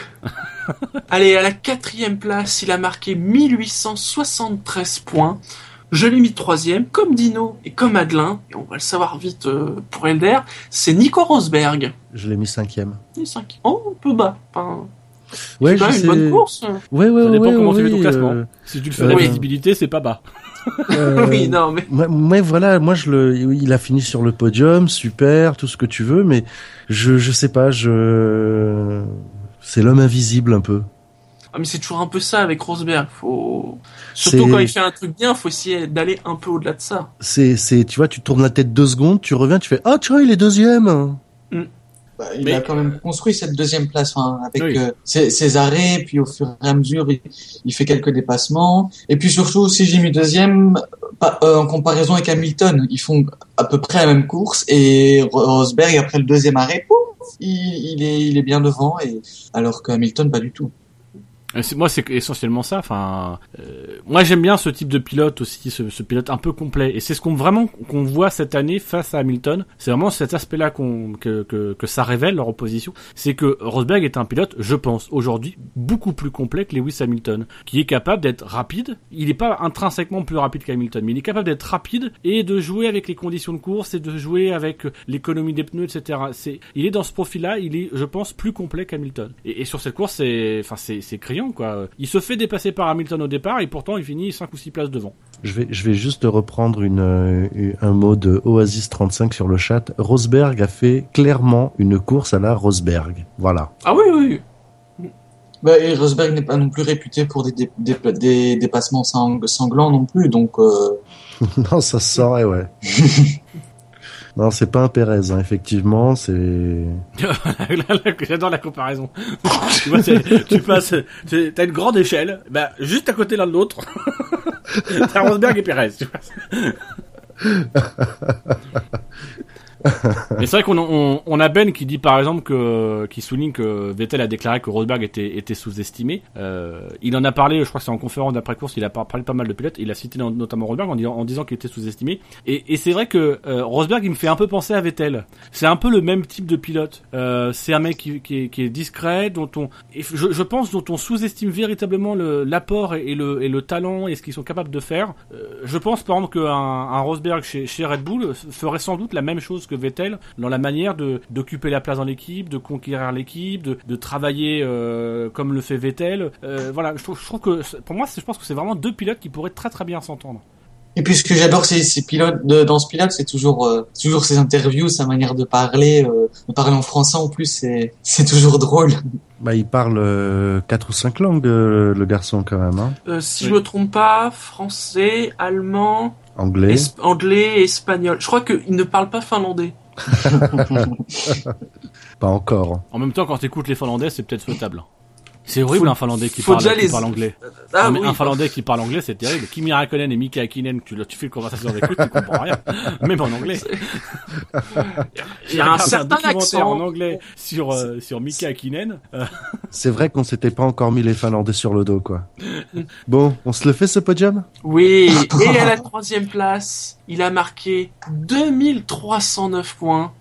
S1: Allez, à la quatrième place, il a marqué mille huit cent soixante-treize points. Je l'ai mis troisième, comme Dino et comme Adelin, et on va le savoir vite euh, pour Elder, c'est Nico Rosberg.
S3: Je l'ai mis cinquième.
S1: Il est cinq. Oh, un peu bas. Enfin,
S3: Ouais,
S1: c'est quand
S3: je
S1: même
S3: sais.
S1: une bonne course.
S3: Ouais, ouais,
S2: Ça dépend
S3: ouais,
S2: comment tu
S3: oui,
S2: fais ton classement.
S3: euh,
S2: Si tu le fais
S3: euh,
S2: à
S1: oui.
S2: la visibilité, c'est pas bas.
S3: euh,
S1: Oui, non, mais...
S3: Ouais, ouais, voilà, moi je le, il a fini sur le podium, super, tout ce que tu veux, mais je, je sais pas, je, c'est l'homme invisible un peu.
S1: Ah, mais c'est toujours un peu ça avec Rosberg. Faut... Surtout
S3: C'est-
S1: quand il fait un truc bien, faut essayer d'aller un peu au-delà de ça.
S3: C'est, c'est, tu vois, tu tournes la tête deux secondes, tu reviens, tu fais, ah, tiens, il est deuxième.
S4: Bah, il
S2: Mais-
S4: a quand même construit cette deuxième place, hein, avec
S2: Oui.
S4: euh, ses, ses arrêts, puis au fur et à mesure, il, il fait quelques dépassements. Et puis surtout, si j'ai mis deuxième, pas, euh, en comparaison avec Hamilton, ils font à peu près la même course, et Rosberg, après le deuxième arrêt, pouf, il, il est, il est bien devant, et alors que Hamilton, pas du tout.
S2: Et c'est- moi, c'est essentiellement ça. Enfin, euh, moi, j'aime bien ce type de pilote aussi, ce, ce pilote un peu complet. Et c'est ce qu'on vraiment qu'on voit cette année face à Hamilton. C'est vraiment cet aspect-là qu'on que, que que ça révèle leur opposition. C'est que Rosberg est un pilote, je pense, aujourd'hui beaucoup plus complet que Lewis Hamilton, qui est capable d'être rapide. Il n'est pas intrinsèquement plus rapide qu'Hamilton, mais il est capable d'être rapide et de jouer avec les conditions de course et de jouer avec l'économie des pneus, et cetera. C'est, il est dans ce profil-là, il est, je pense, plus complet qu'Hamilton. Et, et sur cette course, c'est, enfin, c'est, c'est criant, quoi. Il se fait dépasser par Hamilton au départ et pourtant il finit cinq ou six places devant.
S3: Je vais, je vais juste reprendre une, euh, un mot de Oasis trente-cinq sur le chat. Rosberg a fait clairement une course à la Rosberg. Voilà.
S1: Ah oui, oui.
S4: Bah, et Rosberg n'est pas non plus réputé pour des, des, des, des dépassements sang, sanglants non plus, donc euh...
S3: Non, ça se saurait, ouais. Non, c'est pas un Pérez, hein, effectivement, c'est...
S2: J'adore la comparaison. Tu vois, c'est- tu passes, c'est- t'as une grande échelle, bah, juste à côté l'un de l'autre. T'as Rosberg et Perez, tu vois. Mais c'est vrai qu'on on, on a Ben qui dit par exemple que qui souligne que Vettel a déclaré que Rosberg était était sous-estimé. Euh, il en a parlé, je crois que c'est en conférence d'après course, il a par- parlé pas mal de pilotes. Il a cité no- notamment Rosberg en disant, en disant qu'il était sous-estimé. Et, et c'est vrai que euh, Rosberg il me fait un peu penser à Vettel. C'est un peu le même type de pilote. Euh, c'est un mec qui, qui, est, qui est discret, dont on, et je, je pense, dont on sous-estime véritablement le, l'apport et, et le et le talent et ce qu'ils sont capables de faire. Euh, je pense par exemple qu'un un Rosberg chez, chez Red Bull ferait sans doute la même chose que Vettel dans la manière de d'occuper la place dans l'équipe, de conquérir l'équipe, de, de travailler euh, comme le fait Vettel. Euh, voilà, je trouve, je trouve que pour moi, c'est, je pense que c'est vraiment deux pilotes qui pourraient très très bien s'entendre.
S4: Et puis ce que j'adore ces, ces pilotes de, dans ce pilote, c'est toujours euh, toujours ses interviews, sa manière de parler, euh, de parler en français en plus, c'est c'est toujours drôle.
S3: Bah, il parle euh, quatre ou cinq langues, euh, le garçon, quand même, hein.
S1: Euh, si
S2: Oui.
S1: je me trompe pas, français, allemand,
S3: Anglais.
S1: es- anglais, espagnol. Je crois qu'il ne parle pas finlandais.
S3: Pas encore.
S2: En même temps, quand t'écoutes les Finlandais, c'est peut-être souhaitable. C'est horrible
S1: Faut-
S2: un Finlandais qui
S1: faut
S2: parle,
S1: déjà
S2: qui
S1: les-
S2: parle anglais.
S1: Ah
S2: Non, mais
S1: oui.
S2: un Finlandais qui parle anglais, c'est terrible. Kimi Räikkönen et Mika Häkkinen, tu, tu fais une conversation avec eux, tu comprends rien. Même en anglais.
S1: Il y a un
S2: Regarde
S1: certain
S2: documentaire
S1: accent.
S2: en anglais sur, euh, sur Mika Häkkinen. Euh,
S3: C'est vrai qu'on s'était pas encore mis les Finlandais sur le dos, quoi. Bon, on se le fait ce podium?
S1: Oui, et à la troisième place, il a marqué deux mille trois cent neuf points.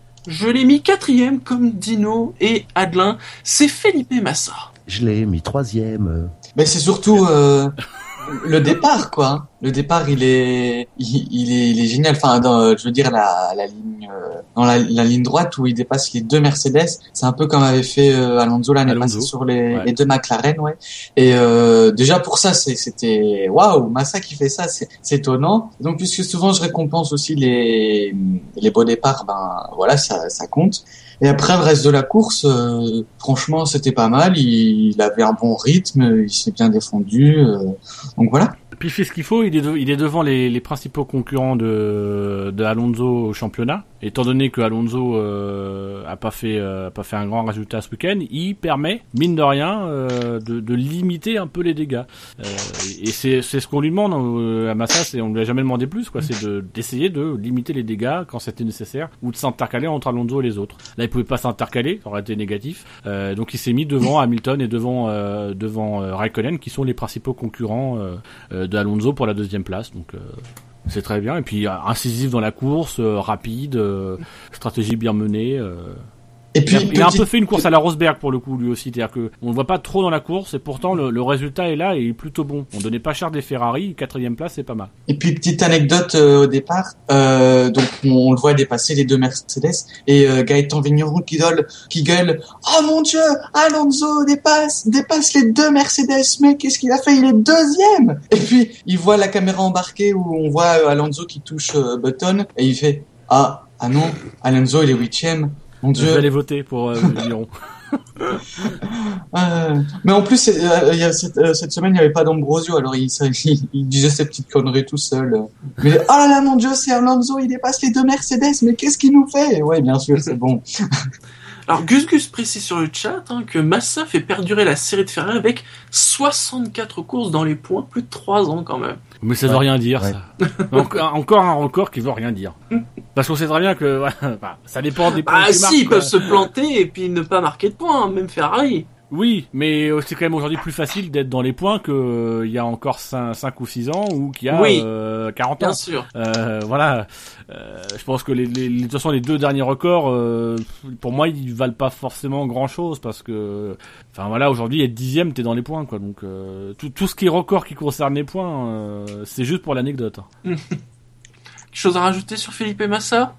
S1: Je l'ai mis quatrième comme Dino et Adelin. C'est Felipe Massa.
S3: Je l'ai mis troisième.
S4: Mais c'est surtout euh, le départ, quoi. Le départ, il est, il, il est, il est génial. Enfin, dans, je veux dire la, la ligne, euh, dans la, la ligne droite où il dépasse les deux Mercedes, c'est un peu comme avait fait euh, Alonso l'année
S2: Alonso.
S4: passée sur les,
S2: Ouais.
S4: les deux McLaren, ouais. Et euh, déjà pour ça, c'est, c'était waouh, Massa qui fait ça, c'est, c'est étonnant. Donc puisque souvent je récompense aussi les, les beaux départs, ben voilà, ça, ça compte. Et après le reste de la course, euh, franchement, c'était pas mal. Il, il avait un bon rythme, il s'est bien défendu. Euh, donc voilà.
S2: Puis il fait ce qu'il faut, il est, de- il est devant les, les principaux concurrents de, de Alonso au championnat. Étant donné que Alonso euh, a pas fait euh, a pas fait un grand résultat ce week-end, il permet mine de rien euh, de, de limiter un peu les dégâts. Euh, et c'est c'est ce qu'on lui demande euh, à Massa, c'est on lui a jamais demandé plus quoi, c'est de d'essayer de limiter les dégâts quand c'était nécessaire ou de s'intercaler entre Alonso et les autres. Là, il pouvait pas s'intercaler, ça aurait été négatif. Euh, donc il s'est mis devant Hamilton et devant euh, devant euh, Raikkonen qui sont les principaux concurrents euh, euh, de Alonso pour la deuxième place. Donc euh, c'est très bien. Et puis euh, incisif dans la course, euh, rapide, euh, stratégie bien menée. Euh.
S4: Et puis
S2: Il, a, il a un
S4: petite-
S2: peu fait une course à la Rosberg pour le coup lui aussi, c'est-à-dire que on le voit pas trop dans la course et pourtant le, le résultat est là et il est plutôt bon. On donnait pas cher des Ferrari, quatrième place c'est pas mal.
S4: Et puis petite anecdote euh, au départ, euh, donc on, on le voit dépasser les deux Mercedes et euh, Gaëtan Vigneron qui gueule, qui gueule, oh mon Dieu, Alonso dépasse, dépasse les deux Mercedes, mec, qu'est-ce qu'il a fait, il est deuxième. Et puis il voit la caméra embarquée où on voit euh, Alonso qui touche euh, Button et il fait, ah ah non, Alonso il est huitième, mon
S2: Je vais
S4: Dieu.
S2: aller voter pour euh, Vigneron.
S4: Euh, mais en plus, c'est- euh, il y a cette, euh, cette semaine, il n'y avait pas d'Ambrosio, alors il, ça- il, il disait ses petites conneries tout seul. Mais oh là là, mon Dieu, c'est Alonso, il dépasse les deux Mercedes, mais qu'est-ce qu'il nous fait? Ouais, bien sûr, c'est bon.
S1: Alors Gus Gus précise sur le chat hein, que Massa fait perdurer la série de Ferrari avec soixante-quatre courses dans les points, plus de trois ans quand même.
S2: Mais ça veut
S3: Ouais.
S2: rien dire
S3: Ouais.
S2: ça. encore, encore un record qui veut rien dire. Parce qu'on sait très bien que voilà, bah, ça dépend des points
S1: Ah
S2: que tu
S1: si,
S2: marques,
S1: ils
S2: quoi.
S1: peuvent se planter et puis ne pas marquer de points, hein, même Ferrari.
S2: Oui, mais euh, c'est quand même aujourd'hui plus facile d'être dans les points que euh, il y a encore cinq ou six ans ou qu'il y a
S1: Oui.
S2: euh, quarante ans.
S1: Bien sûr.
S2: Euh, voilà. Euh, je pense que les, les, les, de toute façon, les deux derniers records, euh, pour moi, ils valent pas forcément grand chose parce que, enfin voilà, aujourd'hui, être dixième, t'es dans les points, quoi. Donc, euh, tout, tout ce qui est record qui concerne les points, euh, c'est juste pour l'anecdote.
S1: Quelque chose à rajouter sur Felipe Massa?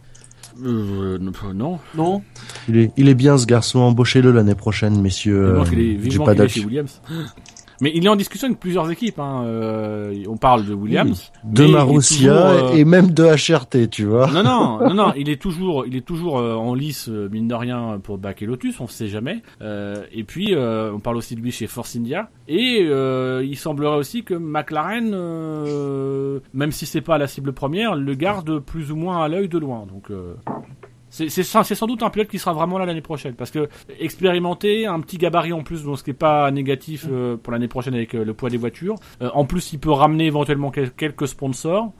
S2: Euh, non.
S1: Non.
S3: Il est, il est bien ce garçon, embauchez-le l'année prochaine, messieurs
S2: Vivement
S3: euh,
S2: qu'il est,
S3: du
S2: vivement qu'il est
S3: paddock.
S2: chez Williams. Mais il est en discussion avec plusieurs équipes. Hein. Euh, on parle de Williams,
S3: De
S2: mais il est
S3: Marussia
S2: toujours, euh,
S3: et même de H R T, tu vois.
S2: Non, non, non, non, il est toujours, il est toujours euh, en lice, euh, mine de rien, pour backer Lotus, on sait jamais. Euh, et puis, euh, on parle aussi de lui chez Force India. Et euh, il semblerait aussi que McLaren, euh, même si c'est pas la cible première, le garde plus ou moins à l'œil de loin. Donc, euh, c'est, c'est, c'est sans doute un pilote qui sera vraiment là l'année prochaine, parce que expérimenté, un petit gabarit en plus, donc ce qui est pas négatif euh, pour l'année prochaine avec euh, le poids des voitures. Euh, en plus, il peut ramener éventuellement quel- quelques sponsors.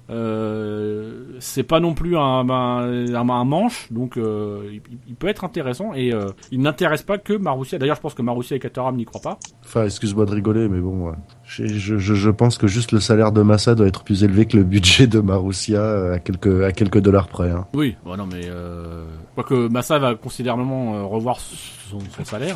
S2: Euh, c'est pas non plus un, un, un, un manche, donc euh, il, il peut être intéressant et euh, il n'intéresse pas que Marussia. D'ailleurs, je pense que Marussia et Caterham n'y croient pas.
S3: Enfin, excuse-moi de rigoler, mais bon, ouais. je, je, je, je pense que juste le salaire de Massa doit être plus élevé que le budget de Marussia euh, à quelques, à quelques dollars près. Hein.
S2: Oui, bon, non mais euh, quoique Massa va considérablement euh, revoir son, son salaire.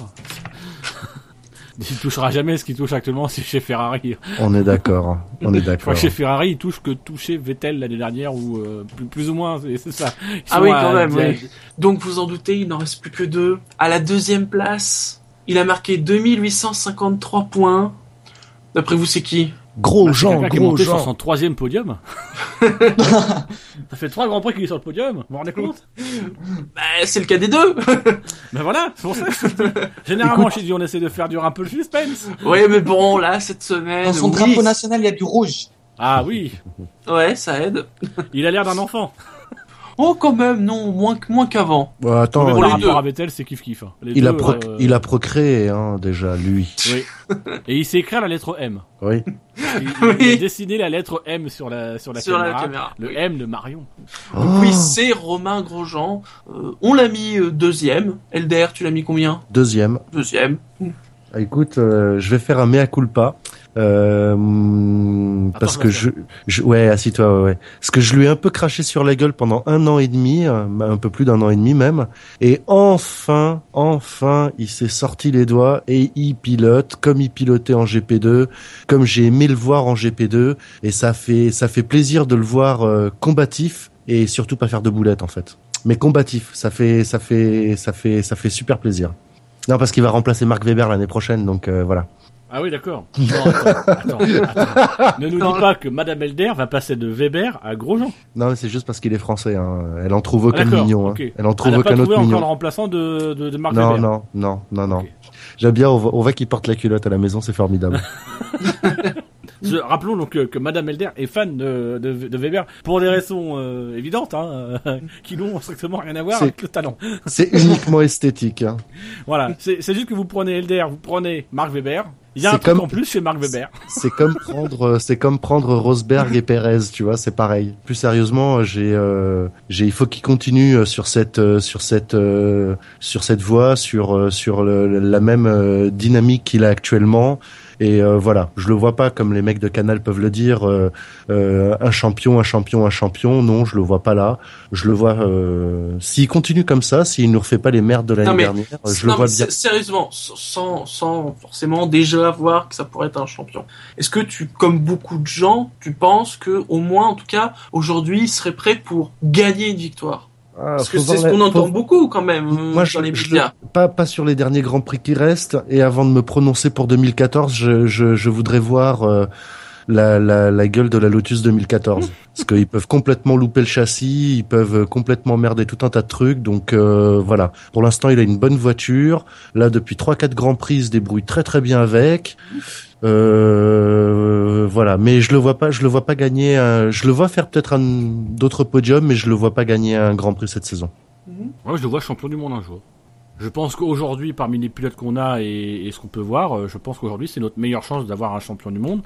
S2: Il touchera jamais ce qu'il touche actuellement c'est chez Ferrari.
S3: On est d'accord, hein. on est
S2: Je crois
S3: d'accord.
S2: que chez Ferrari, il touche que toucher Vettel l'année dernière ou euh, plus, plus ou moins, c'est, c'est ça. Ils
S1: Ah
S2: sont
S1: oui,
S2: à-
S1: quand même,
S2: à-
S1: oui. Donc vous en doutez, il n'en reste plus que deux. À la deuxième place, il a marqué deux mille huit cent cinquante-trois points. D'après vous, c'est qui?
S3: Gros
S2: Bah, c'est
S3: gens,
S2: quelqu'un qui est
S3: gros
S2: monté sur
S3: gens.
S2: son troisième podium. Ça fait trois grands prix qu'il est sur le podium. Vous vous rendez compte?
S1: Bah, c'est le cas des deux.
S2: Ben voilà, c'est pour ça que je te dis. Généralement, chez lui, on essaie de faire durer un peu le suspense.
S1: Ouais, mais bon, là, cette semaine...
S4: Dans son
S1: oui.
S4: drapeau national, il y a du rouge.
S2: Ah oui,
S1: Ouais, ça aide.
S2: il a l'air d'un enfant.
S1: Oh, quand même, non, moins, moins qu'avant.
S3: Bon, attends,
S2: Pour
S1: pour
S2: le
S1: les
S2: rapport
S1: deux.
S2: à Vettel, c'est kiff kiff. Hein. Les
S3: il
S2: deux,
S3: a pro-
S2: euh,
S3: il a procréé, hein, déjà, lui.
S2: Oui. Et il sait écrire la lettre M.
S3: Oui.
S2: Il,
S1: Oui.
S2: il a dessiné la lettre M sur la sur la
S1: Sur la
S2: caméra.
S1: caméra.
S2: Le M de Marion.
S1: Donc oui, c'est Romain Grosjean. Euh, on l'a mis euh, deuxième. Elder, tu l'as mis combien?
S3: Deuxième.
S1: Deuxième.
S3: Ah, écoute, euh, je vais faire un mea culpa. Euh, parce
S2: Attends,
S3: que
S2: je
S3: je, je, ouais, assis-toi, ouais, ouais. Parce que je lui ai un peu craché sur la gueule pendant un an et demi, euh, un peu plus d'un an et demi même. Et enfin, enfin, il s'est sorti les doigts et il pilote comme il pilotait en G P deux, comme j'ai aimé le voir en G P deux. Et ça fait, ça fait plaisir de le voir euh, combatif et surtout pas faire de boulettes en fait. Mais combatif, ça fait, ça fait, ça fait, ça fait super plaisir. Non, parce qu'il va remplacer Mark Webber l'année prochaine, donc euh, voilà.
S2: Ah oui, d'accord. Non, attends, attends, attends. Ne nous dis pas que Madame Elder va passer de Weber à Grosjean.
S3: Non, mais c'est juste parce qu'il est français. Hein. Elle en trouve aucun
S2: Ah, d'accord,
S3: mignon.
S2: ok.
S3: Hein. Elle en trouve
S2: Elle n'a pas
S3: aucun
S2: trouvé
S3: autre
S2: encore le
S3: mignon.
S2: remplaçant de, de, de Mark
S3: Non,
S2: Webber.
S3: non, non, non, non.
S2: Ok.
S3: J'aime bien. On voit, on voit qu'il porte la culotte à la maison, c'est formidable.
S2: Je- rappelons donc que, que Madame Elder est fan de, de, de Weber pour des raisons euh, évidentes, hein, euh, qui n'ont strictement rien à voir
S3: C'est-
S2: avec le talent.
S3: C'est uniquement esthétique. Hein.
S2: Voilà, c'est c'est juste que vous prenez Elder, vous prenez Mark Webber. Il y a
S3: C'est
S2: un truc
S3: comme-
S2: en plus chez Mark Webber.
S3: C'est comme prendre, c'est comme prendre Rosberg et Perez, tu vois, c'est pareil. Plus sérieusement, j'ai, euh, j'ai, il faut qu'il continue sur cette, euh, sur cette, euh, sur cette voie, sur, euh, sur le- la même euh, dynamique qu'il a actuellement. Et euh, voilà, je le vois pas comme les mecs de Canal peuvent le dire, euh, euh, un champion, un champion, un champion. Non, je le vois pas là. Je le vois. Euh, s'il continue comme ça, s'il nous refait pas les merdes de
S1: Non,
S3: l'année
S1: mais-
S3: dernière, je
S1: Non,
S3: le
S1: mais
S3: vois bien.
S1: sé- Sérieusement, sans, sans forcément déjà voir que ça pourrait être un champion. Est-ce que tu, comme beaucoup de gens, tu penses que au moins, en tout cas, aujourd'hui, il serait prêt pour gagner une victoire?
S3: Ah,
S1: Parce que
S3: faut
S1: c'est ce
S3: voir
S1: qu'on
S3: la-
S1: entend
S3: faut-
S1: beaucoup quand même euh,
S3: Moi, je,
S1: dans les
S3: je
S1: médias.
S3: le- pas pas sur les derniers grands prix qui restent. Et avant de me prononcer pour deux mille quatorze, je je, je voudrais voir euh, la, la la gueule de la Lotus deux mille quatorze, parce qu'ils peuvent complètement louper le châssis, ils peuvent complètement merder tout un tas de trucs. Donc euh, voilà. Pour l'instant, il a une bonne voiture. Là, depuis trois quatre grands prix, il se débrouille très très bien avec. Euh, voilà, mais je le vois pas, je le vois pas gagner. Un, je le vois faire peut-être un d'autres podiums, mais je le vois pas gagner un Grand Prix cette saison.
S2: Moi, je le vois champion du monde un jour. Je pense qu'aujourd'hui, parmi les pilotes qu'on a et, et ce qu'on peut voir, euh, je pense qu'aujourd'hui, c'est notre meilleure chance d'avoir un champion du monde.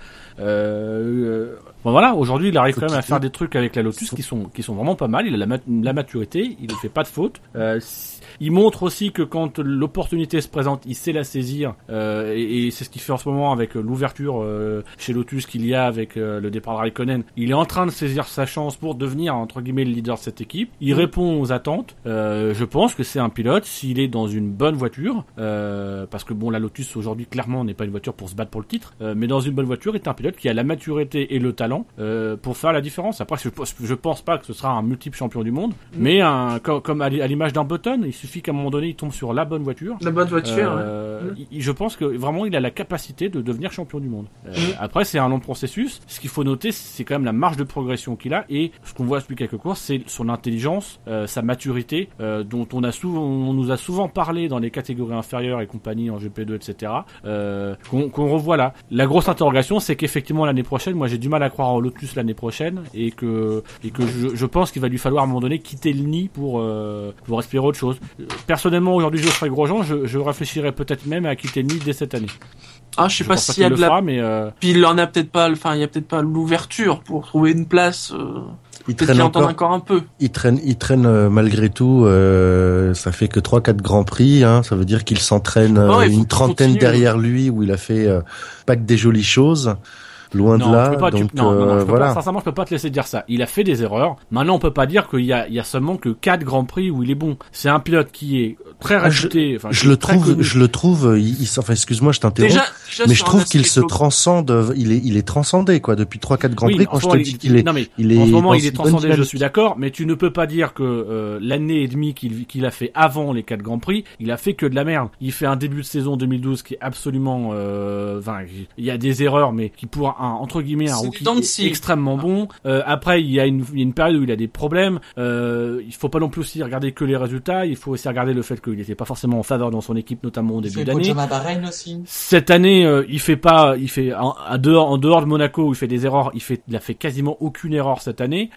S2: Euh, euh, bon voilà, aujourd'hui, il arrive quand même à faire des trucs avec la Lotus qui sont qui sont vraiment pas mal. Il a la, mat- la maturité, il ne fait pas de faute. Euh, il montre aussi que quand l'opportunité se présente, il sait la saisir. Euh, et, et c'est ce qu'il fait en ce moment avec l'ouverture euh, chez Lotus qu'il y a avec euh, le départ de Raikkonen. Il est en train de saisir sa chance pour devenir entre guillemets le leader de cette équipe. Il répond aux attentes. Euh, je pense que c'est un pilote s'il est dans une bonne voiture, euh, parce que bon, la Lotus aujourd'hui clairement n'est pas une voiture pour se battre pour le titre, euh, mais dans une bonne voiture, est un pilote qui a la maturité et le talent euh, pour faire la différence. Après, je, je pense pas que ce sera un multiple champion du monde, mais un, comme, comme à l'image d'un Button, il suffit qu'à un moment donné il tombe sur la bonne voiture.
S1: La bonne voiture.
S2: Euh,
S1: ouais.
S2: il- je pense que vraiment il a la capacité de devenir champion du monde. Euh,
S1: Mm.
S2: Après, c'est un long processus. Ce qu'il faut noter, c'est quand même la marge de progression qu'il a, et ce qu'on voit depuis quelques courses, c'est son intelligence, euh, sa maturité, euh, dont on a souvent, on nous a souvent parlé dans les catégories inférieures et compagnie en G P deux, et cetera. Euh, qu'on qu'on revoit là. La grosse interrogation, c'est qu'effectivement l'année prochaine, moi j'ai du mal à croire en Lotus l'année prochaine, et que et que je, je pense qu'il va lui falloir à un moment donné quitter le nid pour euh, pour respirer autre chose. Euh, Personnellement, aujourd'hui, je serais Grosjean, je, je réfléchirais peut-être même à quitter le nid dès cette année.
S1: Ah, je sais
S2: Je
S1: pas
S2: pense pas
S1: s'il y a
S2: qu'il
S1: de
S2: le
S1: la.
S2: fera, mais euh,
S1: Puis il en a peut-être pas. Enfin, il y a peut-être pas l'ouverture pour trouver une place. Euh...
S3: Il
S1: Peut-être
S3: traîne
S1: qu'il entend
S3: encore.
S1: encore un peu.
S3: Il traîne, il traîne euh, malgré tout. Euh, ça fait que trois, quatre grands prix. Hein, ça veut dire qu'il s'entraîne euh,
S1: Oh, il faut
S3: une
S1: qu'il
S3: trentaine
S1: continue.
S3: derrière lui, où il a fait euh, pas que des jolies choses. Loin
S2: non,
S3: de là.
S2: tu peux pas, tu-
S3: donc
S2: non, non, non,
S3: euh,
S2: je peux
S3: voilà.
S2: pas, sincèrement, je peux pas te laisser dire ça. Il a fait des erreurs. Maintenant, on peut pas dire qu'il y a, il y a seulement que quatre grands prix où il est bon. C'est un pilote qui est très
S3: Ah, je-
S2: réputé. enfin,
S3: Je
S2: qui est
S3: le
S2: très
S3: trouve,
S2: connu.
S3: je le trouve. Il, il, enfin, excuse-moi, je t'interromps.
S1: Déjà, déjà
S3: mais
S1: sur
S3: je
S1: un
S3: trouve qu'il
S1: aspect
S3: se
S1: glo-
S3: transcende. Il est, il est transcendé quoi depuis trois, quatre grands
S2: Oui,
S3: prix.
S2: mais
S3: Quand
S2: en
S3: je
S2: ce
S3: te
S2: moment,
S3: dis qu'il est,
S2: non mais
S3: il est
S2: en ce moment
S3: dans
S2: il est
S3: une bonne
S2: transcendé, je
S3: dynamique.
S2: suis d'accord, mais tu ne peux pas dire que euh, l'année et demie qu'il qu'il a fait avant les quatre grands prix, il a fait que de la merde. Il fait un début de saison deux mille douze qui est absolument, euh, enfin, il y a des erreurs, mais qui pour un entre guillemets un
S1: C'est du
S2: rookie
S1: dents de
S2: est
S1: scie.
S2: extrêmement bon. Euh, après, il y a une, il y a une période où il a des problèmes. Euh, il faut pas non plus aussi regarder que les résultats. Il faut aussi regarder le fait qu'il n'était pas forcément en faveur dans son équipe, notamment au
S4: Il
S2: début
S4: fait le
S2: d'année.
S4: podium à Bahreïn aussi.
S2: Cette année, euh, il fait pas, il fait en, en dehors, en dehors de Monaco, il fait des erreurs. Il fait, il a fait quasiment aucune erreur cette année.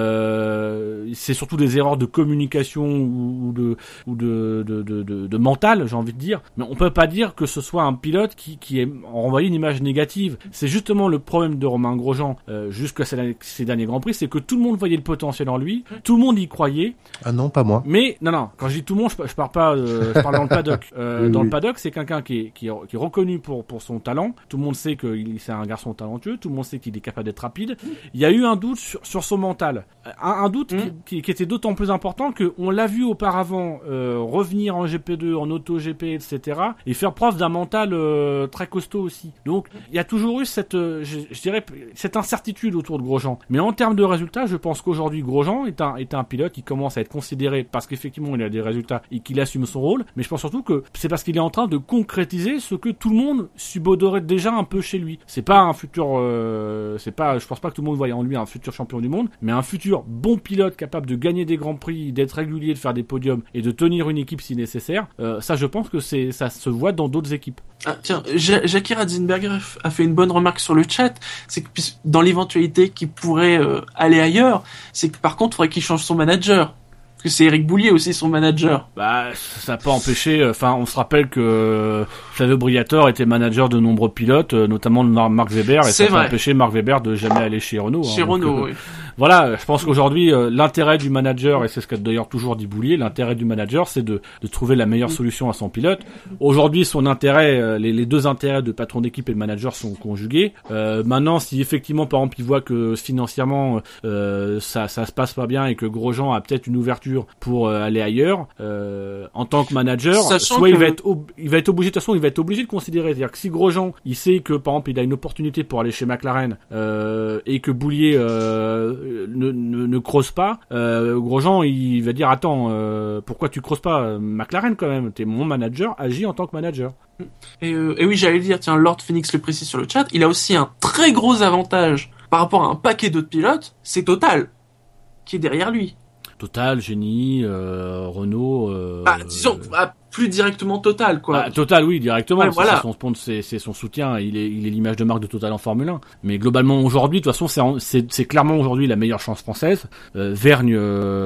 S2: Euh, c'est surtout des erreurs de communication ou, ou de ou de de, de de de mental, j'ai envie de dire. Mais on peut pas dire que ce soit un pilote qui qui est renvoyé une image négative. C'est justement le problème de Romain Grosjean euh, jusqu'à ces, ces derniers Grands Prix, c'est que tout le monde voyait le potentiel en lui, tout le monde y croyait.
S3: Ah non, pas moi.
S2: Mais non, non. Quand je dis tout le monde, je, je parle pas, euh, je parle dans le paddock. Euh,
S3: oui,
S2: dans
S3: oui.
S2: le paddock, c'est quelqu'un qui est, qui est qui est reconnu pour pour son talent. Tout le monde sait que il, c'est un garçon talentueux. Tout le monde sait qu'il est capable d'être rapide. Il y a eu un doute sur sur son mental, un, un doute mmh. qui, qui, qui était d'autant plus important que on l'a vu auparavant euh, revenir en G P deux, en auto G P, et cetera, et faire preuve d'un mental euh, très costaud aussi. Donc il y a toujours eu cette, euh, je, je dirais, cette incertitude autour de Grosjean. Mais en termes de résultats, je pense qu'aujourd'hui Grosjean est un est un pilote qui commence à être considéré parce qu'effectivement il a des résultats et qu'il assume son rôle. Mais je pense surtout que c'est parce qu'il est en train de concrétiser ce que tout le monde subodorait déjà un peu chez lui. C'est pas un futur, euh, c'est pas, je pense pas que tout le monde voyait en lui un futur champion du monde, mais un futur bon pilote capable de gagner des grands prix, d'être régulier, de faire des podiums et de tenir une équipe si nécessaire. Euh, ça, je pense que c'est, ça se voit dans d'autres équipes.
S1: Ah, tiens, ja- Jackie Ratzenberger a fait une bonne remarque sur le chat, c'est que dans l'éventualité qu'il pourrait euh, aller ailleurs, c'est que par contre, il faudrait qu'il change son manager. Parce que c'est Eric Boulier aussi son manager.
S2: Bah, ça n'a pas empêché. Enfin, on se rappelle que euh, Flavio Briatore était manager de nombreux pilotes, euh, notamment de Mar- Marc Weber, et
S1: c'est
S2: ça n'a pas
S1: vrai.
S2: empêché Marc Weber de jamais aller chez Renault.
S1: Chez
S2: hein,
S1: Renault,
S2: donc, euh,
S1: oui.
S2: Voilà, je pense qu'aujourd'hui, euh, l'intérêt du manager, et c'est ce qu'a d'ailleurs toujours dit Boulier, l'intérêt du manager, c'est de, de trouver la meilleure solution à son pilote. Aujourd'hui, son intérêt, euh, les, les deux intérêts de patron d'équipe et de manager sont conjugués. Euh, maintenant, si effectivement, par exemple, il voit que financièrement, euh, ça, ça se passe pas bien et que Grosjean a peut-être une ouverture pour euh, aller ailleurs, euh, en tant que manager,
S1: Sachant
S2: soit
S1: que...
S2: il va être, ob- il va être obligé, de toute façon, il va être obligé de considérer, c'est-à-dire que si Grosjean, il sait que, par exemple, il a une opportunité pour aller chez McLaren, euh, et que Boulier, euh, ne, ne, ne creuse pas, euh, Grosjean, il va dire, attends, euh, pourquoi tu creuses pas McLaren quand même? T'es mon manager, agis en tant que manager.
S1: Et, euh, et oui, j'allais le dire, tiens, Lord Phoenix le précise sur le chat, il a aussi un très gros avantage par rapport à un paquet d'autres pilotes, c'est Total, qui est derrière lui.
S2: Total, Génie, euh, Renault. Euh,
S1: Ah, disons, ah, plus directement Total, quoi.
S2: Ah, Total, oui, directement.
S1: Ouais,
S2: c'est,
S1: voilà.
S2: c'est son sponsor, c'est, c'est son soutien. Il est, il est l'image de marque de Total en Formule un. Mais globalement, aujourd'hui, de toute façon, c'est, en- c'est, c'est clairement aujourd'hui la meilleure chance française. Euh, Vergne,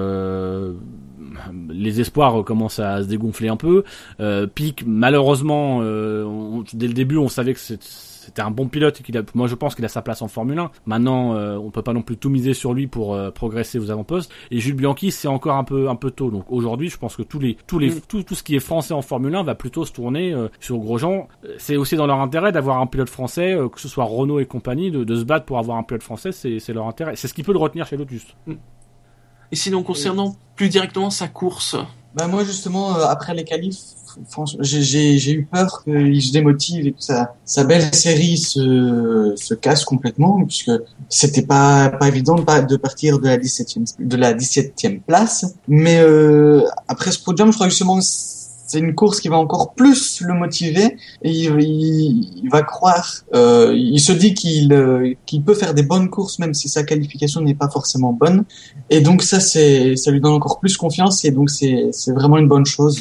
S2: euh, les espoirs commencent à se dégonfler un peu. Euh, Pic, malheureusement, euh, on- dès le début, on savait que c'est, c'était un bon pilote et qu'il a, moi je pense qu'il a sa place en Formule un. Maintenant, euh, on peut pas non plus tout miser sur lui pour euh, progresser aux avant-postes. Et Jules Bianchi, c'est encore un peu un peu tôt. Donc aujourd'hui, je pense que tous les tous les
S1: Mm.
S2: tout tout ce qui est français en Formule un va plutôt se tourner euh, sur Grosjean. Euh, C'est aussi dans leur intérêt d'avoir un pilote français, euh, que ce soit Renault et compagnie, de, de se battre pour avoir un pilote français. C'est c'est leur intérêt. C'est ce qui peut le retenir chez Lotus.
S1: Et sinon, concernant plus directement sa course,
S4: Bah moi justement euh, après les qualifs, franchement, j'ai j'ai j'ai eu peur qu'il se démotive et que sa sa belle série se se casse complètement puisque c'était pas pas évident de, pas, de partir de la dix-septième de la dix-septième place. Mais euh, après ce podium, je crois justement c'est une course qui va encore plus le motiver et il, il, il va croire. Euh, il se dit qu'il euh, qu'il peut faire des bonnes courses même si sa qualification n'est pas forcément bonne. Et donc ça, c'est ça lui donne encore plus confiance et donc c'est c'est vraiment une bonne chose.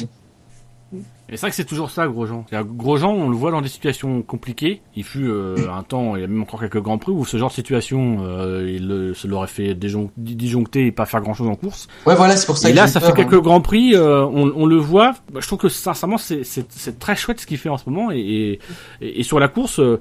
S2: Et c'est vrai que c'est toujours ça, Grosjean. C'est-à-dire, Grosjean, on le voit dans des situations compliquées. Il fut euh, un temps, il y a même encore quelques grands prix où ce genre de situation, euh, il euh, se l'aurait fait déjon- disjoncter et pas faire grand-chose en course.
S4: Ouais, voilà, c'est pour ça.
S2: Et
S4: que
S2: là,
S4: j'ai
S2: ça
S4: peur,
S2: fait
S4: hein.
S2: quelques grands prix, euh, on, on le voit. Je trouve que sincèrement, c'est, c'est, c'est très chouette ce qu'il fait en ce moment. Et, et, et sur la course, euh,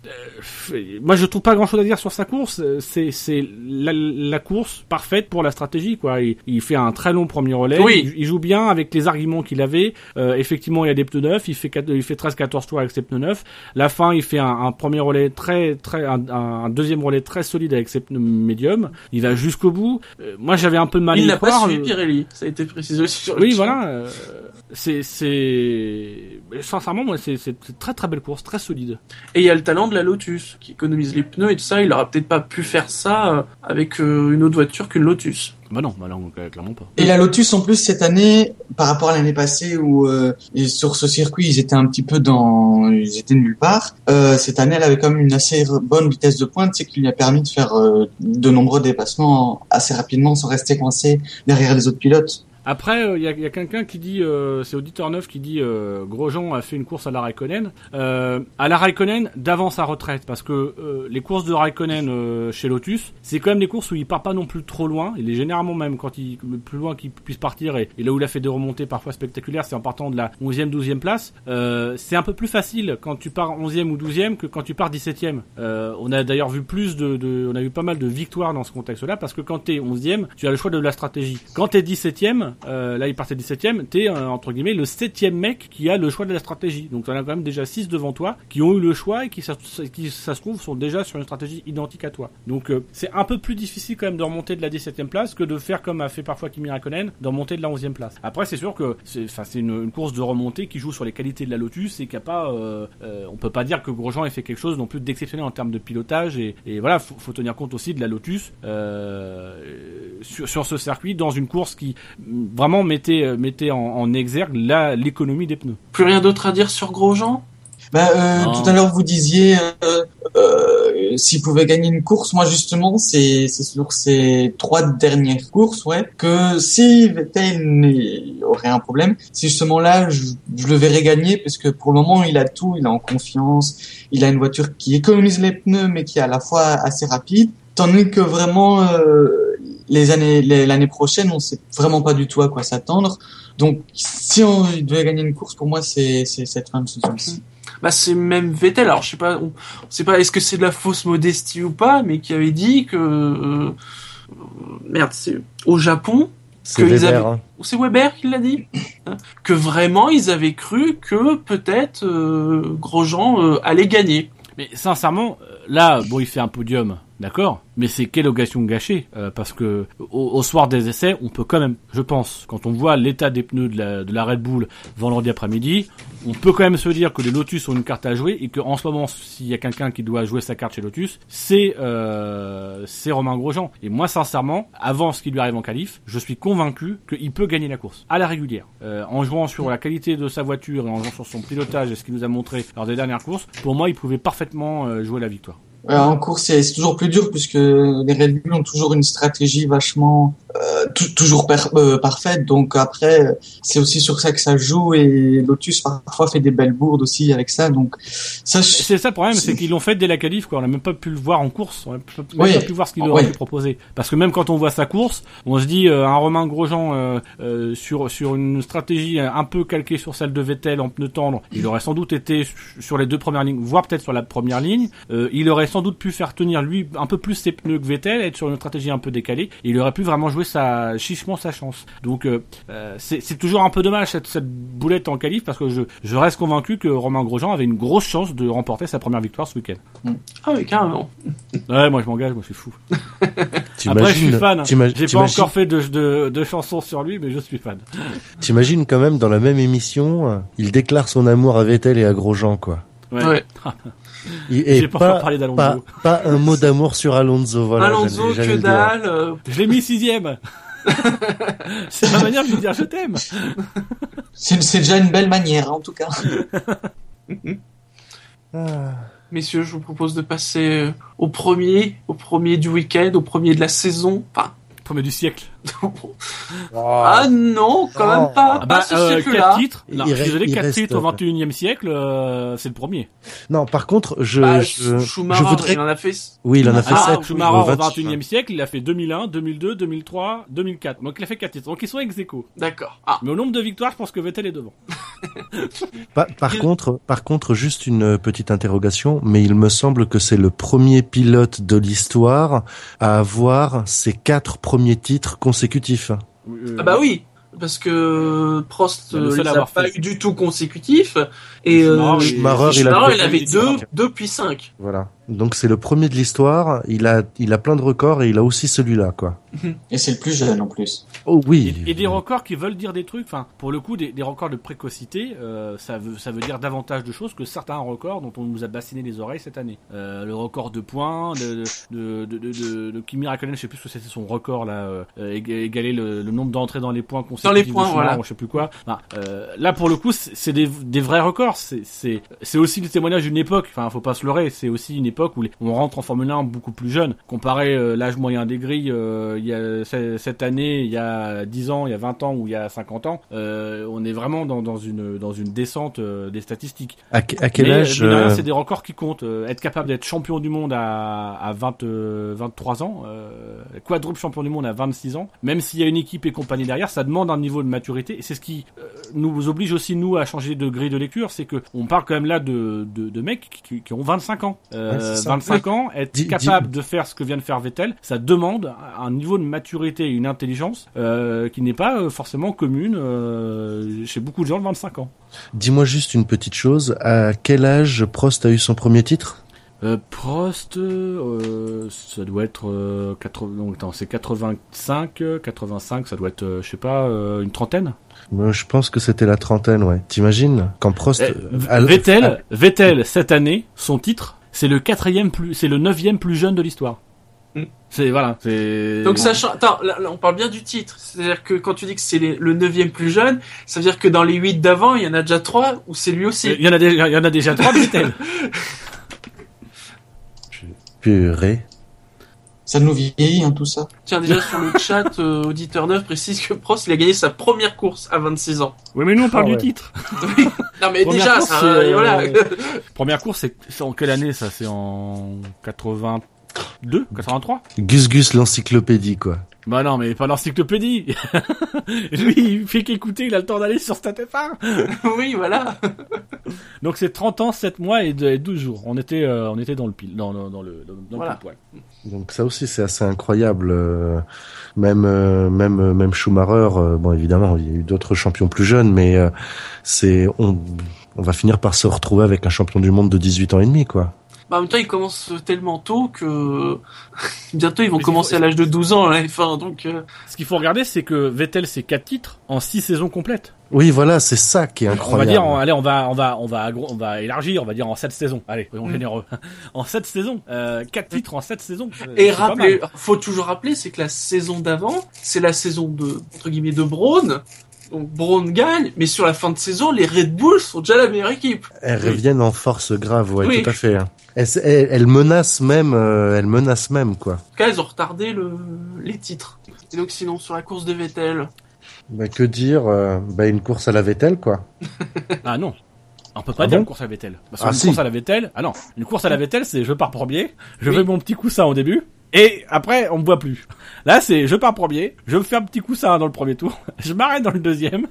S2: euh, moi, je trouve pas grand-chose à dire sur sa course. C'est, c'est la, la course parfaite pour la stratégie, quoi. Il, il fait un très long premier relais.
S1: Oui.
S2: Il, il joue bien avec les arguments qu'il avait. Euh, effectivement, il y a des pneus neufs. Il fait, il fait treize quatorze tours avec ses pneus neufs. La fin, il fait un, un premier relais très, très, un, un deuxième relais très solide avec ses pneus médiums. Il va jusqu'au bout. Euh, moi, j'avais un peu de mal à
S1: il
S2: y
S1: n'a pas
S2: croire.
S1: suivi
S2: Euh,
S1: Pirelli, ça a été précisé aussi sur le
S2: oui,
S1: chat.
S2: voilà. Euh, c'est, c'est, sincèrement, moi, c'est, c'est une très très belle course, très solide.
S1: Et il y a le talent de la Lotus, qui économise les pneus et tout ça, il aurait peut-être pas pu faire ça euh, avec euh, une autre voiture qu'une Lotus.
S2: Bah non, bah non, clairement pas.
S4: Et la Lotus en plus cette année, par rapport à l'année passée où euh, et sur ce circuit ils étaient un petit peu dans, ils étaient nulle part. Euh, cette année, elle avait quand même une assez bonne vitesse de pointe, c'est qui lui a permis de faire euh, de nombreux dépassements assez rapidement sans rester coincé derrière les autres pilotes.
S2: Après, il euh, y, a, y a quelqu'un qui dit, euh, c'est Auditeur neuf qui dit, euh, Grosjean a fait une course à la Raikkonen. Euh, à la Raikkonen, d'avant sa retraite, parce que euh, les courses de Raikkonen euh, chez Lotus, c'est quand même des courses où il part pas non plus trop loin. Il est généralement même quand il le plus loin qu'il puisse partir, et, et là où il a fait des remontées parfois spectaculaires, c'est en partant de la onzième, douzième place. Euh, c'est un peu plus facile quand tu pars onzième ou douzième que quand tu pars dix-septième. Euh, on a d'ailleurs vu plus de, de, on a vu pas mal de victoires dans ce contexte-là, parce que quand t'es onzième, tu as le choix de la stratégie. Quand t'es dix-septième, euh, là il partait dix-septième, t'es euh, entre guillemets le septième mec qui a le choix de la stratégie. Donc t'en as quand même déjà six devant toi qui ont eu le choix et qui ça, qui ça se trouve sont déjà sur une stratégie identique à toi. Donc euh, c'est un peu plus difficile quand même de remonter de la dix-septième place que de faire comme a fait parfois Kimi Räikkönen, de remonter de la onzième place. Après c'est sûr que c'est enfin c'est une, une course de remontée qui joue sur les qualités de la Lotus et qui a pas euh, euh, on peut pas dire que Grosjean ait fait quelque chose non plus d'exceptionnel en termes de pilotage, et, et voilà, faut, faut tenir compte aussi de la Lotus euh, sur, sur ce circuit dans une course qui vraiment mettait mettait en, en exergue la l'économie des pneus.
S1: Plus rien d'autre à dire sur Grosjean?
S4: Bah, euh, tout à l'heure vous disiez euh, euh, s'il pouvait gagner une course. Moi justement, c'est c'est sur ces trois dernières courses, ouais, que si Vettel aurait un problème, c'est justement là je, je le verrais gagner, parce que pour le moment il a tout, il est en confiance, il a une voiture qui économise les pneus mais qui est à la fois assez rapide, tandis que vraiment euh, les années les, l'année prochaine on sait vraiment pas du tout à quoi s'attendre. Donc si on devait gagner une course, pour moi c'est c'est cette fin de saison-ci.
S1: Bah c'est même Vettel, alors je sais pas, on, on sait pas est-ce que c'est de la fausse modestie ou pas, mais qui avait dit que euh, merde, c'est au Japon,
S3: c'est
S1: que
S3: Weber,
S1: ils avaient,
S3: hein.
S1: c'est Weber qui l'a dit, hein, que vraiment ils avaient cru que peut-être euh, Grosjean euh, allait gagner.
S2: Mais sincèrement, là, bon, il fait un podium, d'accord, mais c'est quelle occasion gâchée, euh, parce que au, au soir des essais, on peut quand même, je pense, quand on voit l'état des pneus de la, de la Red Bull vendredi après-midi, on peut quand même se dire que les Lotus ont une carte à jouer, et que en ce moment, s'il y a quelqu'un qui doit jouer sa carte chez Lotus, c'est euh, c'est Romain Grosjean. Et moi, sincèrement, avant ce qui lui arrive en qualif, je suis convaincu qu'il peut gagner la course à la régulière, euh, en jouant sur la qualité de sa voiture et en jouant sur son pilotage et ce qu'il nous a montré lors des dernières courses. Pour moi, il pouvait parfaitement euh, jouer la victoire.
S4: Euh, en course, c'est, c'est toujours plus dur, puisque les Red Bull ont toujours une stratégie vachement euh, t- toujours per- euh, parfaite. Donc après, c'est aussi sur ça que ça joue, et Lotus parfois fait des belles bourdes aussi avec ça. Donc ça, je...
S2: c'est ça le problème, c'est... c'est qu'ils l'ont fait dès la qualif, quoi. On n'a même pas pu le voir en course, on n'a même
S4: oui.
S2: pas pu voir ce qu'il aurait
S4: oui.
S2: pu proposer. Parce que même quand on voit sa course, on se dit euh, un Romain Grosjean euh, euh, sur sur une stratégie un peu calquée sur celle de Vettel en pneu tendre, il aurait sans doute été sur les deux premières lignes, voire peut-être sur la première ligne. Euh, il aurait sans doute pu faire tenir lui un peu plus ses pneus que Vettel, être sur une stratégie un peu décalée, et il aurait pu vraiment jouer sa chichement sa chance. Donc euh, euh, c'est, c'est toujours un peu dommage cette, cette boulette en qualif, parce que je, je reste convaincu que Romain Grosjean avait une grosse chance de remporter sa première victoire ce week-end.
S1: Ah oui, carrément.
S2: Ouais, moi je m'engage, moi je suis fou. Après je suis fan, hein. J'ai pas encore fait de, de, de chansons sur lui, mais je suis fan.
S3: T'imagines quand même dans la même émission, il déclare son amour à Vettel et à Grosjean, quoi.
S2: Ouais.
S1: ouais.
S3: Et
S2: J'ai pas,
S3: pas,
S2: pas parlé d'Alonso.
S3: Pas, pas un mot d'amour sur Alonso, voilà.
S1: Alonso,
S3: j'allais, j'allais
S1: que dalle. Euh...
S2: Je l'ai mis sixième. C'est ma manière de lui dire je t'aime.
S4: C'est, c'est déjà une belle manière, en tout cas.
S3: ah.
S1: Messieurs, je vous propose de passer au premier, au premier du week-end, au premier de la saison. Enfin,
S2: premier du siècle.
S1: Ah non, quand même pas.
S2: Ah
S1: pas
S2: bah,
S1: ce
S2: euh,
S1: siècle-là.
S2: quatre titres. Non,
S3: Il
S2: je suis désolé,
S3: reste- il
S2: quatre
S3: reste-
S2: titres au vingt et unième siècle, euh, c'est le premier.
S3: Non, par contre, je,
S1: Bah,
S3: je,
S1: Schumacher,
S3: je voudrais.
S1: il en a fait.
S3: Oui, il en a fait
S2: Ah,
S3: sept.
S2: Schumacher
S3: au
S2: au
S3: vingt-
S2: vingt et unième siècle, il a fait deux mille un, deux mille deux, deux mille trois, deux mille quatre. Donc il a fait quatre titres. Donc ils sont ex aequo.
S1: D'accord. Ah,
S2: Mais au nombre de victoires, je pense que Vettel est devant.
S3: Par, par contre, par contre, juste une petite interrogation, mais il me semble que c'est le premier pilote de l'histoire à avoir ses quatre premiers titres consécutifs.
S2: Euh,
S1: ah bah oui. Parce que Prost,
S2: C'est le
S1: euh,
S2: seul
S1: il
S2: à
S1: n'a
S2: avoir
S1: pas
S2: fait.
S1: eu du tout consécutif. Et
S2: Schumacher,
S1: euh,
S2: il-
S3: Schumacher, il a
S1: Schumacher,
S3: fait
S1: il avait
S3: cinq.
S1: deux, deux puis cinq.
S3: Voilà. Donc c'est le premier de l'histoire. Il a, il a plein de records et il a aussi celui-là, quoi.
S4: Et c'est le plus jeune, en plus.
S3: Oh oui.
S2: Et, et des records qui veulent dire des trucs, enfin, pour le coup, des, des records de précocité, euh, ça veut, ça veut dire davantage de choses que certains records dont on nous a bassiné les oreilles cette année. Euh, le record de points, de, de, de, de, de, de Kimi Räikkönen, je sais plus ce que c'était son record, là, euh, ég- égaler le, le nombre d'entrées dans les points consécutifs.
S1: Dans les points,
S2: de Schumacher,
S1: voilà.
S2: Je sais plus quoi. Enfin, euh, là, pour le coup, c'est, c'est des, des vrais records. C'est, c'est, c'est aussi le témoignage d'une époque. Enfin, faut pas se leurrer. C'est aussi une époque époque où les, on rentre en Formule un beaucoup plus jeune. Comparé euh, l'âge moyen des grilles, euh, il y a cette année, il y a dix ans, il y a vingt ans ou il y a cinquante ans, euh, on est vraiment dans, dans une dans une descente euh, des statistiques.
S3: À, à quel
S2: mais,
S3: âge
S2: mais derrière,
S3: euh...
S2: c'est des records qui comptent. Euh, être capable d'être champion du monde à à vingt, euh, vingt-trois ans, euh, quadruple champion du monde à vingt-six ans, même s'il y a une équipe et compagnie derrière, ça demande un niveau de maturité. Et c'est ce qui euh, nous oblige aussi nous à changer de grille de lecture, c'est que on parle quand même là de de, de mecs qui, qui ont vingt-cinq ans. Euh,
S3: ouais,
S2: vingt-cinq ans, être
S3: dis,
S2: capable
S3: dis...
S2: de faire ce que vient de faire Vettel, ça demande un niveau de maturité et une intelligence euh, qui n'est pas euh, forcément commune euh, chez beaucoup de gens de vingt-cinq ans.
S3: Dis-moi juste une petite chose, à quel âge Prost a eu son premier titre ?
S2: Euh, Prost, euh, ça doit être euh, quatre-vingts, donc, attends, c'est quatre-vingt-cinq, quatre-vingt-cinq, ça doit être, euh, je sais pas, euh, une trentaine.
S3: Moi, je pense que c'était la trentaine, ouais. T'imagines quand Prost
S2: eh,
S3: à...
S2: Vettel,
S3: à...
S2: Vettel cette année, son titre, c'est le quatrième plus, c'est le neuvième plus jeune de l'histoire. Mm. C'est voilà, c'est.
S1: Donc sachant, attends, là, là, on parle bien du titre, c'est-à-dire que quand tu dis que c'est les, le neuvième plus jeune, ça veut dire que dans les huit d'avant, il y en a déjà trois ou c'est lui aussi.
S2: Il y en a déjà, il y en a déjà trois Vettel.
S3: Purée.
S4: Ça nous vieillit, hein, tout ça.
S1: Tiens, déjà sur le chat, euh, auditeur neuf précise que Prost, il a gagné sa première course à vingt-six ans.
S2: Oui, mais nous on parle
S3: oh,
S2: du
S3: ouais.
S2: titre.
S1: Non, mais
S2: première
S1: déjà,
S2: course,
S1: ça,
S2: c'est,
S1: euh, voilà.
S2: euh, première course, c'est, c'est en quelle année ça? C'est en quatre-vingt-deux, quatre-vingt-trois?
S3: Gus Gus l'encyclopédie, quoi.
S2: Bah non, mais pas l'encyclopédie. Lui, il fait qu'écouter, il a le temps d'aller sur Stat F un.
S1: Oui, voilà.
S2: Donc c'est trente ans, sept mois et douze jours. On était, euh, on était dans le pile, dans, dans, dans le, dans
S1: Voilà.
S2: le poil.
S3: Donc ça aussi c'est assez incroyable. Euh, même euh, même même Schumacher. Euh, bon évidemment il y a eu d'autres champions plus jeunes, mais euh, c'est on on va finir par se retrouver avec un champion du monde de dix-huit ans et demi, quoi.
S1: Bah, en même temps, ils commencent tellement tôt que bientôt ils vont
S2: Mais
S1: commencer
S2: faut...
S1: à l'âge de douze ans à la F un, donc. Euh...
S2: Ce qu'il faut regarder, c'est que Vettel c'est quatre titres en six saisons complètes.
S3: Oui, voilà, c'est ça qui est incroyable.
S2: On va dire, on, allez, on va, on va, on va, on va élargir, on va dire en sept saisons. Allez, soyons généreux. En sept saisons, euh, quatre titres en sept saisons.
S1: Et rappelez, faut toujours rappeler, c'est que la saison d'avant, c'est la saison de entre guillemets de Braun. Donc Braun gagne, mais sur la fin de saison, les Red Bull sont déjà la meilleure équipe.
S3: Elles oui. reviennent en force grave, ouais,
S1: oui.
S3: tout à fait. Elles, elles, elles menacent même, euh, elles menacent même, quoi.
S1: En tout cas, elles ont retardé le, les titres. Et donc sinon, sur la course de Vettel.
S3: Bah, que dire, euh, bah, une course à la Vettel, quoi.
S2: Ah non. On peut pas
S3: ah
S2: dire
S3: bon
S2: une course à la Vettel. Parce
S3: ah
S2: une
S3: si.
S2: course à la Vettel, ah non. Une course à la Vettel, c'est je pars premier, je oui. fais mon petit coussin au début. Et après, on me voit plus. Là, c'est, je pars premier, je me fais un petit coussin dans le premier tour, je m'arrête dans le deuxième.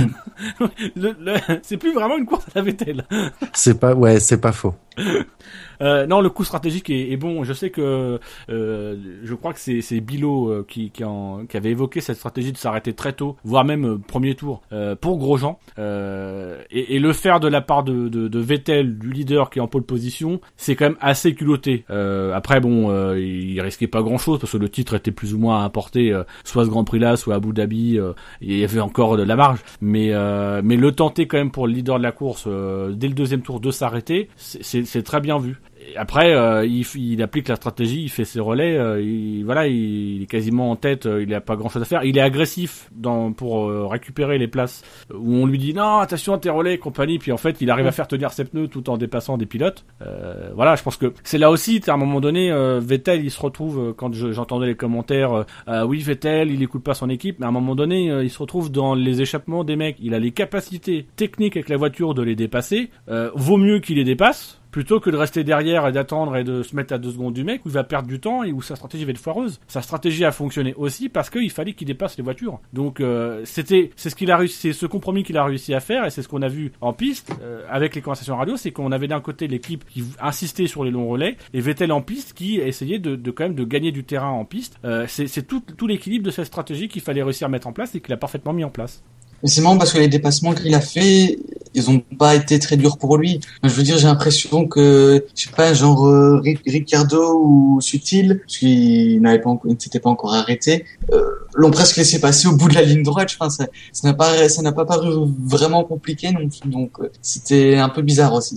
S2: le, le, c'est plus vraiment une course à la Vettel.
S3: C'est pas, ouais, c'est pas faux.
S2: Euh, non, le coup stratégique est, est bon. Je sais que euh, je crois que c'est, c'est Bilo euh, qui, qui, en, qui avait évoqué cette stratégie de s'arrêter très tôt, voire même euh, premier tour euh, pour Grosjean. Euh, et, et le faire de la part de, de, de Vettel, du leader qui est en pole position, c'est quand même assez culotté. Euh, après, bon, euh, il risquait pas grand-chose parce que le titre était plus ou moins à apporter, euh, soit ce Grand Prix-là, soit à Abu Dhabi. Euh, il y avait encore de la marge, mais euh, mais le tenter quand même pour le leader de la course euh, dès le deuxième tour de s'arrêter, c'est, c'est, c'est très bien vu. Et après, euh, il, il applique la stratégie, il fait ses relais, euh, il, voilà, il, il est quasiment en tête, euh, il n'a pas grand-chose à faire. Il est agressif dans, pour euh, récupérer les places où on lui dit non, attention à tes relais et compagnie, puis en fait, il arrive à faire tenir ses pneus tout en dépassant des pilotes. Euh, voilà, je pense que c'est là aussi, à un moment donné, euh, Vettel, il se retrouve, euh, quand je, j'entendais les commentaires, euh, euh, oui, Vettel, il écoute pas son équipe, mais à un moment donné, euh, il se retrouve dans les échappements des mecs. Il a les capacités techniques avec la voiture de les dépasser. Euh, vaut mieux qu'il les dépasse, plutôt que de rester derrière et d'attendre et de se mettre à deux secondes du mec où il va perdre du temps et où sa stratégie va être foireuse. Sa stratégie a fonctionné aussi parce qu'il fallait qu'il dépasse les voitures. Donc euh, c'était c'est ce qu'il a réussi, c'est ce compromis qu'il a réussi à faire et c'est ce qu'on a vu en piste euh, avec les conversations radio, c'est qu'on avait d'un côté l'équipe qui insistait sur les longs relais et Vettel en piste qui essayait de, de quand même de gagner du terrain en piste. Euh, c'est c'est tout tout l'équilibre de cette stratégie qu'il fallait réussir à mettre en place et qu'il a parfaitement mis en place.
S4: Mais c'est marrant parce que les dépassements qu'il a fait, ils ont pas été très durs pour lui. Je veux dire, j'ai l'impression que, je sais pas, genre euh, Ricciardo ou Sutil, parce qu'il n'avait pas, il ne s'était pas encore arrêté, euh, l'ont presque laissé passer au bout de la ligne droite. Enfin, ça, ça n'a pas, ça n'a pas paru vraiment compliqué, donc, donc euh, c'était un peu bizarre aussi ça.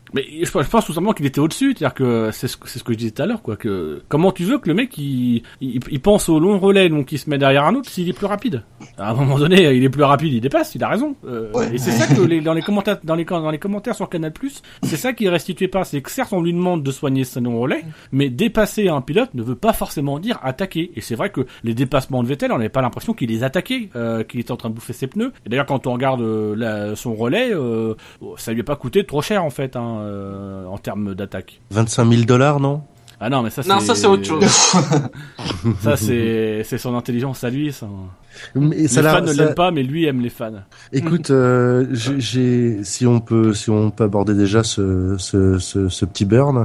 S2: Mais je pense, je pense tout simplement qu'il était au-dessus, c'est-à-dire que c'est ce, c'est ce que je disais tout à l'heure, quoi. Que comment tu veux que le mec il, il, il pense au long relais, donc il se met derrière un autre s'il est plus rapide. À un moment donné, il est plus rapide, il dépasse, il a raison. Euh,
S4: Ouais.
S2: Et c'est ça que les, dans les commentaires, dans les dans les commentaires sur Canal+, c'est ça qui est restitué pas. C'est que certes on lui demande de soigner son long relais, mais dépasser un pilote ne veut pas forcément dire attaquer. Et c'est vrai que les dépassements de Vettel, on n'avait pas l'impression qu'il les attaquait, euh, qu'il était en train de bouffer ses pneus. Et d'ailleurs, quand on regarde euh, la, son relais, euh, ça lui a pas coûté trop cher en fait. Hein, euh, en termes d'attaque.
S3: vingt-cinq mille dollars, non?
S2: Ah non, mais ça c'est...
S1: Non, ça c'est autre chose.
S2: Ça c'est, c'est son intelligence à lui, ça.
S3: Mais
S2: Les
S3: ça
S2: fans
S3: l'a-
S2: ne
S3: ça-
S2: l'aiment pas, mais lui aime les fans.
S3: Écoute, euh, j'ai, j'ai- si on peut, si on peut aborder déjà ce, ce, ce, ce petit burn,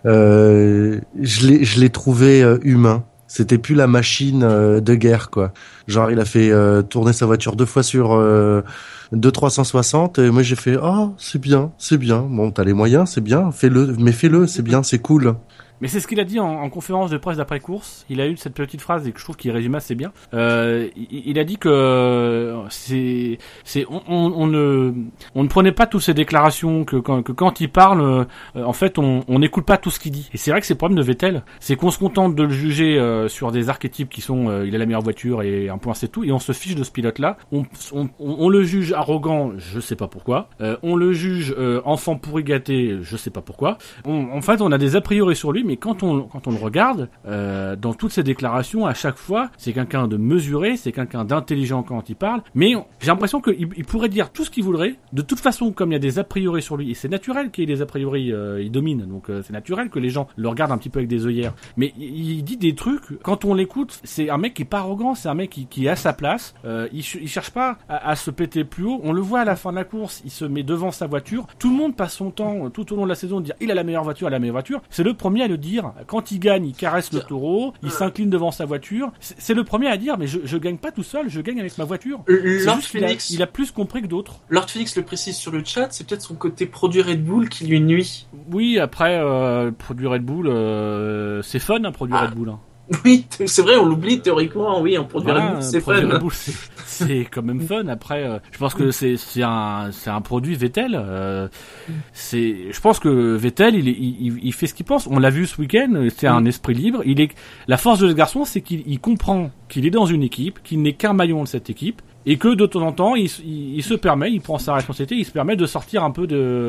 S3: euh, je l'ai, je l'ai trouvé euh, humain. C'était plus la machine euh, de guerre, quoi. Genre, il a fait euh, tourner sa voiture deux fois sur euh, deux trois cent soixante, et moi j'ai fait, oh, c'est bien, c'est bien. Bon, t'as les moyens, c'est bien, fais-le, mais fais-le, c'est bien, c'est cool.
S2: Mais c'est ce qu'il a dit en, en conférence de presse d'après-course. Il a eu cette petite phrase et que je trouve qu'il résume assez bien. Euh, il, il a dit que c'est, c'est, on, on, on ne, on ne prenait pas toutes ces déclarations que quand, que quand il parle, euh, en fait, on, on n'écoute pas tout ce qu'il dit. Et c'est vrai que c'est le problème de Vettel, c'est qu'on se contente de le juger euh, sur des archétypes qui sont, euh, il a la meilleure voiture et un point c'est tout, et on se fiche de ce pilote-là. On, on, on, on le juge arrogant, je sais pas pourquoi. Euh, on le juge euh, enfant pourri gâté, je sais pas pourquoi. On, en fait, on a des a priori sur lui. Mais quand on quand on le regarde, euh, dans toutes ses déclarations, à chaque fois, c'est quelqu'un de mesuré, c'est quelqu'un d'intelligent quand il parle. Mais j'ai l'impression qu'il il pourrait dire tout ce qu'il voudrait. De toute façon, comme il y a des a priori sur lui, et c'est naturel qu'il y ait des a priori, euh, il domine. Donc euh, c'est naturel que les gens le regardent un petit peu avec des œillères. Mais il, il dit des trucs. Quand on l'écoute, c'est un mec qui est pas arrogant, c'est un mec qui, qui est à sa place. Euh, il, il cherche pas à, à se péter plus haut. On le voit à la fin de la course, il se met devant sa voiture. Tout le monde passe son temps tout au long de la saison de dire il a la meilleure voiture, il a la meilleure voiture. C'est le premier à le dire. Quand il gagne, il caresse le taureau, il s'incline devant sa voiture. C'est, c'est le premier à dire, mais je, je gagne pas tout seul, je gagne avec ma voiture. C'est
S1: Lord
S2: juste qu'il a,
S1: Phoenix,
S2: il a plus compris que d'autres.
S1: Lord Phoenix le précise sur le chat, c'est peut-être son côté produit Red Bull qui lui nuit.
S2: Oui, après, euh, produit Red Bull, euh, c'est fun, un produit
S1: Ah.
S2: Red Bull. Hein.
S1: Oui, c'est vrai, on l'oublie théoriquement, oui, un produit
S2: Voilà,
S1: Red Bull, c'est
S2: produit
S1: fun.
S2: Red Bull, c'est, c'est quand même fun. Après, euh, je pense que c'est, c'est un, c'est un produit Vettel. Euh, c'est, je pense que Vettel, il, est, il, il fait ce qu'il pense. On l'a vu ce week-end. C'est un esprit libre. Il est, la force de ce garçon, c'est qu'il il comprend qu'il est dans une équipe, qu'il n'est qu'un maillon de cette équipe. Et que de temps en temps, il, il, il se permet, il prend sa responsabilité, il se permet de sortir un peu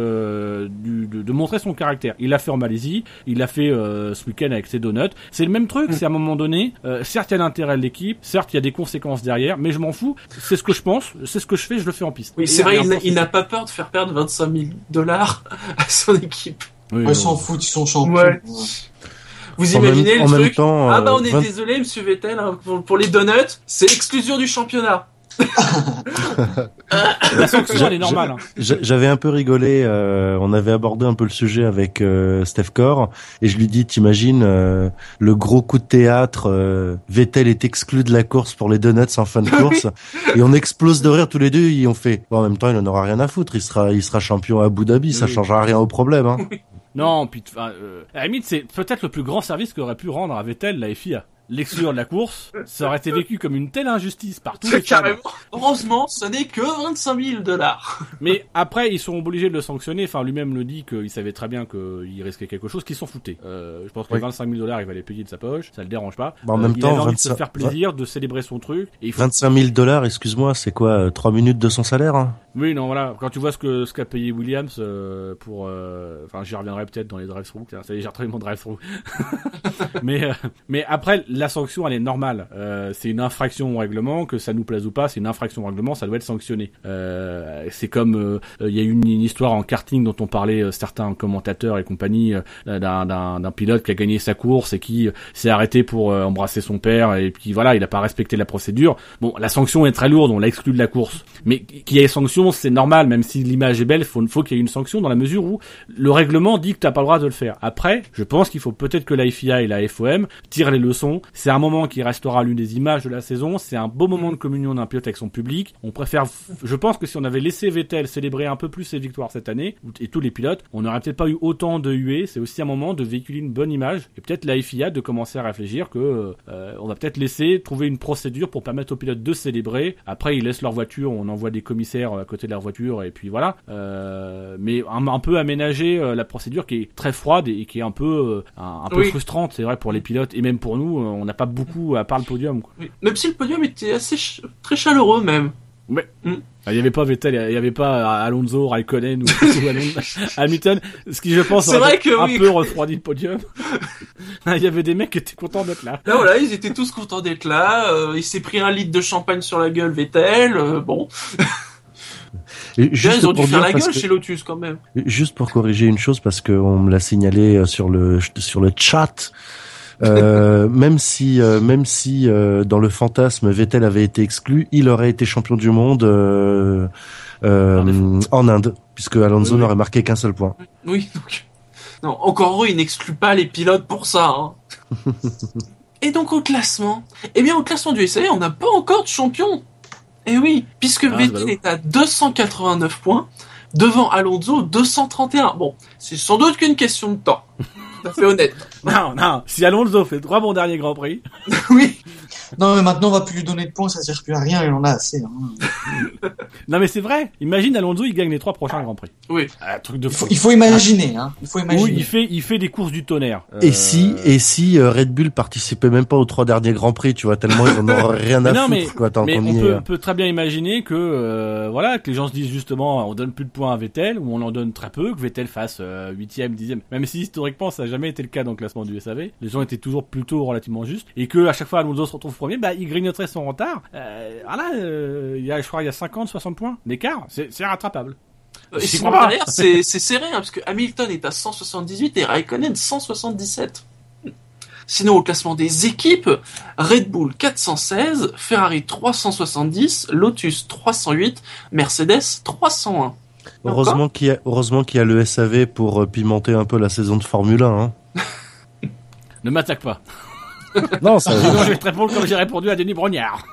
S2: de, du, de, de montrer son caractère. Il l'a fait en Malaisie, il l'a fait euh, ce week-end avec ses donuts. C'est le même truc, mmh. c'est à un moment donné, euh, certes il y a l'intérêt de l'équipe, certes il y a des conséquences derrière, mais je m'en fous, c'est ce que je pense, c'est ce que je fais, je le fais en piste.
S1: Oui,
S2: Et
S1: c'est vrai, il, n'a-
S2: pense-
S1: il n'a pas peur de faire perdre vingt-cinq mille dollars à son équipe.
S2: Oui,
S4: Ils
S2: oui.
S4: s'en foutent, ils sont champions.
S1: Ouais. Vous
S3: En
S1: imaginez
S3: même- en
S1: le
S3: même
S1: truc
S3: temps,
S1: Ah bah
S3: euh,
S1: on est
S3: vingt
S1: désolé, monsieur Vettel, hein, pour, pour les donuts, c'est exclusion du championnat.
S2: La sanction elle est normale. Hein.
S3: J'a- J'avais un peu rigolé, euh, on avait abordé un peu le sujet avec euh, Steph Core, et je lui dis, t'imagines euh, le gros coup de théâtre, euh, Vettel est exclu de la course pour les donuts en fin de course, et on explose de rire tous les deux, et on fait, bon, en même temps il en aura rien à foutre, il sera, il sera champion à Abu Dhabi, ça
S2: Oui.
S3: changera rien au problème. Hein.
S2: Non, puis enfin, euh, à la limite c'est peut-être le plus grand service qu'aurait pu rendre à Vettel la F I A. L'exclure de la course, ça aurait été vécu comme une telle injustice par tous les
S1: C'est
S2: fans.
S1: carrément. Heureusement, ce n'est que vingt-cinq mille dollars.
S2: Mais après, ils sont obligés de le sanctionner. Enfin, lui-même le dit qu'il savait très bien qu'il risquait quelque chose, qu'ils s'en foutaient. Euh, je pense que
S3: Oui.
S2: vingt-cinq mille dollars, il va les payer de sa poche. Ça le dérange pas.
S3: Bah, en
S2: Euh,
S3: même
S2: il
S3: temps,
S2: avait envie de se
S3: vingt-cinq
S2: faire plaisir, de célébrer son truc. Et il faut...
S3: vingt-cinq mille dollars, excuse-moi, c'est quoi, euh, trois minutes de son salaire hein?
S2: Oui, non, voilà. Quand tu vois ce que ce qu'a payé Williams euh, pour, euh, enfin, j'y reviendrai peut-être dans les drive-thru. Tiens, ça y est, j'ai retrouvé mon drive-thru. mais euh, mais après, la sanction, elle est normale. Euh, c'est une infraction au règlement, que ça nous plaise ou pas, c'est une infraction au règlement, ça doit être sanctionné. Euh, c'est comme il euh, y a eu une, une histoire en karting dont on parlait euh, certains commentateurs et compagnie euh, d'un, d'un d'un pilote qui a gagné sa course et qui euh, s'est arrêté pour euh, embrasser son père et puis voilà, il a pas respecté la procédure. Bon, la sanction est très lourde, on l'a exclu de la course. Mais qu'il y ait sanction, c'est normal, même si l'image est belle, faut faut qu'il y ait une sanction dans la mesure où le règlement dit que t'as pas le droit de le faire. Après, je pense qu'il faut peut-être que la F I A et la F O M tirent les leçons. C'est un moment qui restera l'une des images de la saison. C'est un beau moment de communion d'un pilote avec son public. On préfère, je pense que si on avait laissé Vettel célébrer un peu plus ses victoires cette année, et tous les pilotes, on n'aurait peut-être pas eu autant de huées. C'est aussi un moment de véhiculer une bonne image. Et peut-être la F I A de commencer à réfléchir que, euh, on va peut-être laisser trouver une procédure pour permettre aux pilotes de célébrer. Après, ils laissent leur voiture, on envoie des commissaires, côté de leur voiture et puis voilà. Euh, mais un, un peu aménager euh, la procédure qui est très froide et, et qui est un peu euh, un, un peu
S1: oui.
S2: frustrante, c'est vrai pour les pilotes et même pour nous, euh, on n'a pas beaucoup à part le podium. Quoi.
S1: Oui. Même si le podium était assez ch- très chaleureux même.
S2: Ouais.
S1: Mm.
S2: Il y avait pas Vettel, il y avait pas Alonso, Raikkonen ou, ou Alonso, Hamilton, ce qui je pense
S1: C'est vrai que
S2: un
S1: oui.
S2: peu refroidi le podium. Il y avait des mecs qui étaient contents d'être là.
S1: Là voilà, ils étaient tous contents d'être là. Euh, il s'est pris un litre de champagne sur la gueule, Vettel. Euh, bon,
S3: Et
S1: Bien,
S3: juste
S1: ils ont dû
S3: pour
S1: faire
S3: dire,
S1: la
S3: parce
S1: gueule
S3: que-
S1: chez Lotus quand même.
S3: Juste pour corriger une chose, parce qu'on me l'a signalé euh, sur le sur le chat. Euh, même si, euh, même si euh, dans le fantasme Vettel avait été exclu, il aurait été champion du monde euh, euh, en Inde, puisque Alonso
S1: Oui, oui.
S3: n'aurait marqué qu'un seul point.
S1: Oui, donc non, encore heureux, il n'exclut pas les pilotes pour ça. Hein. Et donc au classement, eh bien au classement du S A V, on n'a pas encore de champion. Eh oui, puisque
S2: Ah, c'est
S1: Vettel
S2: ballot.
S1: est à deux cent quatre-vingt-neuf points devant Alonso deux cent trente et un. Bon, c'est sans doute qu'une question de temps. Tout à fait honnête.
S2: Non, non, si Alonso fait droit mon dernier Grand Prix,
S1: Oui.
S4: Non, mais maintenant, on va plus lui donner de points, ça sert plus à rien, il en a assez. Hein.
S2: non mais c'est vrai, imagine Alonso, il gagne les trois prochains Grands Prix.
S1: Oui.
S2: Un truc de
S4: Il faut,
S2: fou.
S4: il faut imaginer, hein. Il faut imaginer.
S2: Oui, il fait, il fait des courses du tonnerre.
S3: Et
S2: Euh,
S3: si, et si euh, Red Bull participait même pas aux trois derniers Grands Prix, tu vois, tellement ils en auraient rien à
S2: Mais non,
S3: foutre,
S2: mais,
S3: quoi, tant
S2: mais
S3: qu'on
S2: on
S3: y
S2: peut,
S3: est.
S2: on peut très bien imaginer que, euh, voilà, que les gens se disent justement, on donne plus de points à Vettel, ou on en donne très peu, que Vettel fasse euh, huitième, dixième, même si historiquement ça n'a jamais été le cas dans le classement du S A V, les gens étaient toujours plutôt relativement justes, et que à chaque fois Alonso se retrouve premier, bah il grignoterait son retard. Euh, voilà, euh, il y a, je crois, il y a cinquante, soixante points d'écart, c'est, c'est rattrapable.
S1: Et
S2: J'y
S1: sinon
S2: crois pas.
S1: derrière, c'est, c'est serré, hein, parce que Hamilton est à cent soixante-dix-huit et Raikkonen cent soixante-dix-sept. Sinon, au classement des équipes, Red Bull quatre cent seize, Ferrari trois cent soixante-dix, Lotus trois cent huit, Mercedes trois cent un.
S3: Heureusement qu'il y a, heureusement qu'il y a le S A V pour euh, pimenter un peu la saison de Formule un, hein.
S2: Ne m'attaque pas.
S3: Non, ça,
S2: Sinon je vais te répondre comme j'ai répondu à Denis Brognard.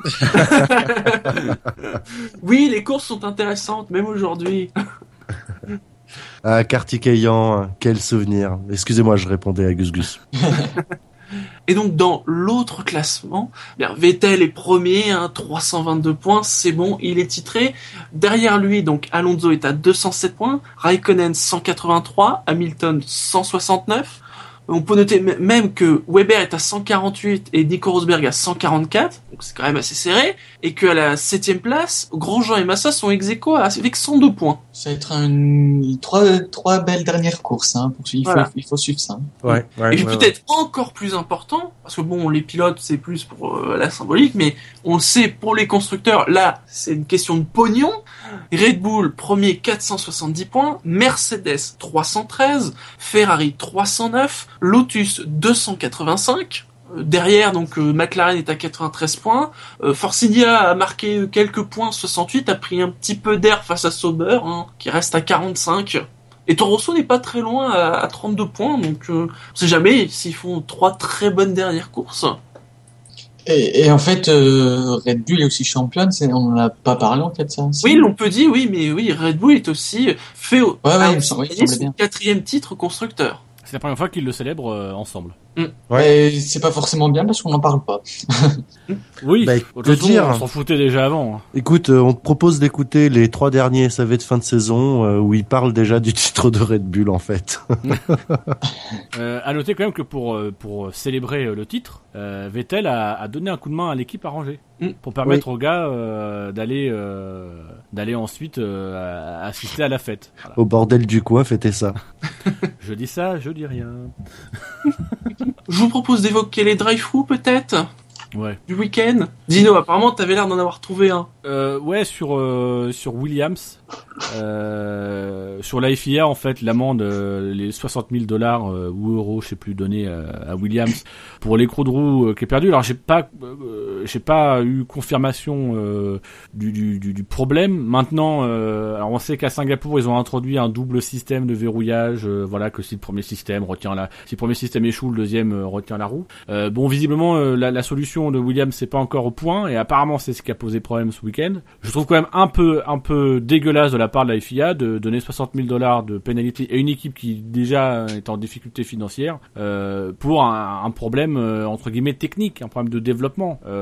S1: Oui, les courses sont intéressantes, même aujourd'hui.
S3: ah, Kartikeyan, quel souvenir. Excusez-moi, je répondais à Gus Gus.
S1: Et donc, dans l'autre classement, bien, Vettel est premier, hein, trois cent vingt-deux points, c'est bon, il est titré. Derrière lui, donc, Alonso est à deux cent sept points, Raikkonen cent quatre-vingt-trois, Hamilton cent soixante-neuf. On peut noter m- même que Weber est à cent quarante-huit et Nico Rosberg à cent quarante-quatre, donc c'est quand même assez serré, et qu'à la septième place, Grosjean et Massa sont ex aequo avec cent deux points.
S4: Ça va être une, trois, trois belles dernières courses, hein. Pour, il faut,
S1: Voilà.
S4: il faut suivre ça.
S3: Ouais, ouais,
S1: Et puis
S3: ouais,
S1: peut-être encore plus important, parce que bon, les pilotes c'est plus pour euh, la symbolique, mais on le sait pour les constructeurs, là c'est une question de pognon. Red Bull premier quatre cent soixante-dix points, Mercedes trois cent treize, Ferrari trois cent neuf, Lotus deux cent quatre-vingt-cinq. Euh, Derrière, donc euh, McLaren est à quatre-vingt-treize points. Euh, Force India a marqué quelques points, soixante-huit, a pris un petit peu d'air face à Sauber, hein, qui reste à quarante-cinq. Et Toro Rosso n'est pas très loin à, à trente-deux points, donc euh, on sait jamais s'ils font trois très bonnes dernières courses.
S4: Et, et en fait, euh, Red Bull est aussi championne, c'est, on n'en a pas parlé en fait, ça. si.
S1: Oui, l'on peut dire, oui, mais oui, Red Bull est aussi fait au
S4: Ouais, ouais,
S1: a
S4: il me
S1: aussi
S4: semble- oui, il
S1: gagné
S4: semblait
S1: son
S4: bien.
S1: quatrième titre constructeur.
S2: C'est la première fois qu'ils le célèbrent euh, ensemble.
S4: Mais c'est pas forcément bien parce qu'on n'en parle pas.
S2: Oui,
S3: Bah,
S2: de toute
S3: que
S2: façon,
S3: dire
S2: on s'en foutait déjà avant. hein.
S3: Écoute, euh, on te propose d'écouter les trois derniers S A V de fin de saison euh, où ils parlent déjà du titre de Red Bull en fait.
S2: Euh, à noter quand même que pour euh, pour célébrer euh, le titre, euh, Vettel a, a donné un coup de main à l'équipe à ranger
S1: Mm.
S2: pour permettre aux gars euh, d'aller euh, d'aller ensuite euh, à- assister à la fête. Voilà.
S3: Au bordel du coin, fêtez ça.
S2: Je dis ça, je dis rien.
S1: Je vous propose d'évoquer les drive-through peut-être
S2: Ouais.
S1: du week-end. Dino, apparemment t'avais l'air d'en avoir trouvé un.
S2: Euh, ouais, sur euh, sur Williams, euh, sur la F I A en fait, l'amende, euh, les soixante mille dollars euh, ou euros, je sais plus, donnés à, à Williams pour l'écrou de roue euh, qui est perdu. Alors j'ai pas, euh, j'ai pas eu confirmation euh, du, du, du, du problème. Maintenant, euh, alors on sait qu'à Singapour ils ont introduit un double système de verrouillage. Euh, voilà, que si le premier système retient la, si le premier système échoue, le deuxième euh, retient la roue. Euh, bon, visiblement euh, la, la solution de Williams c'est pas encore au point et apparemment c'est ce qui a posé problème ce week-end. Je trouve quand même un peu un peu dégueulasse de la part de la F I A de donner soixante mille dollars de pénalité à une équipe qui déjà est en difficulté financière euh, pour un, un problème euh, entre guillemets technique, un problème de développement. Euh,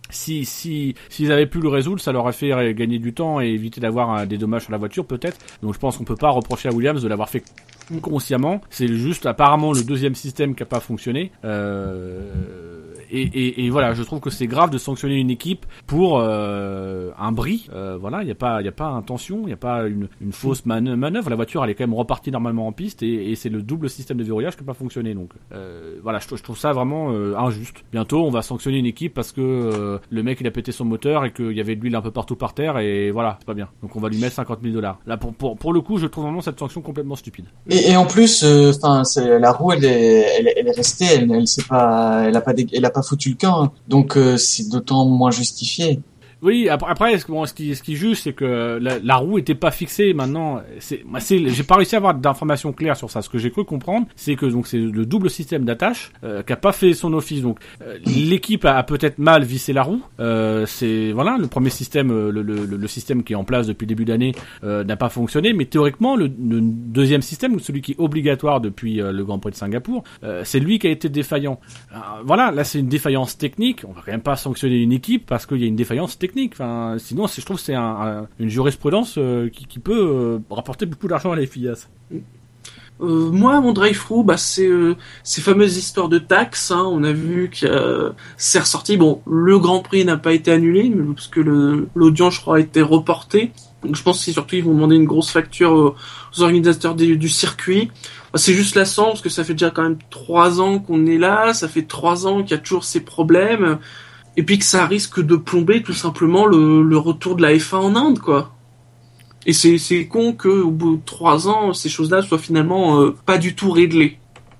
S2: si si s'ils avaient pu le résoudre, ça leur aurait fait gagner du temps et éviter d'avoir un, des dommages sur la voiture peut-être. Donc je pense qu'on peut pas reprocher à Williams de l'avoir fait consciemment. C'est juste apparemment le deuxième système qui a pas fonctionné. Euh, et, et, et voilà, je trouve que c'est grave de sanctionner une équipe pour euh, un bris. Euh, voilà, il y a pas il y a pas intention, il y a pas une, une fausse man- manœuvre. La voiture elle est quand même repartie normalement en piste et, et c'est le double système de verrouillage qui a pas fonctionné. Donc euh, voilà, je, je trouve ça vraiment euh, injuste. Bientôt on va sanctionner une équipe parce que euh, le mec il a pété son moteur et qu'il y avait de l'huile un peu partout par terre et voilà, c'est pas bien. Donc on va lui mettre cinquante mille dollars. Là pour pour pour le coup, je trouve vraiment cette sanction complètement stupide.
S4: Et, et en plus, enfin, euh, la roue, elle est, elle, elle est restée, elle, elle s'est pas, elle a pas, dé, elle a pas foutu le camp, donc euh, c'est d'autant moins justifié.
S2: Oui, après, après bon, ce qui, ce qui juge, c'est que la, la roue était pas fixée. Maintenant, c'est, c'est, j'ai pas réussi à avoir d'informations claires sur ça. Ce que j'ai cru comprendre, c'est que donc c'est le double système d'attache euh, qui a pas fait son office. Donc euh, l'équipe a, a peut-être mal vissé la roue. Euh, c'est voilà, le premier système, le, le, le, le système qui est en place depuis le début d'année euh, n'a pas fonctionné. Mais théoriquement, le, le deuxième système, celui qui est obligatoire depuis euh, le Grand Prix de Singapour, euh, c'est lui qui a été défaillant. Euh, voilà, là c'est une défaillance technique. On va quand même pas sanctionner une équipe parce qu'il y a une défaillance technique. Enfin, sinon, je trouve que c'est un, un, une jurisprudence euh, qui, qui peut euh, rapporter beaucoup d'argent à la F I A.
S1: Euh, moi, mon drive-thru, bah, c'est euh, ces fameuses histoires de taxes. Hein, on a vu que euh, c'est ressorti. Bon, le Grand Prix n'a pas été annulé, mais parce que le, l'audience, je crois, a été reportée. Donc, je pense que c'est surtout ils vont demander une grosse facture aux, aux organisateurs du, du circuit. Bah, c'est juste lassant parce que ça fait déjà quand même trois ans qu'on est là. Ça fait trois ans qu'il y a toujours ces problèmes. Et puis que ça risque de plomber tout simplement le, le retour de la F un en Inde, quoi. Et c'est, c'est con qu'au bout de trois ans, ces choses-là soient finalement euh, pas du tout réglées.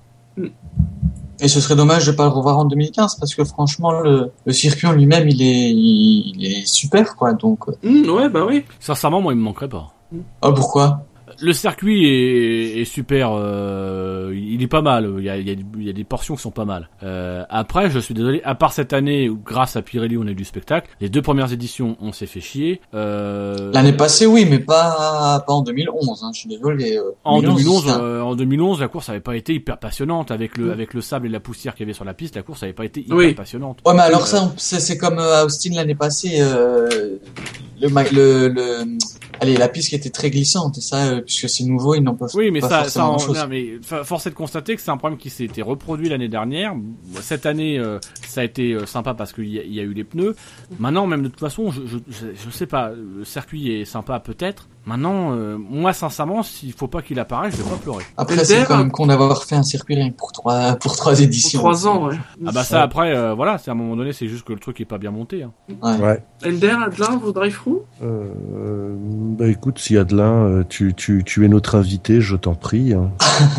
S4: Et ce serait dommage de pas le revoir en deux mille quinze, parce que franchement, le, le circuit en lui-même, il est, il, il est super, quoi. Donc.
S1: Mmh, ouais, bah oui.
S2: Sincèrement, moi, il me manquerait pas.
S4: Ah, pourquoi?
S2: Le circuit est, est super, euh, il est pas mal. Il y a, il y a, il y a des portions qui sont pas mal. Euh, après, je suis désolé. À part cette année où, grâce à Pirelli, on a eu du spectacle. Les deux premières éditions, on s'est fait chier. Euh...
S4: L'année passée, oui, mais pas pas en deux mille onze. Hein, je suis désolé. Euh,
S2: en deux mille onze, euh, en deux mille onze, la course avait pas été hyper passionnante avec le mmh. avec le sable et la poussière qu'il y avait sur la piste. La course avait pas été hyper oui. passionnante.
S4: Ouais, mais alors euh... ça, c'est, c'est comme à Austin l'année passée. Euh, le, le le Allez, la piste qui était très glissante, et ça, euh, puisque c'est nouveau, ils n'ont pas,
S2: oui, mais
S4: pas
S2: ça,
S4: forcément
S2: ça,
S4: chose.
S2: Non, mais force est de constater que c'est un problème qui s'est été reproduit l'année dernière. Cette année, euh, ça a été euh, sympa parce qu'il y a, il y a eu les pneus. Maintenant, même de toute façon, je, je, je, je sais pas, le circuit est sympa peut-être. Maintenant, euh, moi, sincèrement, s'il faut pas qu'il apparaisse, je vais pas pleurer.
S4: Après, c'est quand même con d'avoir fait un circuit rien pour trois, pour trois éditions.
S1: Pour trois ans, ouais.
S2: Ah bah ça, après, euh, voilà, c'est à un moment donné, c'est juste que le truc est pas bien monté. Hein.
S4: Ouais.
S3: ouais.
S1: Elder, Adelin, vos drive-thru
S3: euh, Bah écoute, si Adelin, euh, tu, tu, tu es notre invité, je t'en prie. Hein.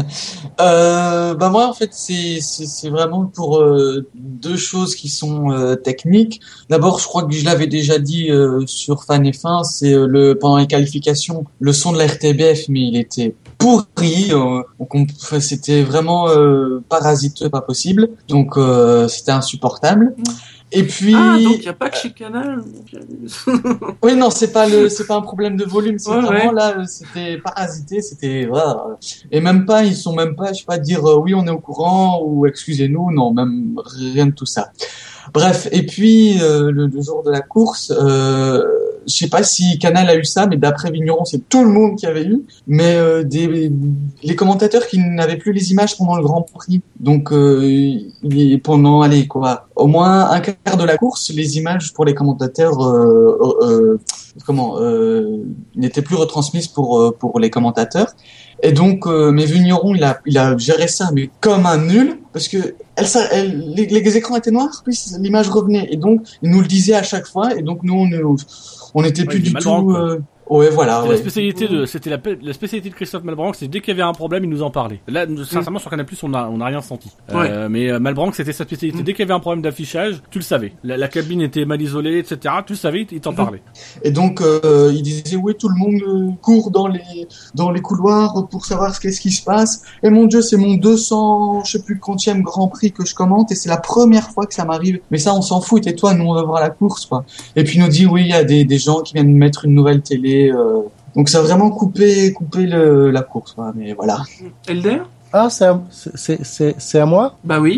S4: euh, bah moi, en fait, c'est, c'est, c'est vraiment pour euh, deux choses qui sont euh, techniques. D'abord, je crois que je l'avais déjà dit euh, sur Fan F un, c'est euh, le pendant les qualifications. Le son de la R T B F, mais il était pourri. Euh, donc c'était vraiment euh, parasiteux, pas possible. Donc euh, c'était insupportable. Et puis
S1: ah donc il y a pas que chez Canal.
S4: Oui non c'est pas le c'est pas un problème de volume, c'est
S1: ouais,
S4: vraiment
S1: ouais.
S4: là c'était parasité, c'était voilà. Et même pas ils sont même pas je sais pas dire euh, oui on est au courant ou excusez-nous, non même rien de tout ça. Bref, et puis euh, le, le jour de la course, euh, je sais pas si Canal a eu ça, mais d'après Vigneron, c'est tout le monde qui avait eu. Mais euh, des, les commentateurs qui n'avaient plus les images pendant le Grand Prix, donc euh, pendant allez quoi, au moins un quart de la course, les images pour les commentateurs, euh, euh, comment, euh, n'étaient plus retransmises pour pour les commentateurs. Et donc, euh, mais Vigneron, il a, il a géré ça, mais comme un nul, parce que elle, ça, elle, les, les écrans étaient noirs, puis l'image revenait, et donc il nous le disait à chaque fois, et donc nous on, on était ouais, plus du tout. Euh, ouais, voilà.
S2: C'était
S4: ouais.
S2: la spécialité de, c'était la, la spécialité de Christophe Malbranck, c'est dès qu'il y avait un problème, il nous en parlait. Là, sincèrement, sur Canal+, on a, on a rien senti. Ouais. Euh, mais euh, Malbranck, c'était sa spécialité. Mm. Dès qu'il y avait un problème d'affichage, tu le savais. La, la cabine était mal isolée, et cetera. Tu le savais, il t'en parlait.
S4: Et donc, euh, il disait, oui, tout le monde court dans les, dans les couloirs pour savoir ce qu'est-ce qui se passe. Et mon Dieu, c'est mon deux cents, je sais plus quantième Grand Prix que je commente, et c'est la première fois que ça m'arrive. Mais ça, on s'en fout. Et toi, nous, on va voir la course, quoi. Et puis, il nous dit, oui, il y a des, des gens qui viennent mettre une nouvelle télé, euh, donc ça a vraiment coupé, coupé le, la course, quoi. Mais voilà.
S1: Elder ?
S3: Ah, c'est à, c'est, c'est, c'est à moi ?
S1: Bah oui.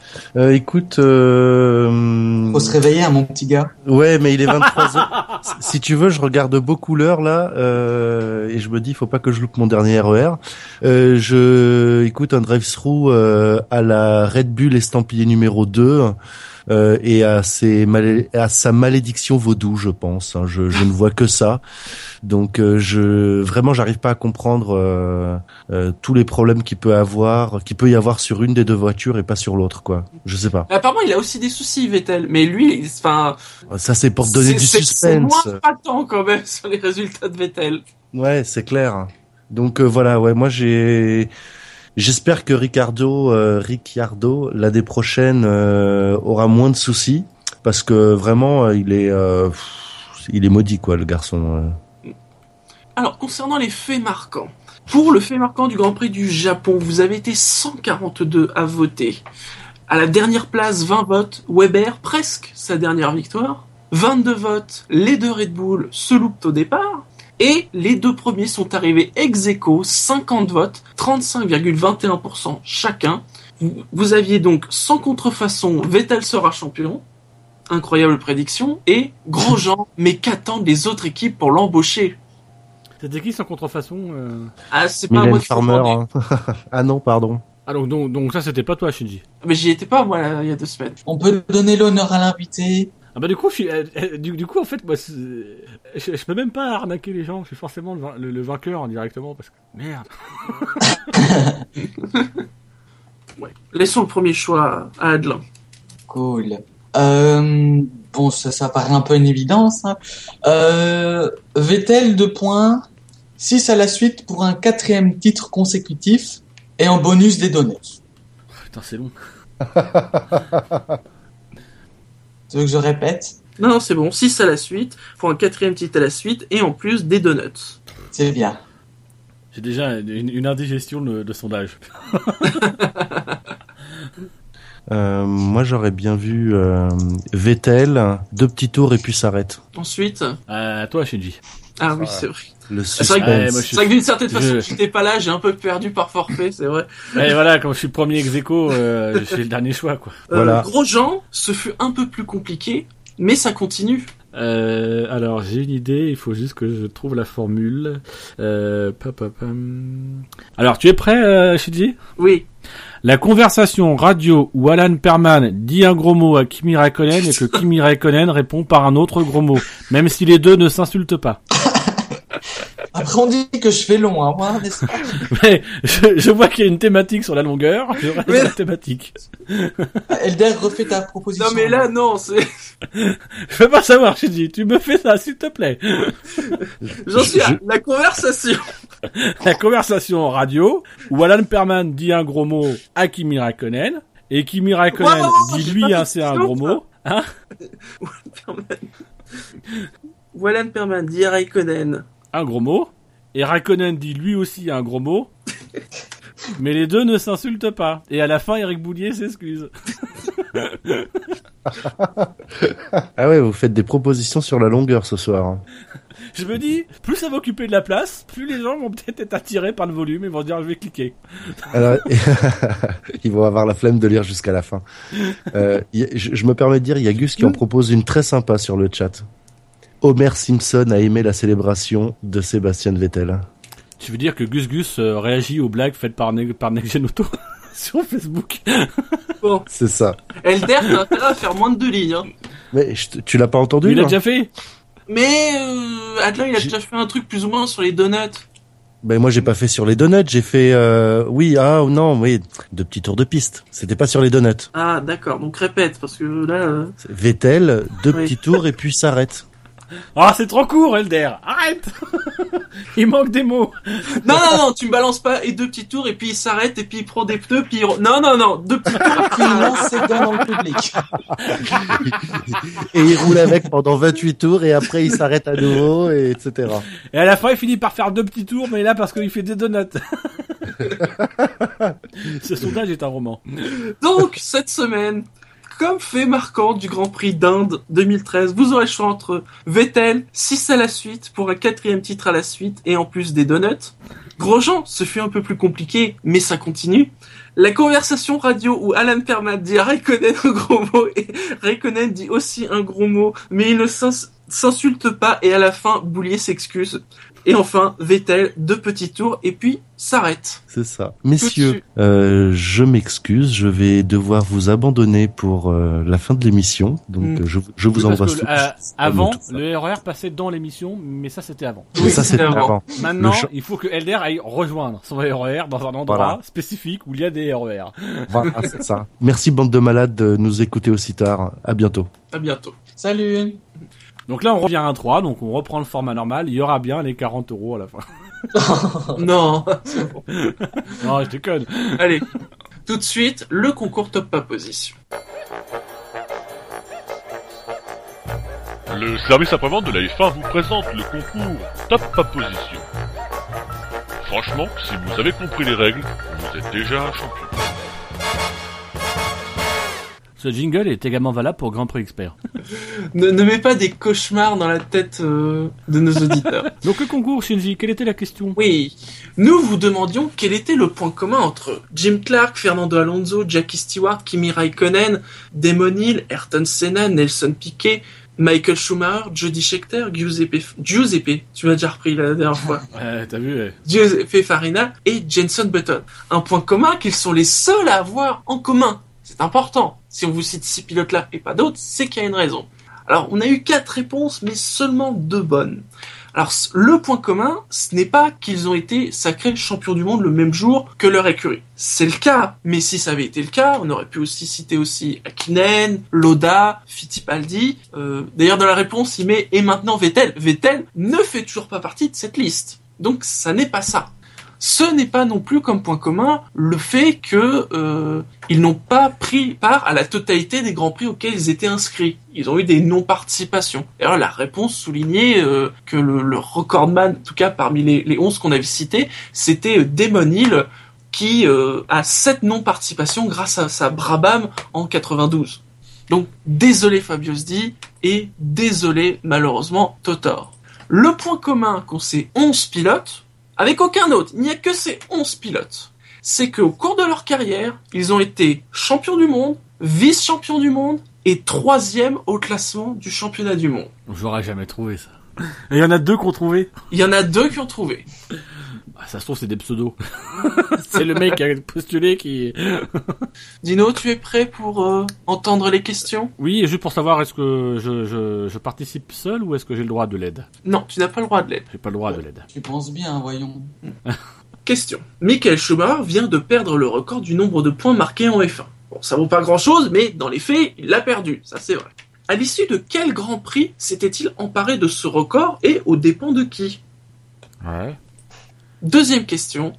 S3: Euh, écoute, euh...
S4: Faut se réveiller, hein, mon petit gars.
S3: Ouais, mais il est vingt-trois heures. Si tu veux, je regarde beaucoup l'heure là, euh, et je me dis, faut pas que je loupe mon dernier R E R. Euh, je écoute un drive-through euh, à la Red Bull estampillé numéro deux. Euh, et à, ses malé- à sa malédiction vaudou, je pense. Hein. Je, je ne vois que ça. Donc, euh, je vraiment, j'arrive pas à comprendre euh, euh, tous les problèmes qu'il peut avoir, qu'il peut y avoir sur une des deux voitures et pas sur l'autre, quoi. Je sais pas.
S1: Apparemment, il a aussi des soucis, Vettel. Mais lui, enfin,
S3: ça c'est pour donner du
S1: c'est,
S3: suspense.
S1: C'est moins impactant quand même sur les résultats de Vettel.
S3: Ouais, c'est clair. Donc euh, voilà, ouais, moi j'ai. J'espère que Ricciardo, euh, Ricciardo l'année prochaine euh, aura moins de soucis parce que vraiment euh, il est, euh, pff, il est maudit quoi le garçon. Euh.
S1: Alors concernant les faits marquants, pour le fait marquant du Grand Prix du Japon, vous avez été cent quarante-deux à voter. À la dernière place, vingt votes, Weber presque sa dernière victoire. vingt-deux votes, les deux Red Bull se loupent au départ. Et les deux premiers sont arrivés ex aequo, cinquante votes, trente-cinq virgule vingt et un pour cent chacun. Vous, vous aviez donc sans contrefaçon, Vettel sera champion, incroyable prédiction, et Grosjean, mais qu'attendent les autres équipes pour l'embaucher?
S2: C'était qui sans contrefaçon euh...
S1: Ah, c'est pas moi qui
S3: Farmer. Hein. Ah non, pardon.
S2: Ah donc, donc, donc ça c'était pas toi, Shinji.
S1: Mais j'y étais pas moi il y a deux semaines.
S4: On peut donner l'honneur à l'invité.
S2: Ah bah du coup, je suis, euh, euh, du, du coup en fait, moi, je, je peux même pas arnaquer les gens. Je suis forcément le, le, le vainqueur indirectement parce que merde.
S1: Ouais. Laissons le premier choix à Adelin.
S4: Cool. Euh, bon, ça, ça paraît un peu une évidence. Hein. Euh, Vettel, deux points. six à la suite pour un quatrième titre consécutif et en bonus des donuts.
S2: Putain, c'est long.
S4: Tu veux que je répète?
S1: Non, non, c'est bon. six à la suite, pour un quatrième titre à la suite, et en plus des donuts.
S4: C'est bien.
S2: J'ai déjà une, une indigestion de, de sondage.
S3: euh, moi, j'aurais bien vu euh, Vettel, deux petits tours et puis s'arrête.
S1: Ensuite...
S2: Euh, toi, Shinji.
S1: Ah oui, c'est vrai.
S3: Le
S1: c'est vrai que,
S2: ouais, moi, je
S1: c'est vrai que d'une certaine façon,
S2: je...
S1: j'étais pas là, j'ai un peu perdu par forfait, c'est vrai.
S2: Et voilà, comme je suis premier ex aequo, euh, j'ai le dernier choix, quoi.
S1: Euh,
S3: Voilà.
S1: Grosjean, ce fut un peu plus compliqué, mais ça continue.
S2: Euh, alors, j'ai une idée, il faut juste que je trouve la formule. Euh, pa, pa, pam. Alors, tu es prêt, euh, Shinji?
S1: Oui.
S2: La conversation radio où Alan Perman dit un gros mot à Kimi Räikkönen et que Kimi Räikkönen répond par un autre gros mot, même si les deux ne s'insultent pas.
S4: Après, on dit que je fais long, hein, moi, n'est-ce pas?
S2: Mais je, je vois qu'il y a une thématique sur la longueur, je reste
S1: Mais...
S2: sur la thématique.
S4: Elder, refais ta proposition.
S1: Non mais là, non, c'est...
S2: Je veux pas savoir, Shinji, tu me fais ça, s'il te plaît.
S1: J'en suis à la conversation.
S2: La conversation radio où Alan Perman dit un gros mot à Kimi Räikkönen et Kimi Räikkönen
S1: ouais, ouais, ouais,
S2: dit lui un, c'est un gros mot. Hein?
S1: Alan Perman dit à Räikkönen
S2: un gros mot, et Räikkönen dit lui aussi un gros mot, mais les deux ne s'insultent pas. Et à la fin, Eric Boulier s'excuse.
S3: Ah ouais, vous faites des propositions sur la longueur ce soir.
S2: Je me dis, plus ça va occuper de la place, plus les gens vont peut-être être attirés par le volume et vont se dire je vais cliquer.
S3: Alors, ils vont avoir la flemme de lire jusqu'à la fin. Euh, y a, je, je me permets de dire, il y a Gus qui en propose une très sympa sur le chat. Homer Simpson a aimé la célébration de Sébastien Vettel.
S2: Tu veux dire que Gus Gus euh, réagit aux blagues faites par, ne- par Next Gen Auto sur Facebook?
S1: Bon.
S3: C'est ça.
S1: Elder, t'as intérêt à faire moins de deux lignes. Hein.
S3: Mais je, tu l'as pas entendu?
S2: Il l'a
S3: là
S2: déjà fait.
S1: Mais euh, Adelin, il a
S3: J'ai...
S1: déjà fait un truc plus ou moins sur les donuts.
S3: Ben moi j'ai pas fait sur les donuts, j'ai fait euh, oui ah ou non oui deux petits tours de piste. C'était pas sur les donuts.
S1: Ah d'accord, donc répète parce que là. Euh...
S3: Vettel deux
S1: oui.
S3: petits tours et puis s'arrête.
S2: Ah, c'est trop court, Elder. Arrête. Il manque des mots.
S1: Non, non, non, tu me balances pas et deux petits tours et puis il s'arrête et puis il prend des pneus puis il... Non, non, non, deux petits tours et puis
S4: il lance ses gants dans le public.
S3: Et il roule avec pendant vingt-huit tours et après il s'arrête à nouveau et etc.
S2: Et à la fin, il finit par faire deux petits tours, mais là parce qu'il fait des donuts. Ce sondage est un roman.
S1: Donc, cette semaine, comme fait marquant du Grand Prix d'Inde deux mille treize, vous aurez le choix entre Vettel, six à la suite pour un quatrième titre à la suite et en plus des donuts. Grosjean, ce fut un peu plus compliqué, mais ça continue. La conversation radio où Alan Permat dit à Raikkonen un gros mot et Raikkonen dit aussi un gros mot, mais il ne s'ins- s'insulte pas et à la fin, Boulier s'excuse. Et enfin, Vettel, deux petits tours et puis s'arrête.
S3: C'est ça. Messieurs, euh, je m'excuse, je vais devoir vous abandonner pour euh, la fin de l'émission. Donc
S1: Mm.
S3: je, je vous
S2: Oui,
S3: envoie
S2: parce que,
S3: sous-
S2: euh, avant,
S3: tout ça.
S2: le R E R passait dans l'émission, mais ça c'était avant.
S3: Mais ça c'était
S1: avant.
S3: avant.
S2: Maintenant,
S3: Le ch-
S2: il faut que Elder aille rejoindre son R E R dans un endroit
S3: Voilà.
S2: spécifique où il y a des R E R.
S3: Voilà, c'est ça. Merci bande de malades de nous écouter aussi tard. À bientôt.
S1: À bientôt.
S4: Salut.
S2: Donc là, on revient à trois, donc on reprend le format normal. Il y aura bien les quarante euros à la fin.
S1: Non.
S2: Non, je déconne.
S1: Allez. Tout de suite, le concours top pas position.
S5: Le service après-vente de la F un vous présente le concours Top Pas Position. Franchement, si vous avez compris les règles, vous êtes déjà un champion.
S2: Ce jingle est également valable pour Grand Prix Expert.
S1: Ne, ne mets pas des cauchemars dans la tête euh, de nos auditeurs.
S2: Donc le concours, Shinji, quelle était la question?
S1: Oui, nous vous demandions quel était le point commun entre Jim Clark, Fernando Alonso, Jackie Stewart, Kimi Raikkonen, Damon Hill, Ayrton Senna, Nelson Piquet, Michael Schumacher, Jody Scheckter, Giuseppe, Giuseppe, tu m'as déjà repris la dernière fois,
S2: Ouais, t'as vu, ouais.
S1: Giuseppe Farina et Jenson Button. Un point commun qu'ils sont les seuls à avoir en commun. C'est important. Si on vous cite ces pilotes-là et pas d'autres, c'est qu'il y a une raison. Alors, on a eu quatre réponses, mais seulement deux bonnes. Alors, le point commun, ce n'est pas qu'ils ont été sacrés champions du monde le même jour que leur écurie. C'est le cas, mais si ça avait été le cas, on aurait pu aussi citer aussi Hakkinen, Lauda, Fittipaldi. Euh, d'ailleurs, dans la réponse, il met « et maintenant Vettel ». Vettel ne fait toujours pas partie de cette liste. Donc, ça n'est pas ça. Ce n'est pas non plus comme point commun le fait que euh, ils n'ont pas pris part à la totalité des grands prix auxquels ils étaient inscrits. Ils ont eu des non-participations. D'ailleurs, la réponse soulignait euh, que le, le recordman, en tout cas parmi les, les onze qu'on avait cités, c'était euh, Damon Hill qui euh, a sept non-participations grâce à sa Brabham en quatre-vingt-douze. Donc, désolé Fabio Sdi et désolé malheureusement Totor. Le point commun qu'ont ces onze pilotes, avec aucun autre, il n'y a que ces onze pilotes, c'est qu'au cours de leur carrière, ils ont été champions du monde, vice-champions du monde et troisième au classement du championnat du monde.
S2: J'aurais jamais trouvé ça. Et il y en a deux qu'on trouvé.
S1: Il y en a deux qui ont trouvé.
S2: Ah, ça se trouve, c'est des pseudos. C'est le mec qui a postulé qui...
S1: Dino, tu es prêt pour euh, entendre les questions ?
S2: Oui, et juste pour savoir, est-ce que je, je, je participe seul ou est-ce que j'ai le droit de l'aide?
S1: Non, tu n'as pas le droit de l'aide.
S2: J'ai pas le droit de l'aide.
S4: Tu penses bien, voyons.
S1: Question. Michael Schumacher vient de perdre le record du nombre de points marqués en F un. Bon, ça vaut pas grand-chose, mais dans les faits, il l'a perdu, ça c'est vrai. À l'issue de quel Grand Prix s'était-il emparé de ce record et aux dépens de qui ?
S2: Ouais.
S1: Deuxième question.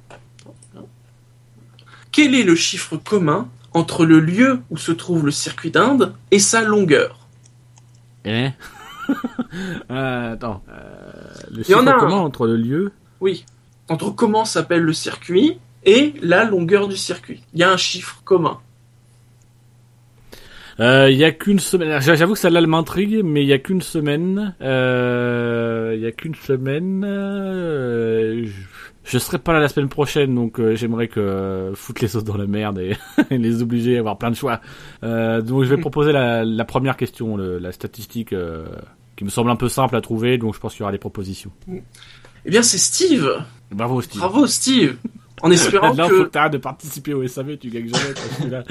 S1: Quel est le chiffre commun entre le lieu où se trouve le circuit d'Inde et sa longueur ?
S2: Eh euh, Attends. Euh, le
S1: Il y en
S2: chiffre
S1: a un.
S2: commun entre le lieu...
S1: Oui. Entre comment s'appelle le circuit et la longueur du circuit. Il y a un chiffre commun.
S2: Il euh, y a qu'une semaine. J'avoue que celle-là elle m'intrigue, mais il y a qu'une semaine. Il euh, y a qu'une semaine. Euh, je, je serai pas là la semaine prochaine, donc euh, j'aimerais que euh, foutre les autres dans la merde et, et les obliger à avoir plein de choix. Euh, donc je vais proposer la, la première question, le, la statistique euh, qui me semble un peu simple à trouver, donc je pense qu'il y aura des propositions.
S1: Eh bien, c'est Steve.
S2: Bravo Steve.
S1: Bravo Steve. En espérant
S2: Là,
S1: que,
S2: faut que t'arrêtes de participer au S A V, tu gagnes jamais celui-là.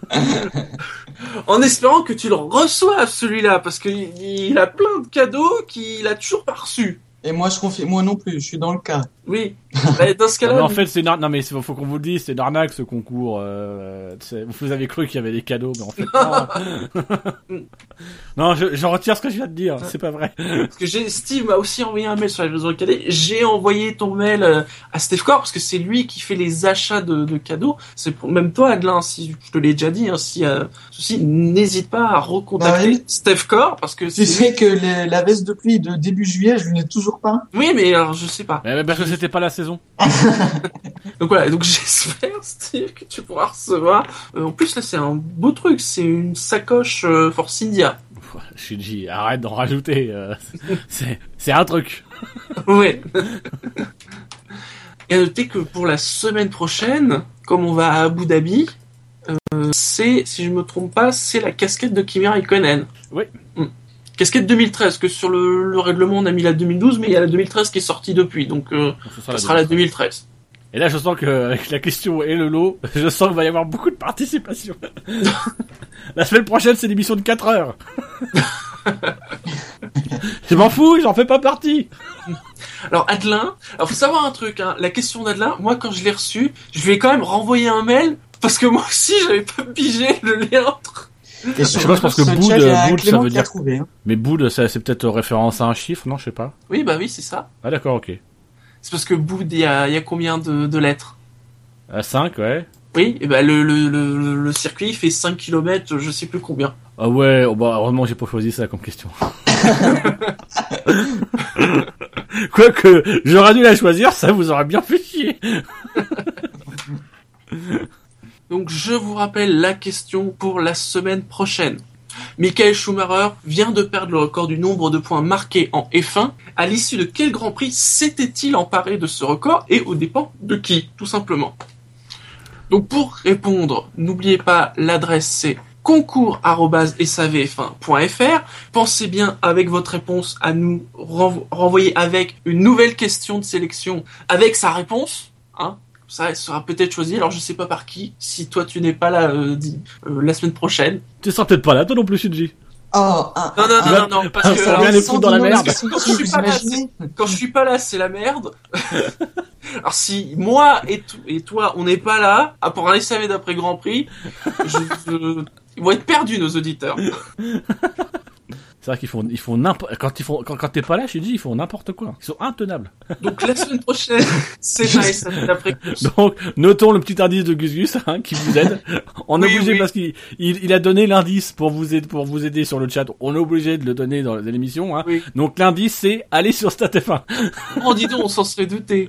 S1: en espérant que tu le reçoives celui-là, parce qu'il il a plein de cadeaux qu'il a toujours pas reçus.
S4: Et moi, je confie, moi non plus, je suis dans le cas.
S1: Oui. Bah, dans ce
S2: Non,
S1: cas-là,
S2: mais en fait, c'est une ar- non mais c'est- faut qu'on vous le dise, c'est une arnaque ce concours. Euh, c'est- vous avez cru qu'il y avait des cadeaux, mais en fait non. Non, je, je retire ce que je viens de dire. C'est pas vrai.
S1: parce que j'ai, Steve m'a aussi envoyé un mail sur la maison cadet. J'ai envoyé ton mail euh, à Steve Core parce que c'est lui qui fait les achats de, de cadeaux. C'est pour même toi, Adelin, si je te l'ai déjà dit, hein, si euh, ceci, n'hésite pas à recontacter
S4: Bah oui.
S1: Steve Core parce que
S4: Tu
S1: c'est
S4: sais que les- la veste de pluie de début juillet, je ne l'ai toujours pas.
S1: oui, mais alors je sais pas.
S2: Mais, mais parce que c'est c'était pas la saison.
S1: Donc voilà, donc j'espère, Steve, que tu pourras recevoir. Euh, en plus, là, c'est un beau truc. C'est une sacoche euh, Force India.
S2: Shinji, arrête d'en rajouter. Euh, c'est, c'est un truc.
S1: Ouais. Et à noter que pour la semaine prochaine, comme on va à Abu Dhabi, euh, c'est, si je me trompe pas, c'est la casquette de Kimi Raikkonen.
S2: Oui.
S1: Mmh. Casquette deux mille treize, que sur le, le règlement on a mis la deux mille douze, mais il y a la deux mille treize qui est sortie depuis, donc euh,
S2: ça
S1: ça
S2: la
S1: sera la deux mille treize.
S2: Et là, je sens qu'avec la question et le lot, je sens qu'il va y avoir beaucoup de participation. La semaine prochaine, c'est l'émission de quatre heures. Je m'en fous, j'en fais pas partie.
S1: Alors Adelin, alors faut savoir un truc, hein, la question d'Adelin, moi quand je l'ai reçue, je lui ai quand même renvoyé un mail, parce que moi aussi j'avais pas pigé le lien entre...
S4: Et
S2: je sais pas, je pense que Boud, Boud, ça veut dire...
S4: trouvé, hein.
S2: Mais Boud, ça, c'est peut-être référence à un chiffre, non, je sais pas.
S1: Oui, bah oui, c'est ça.
S2: Ah d'accord, ok.
S1: C'est parce que Boud, il y a, y a combien de, de lettres?
S2: À cinq, ouais.
S1: Oui, et bah le, le, le, le circuit fait cinq kilomètres, je sais plus combien.
S2: Ah ouais, oh bah, heureusement j'ai pas choisi ça comme question. Quoique, j'aurais dû la choisir, ça vous aurait bien fait chier.
S1: Donc je vous rappelle la question pour la semaine prochaine. Michael Schumacher vient de perdre le record du nombre de points marqués en F un. À l'issue de quel Grand Prix s'était-il emparé de ce record et aux dépens de qui, tout simplement. Donc pour répondre, n'oubliez pas, l'adresse c'est concours arobase s a v f un point f r. Pensez bien avec votre réponse à nous renvo- renvoyer avec une nouvelle question de sélection avec sa réponse, hein. Ça, elle sera peut-être choisie, alors je sais pas par qui, si toi tu n'es pas là euh, di- euh, la semaine prochaine.
S2: Tu seras peut-être pas là, toi non plus, Shinji.
S4: Oh, un,
S1: Non, non,
S4: un,
S1: non, non, non, parce que
S2: ça va
S1: alors,
S2: bien les foutre dans la merde.
S1: quand je suis pas là, c'est, quand je suis pas là, c'est la merde. Alors si moi et, t- et toi, on n'est pas là, à pour un S A V d'après Grand Prix, je, je- ils vont être perdus, nos auditeurs.
S2: C'est vrai qu'ils font, ils font n'importe, quand ils font, quand, quand t'es pas là, Shinji, ils font n'importe quoi. Ils sont intenables.
S1: Donc la semaine prochaine, c'est un S A V d'après course.
S2: Donc, notons le petit indice de Gus Gus, hein, qui vous aide. On est
S1: Oui,
S2: obligé
S1: oui.
S2: parce qu'il, il, il a donné l'indice pour vous aider, pour vous aider sur le chat. On est obligé de le donner dans l'émission, hein.
S1: Oui.
S2: Donc l'indice, c'est aller sur StatF un.
S1: Oh, dis donc, on s'en serait douté.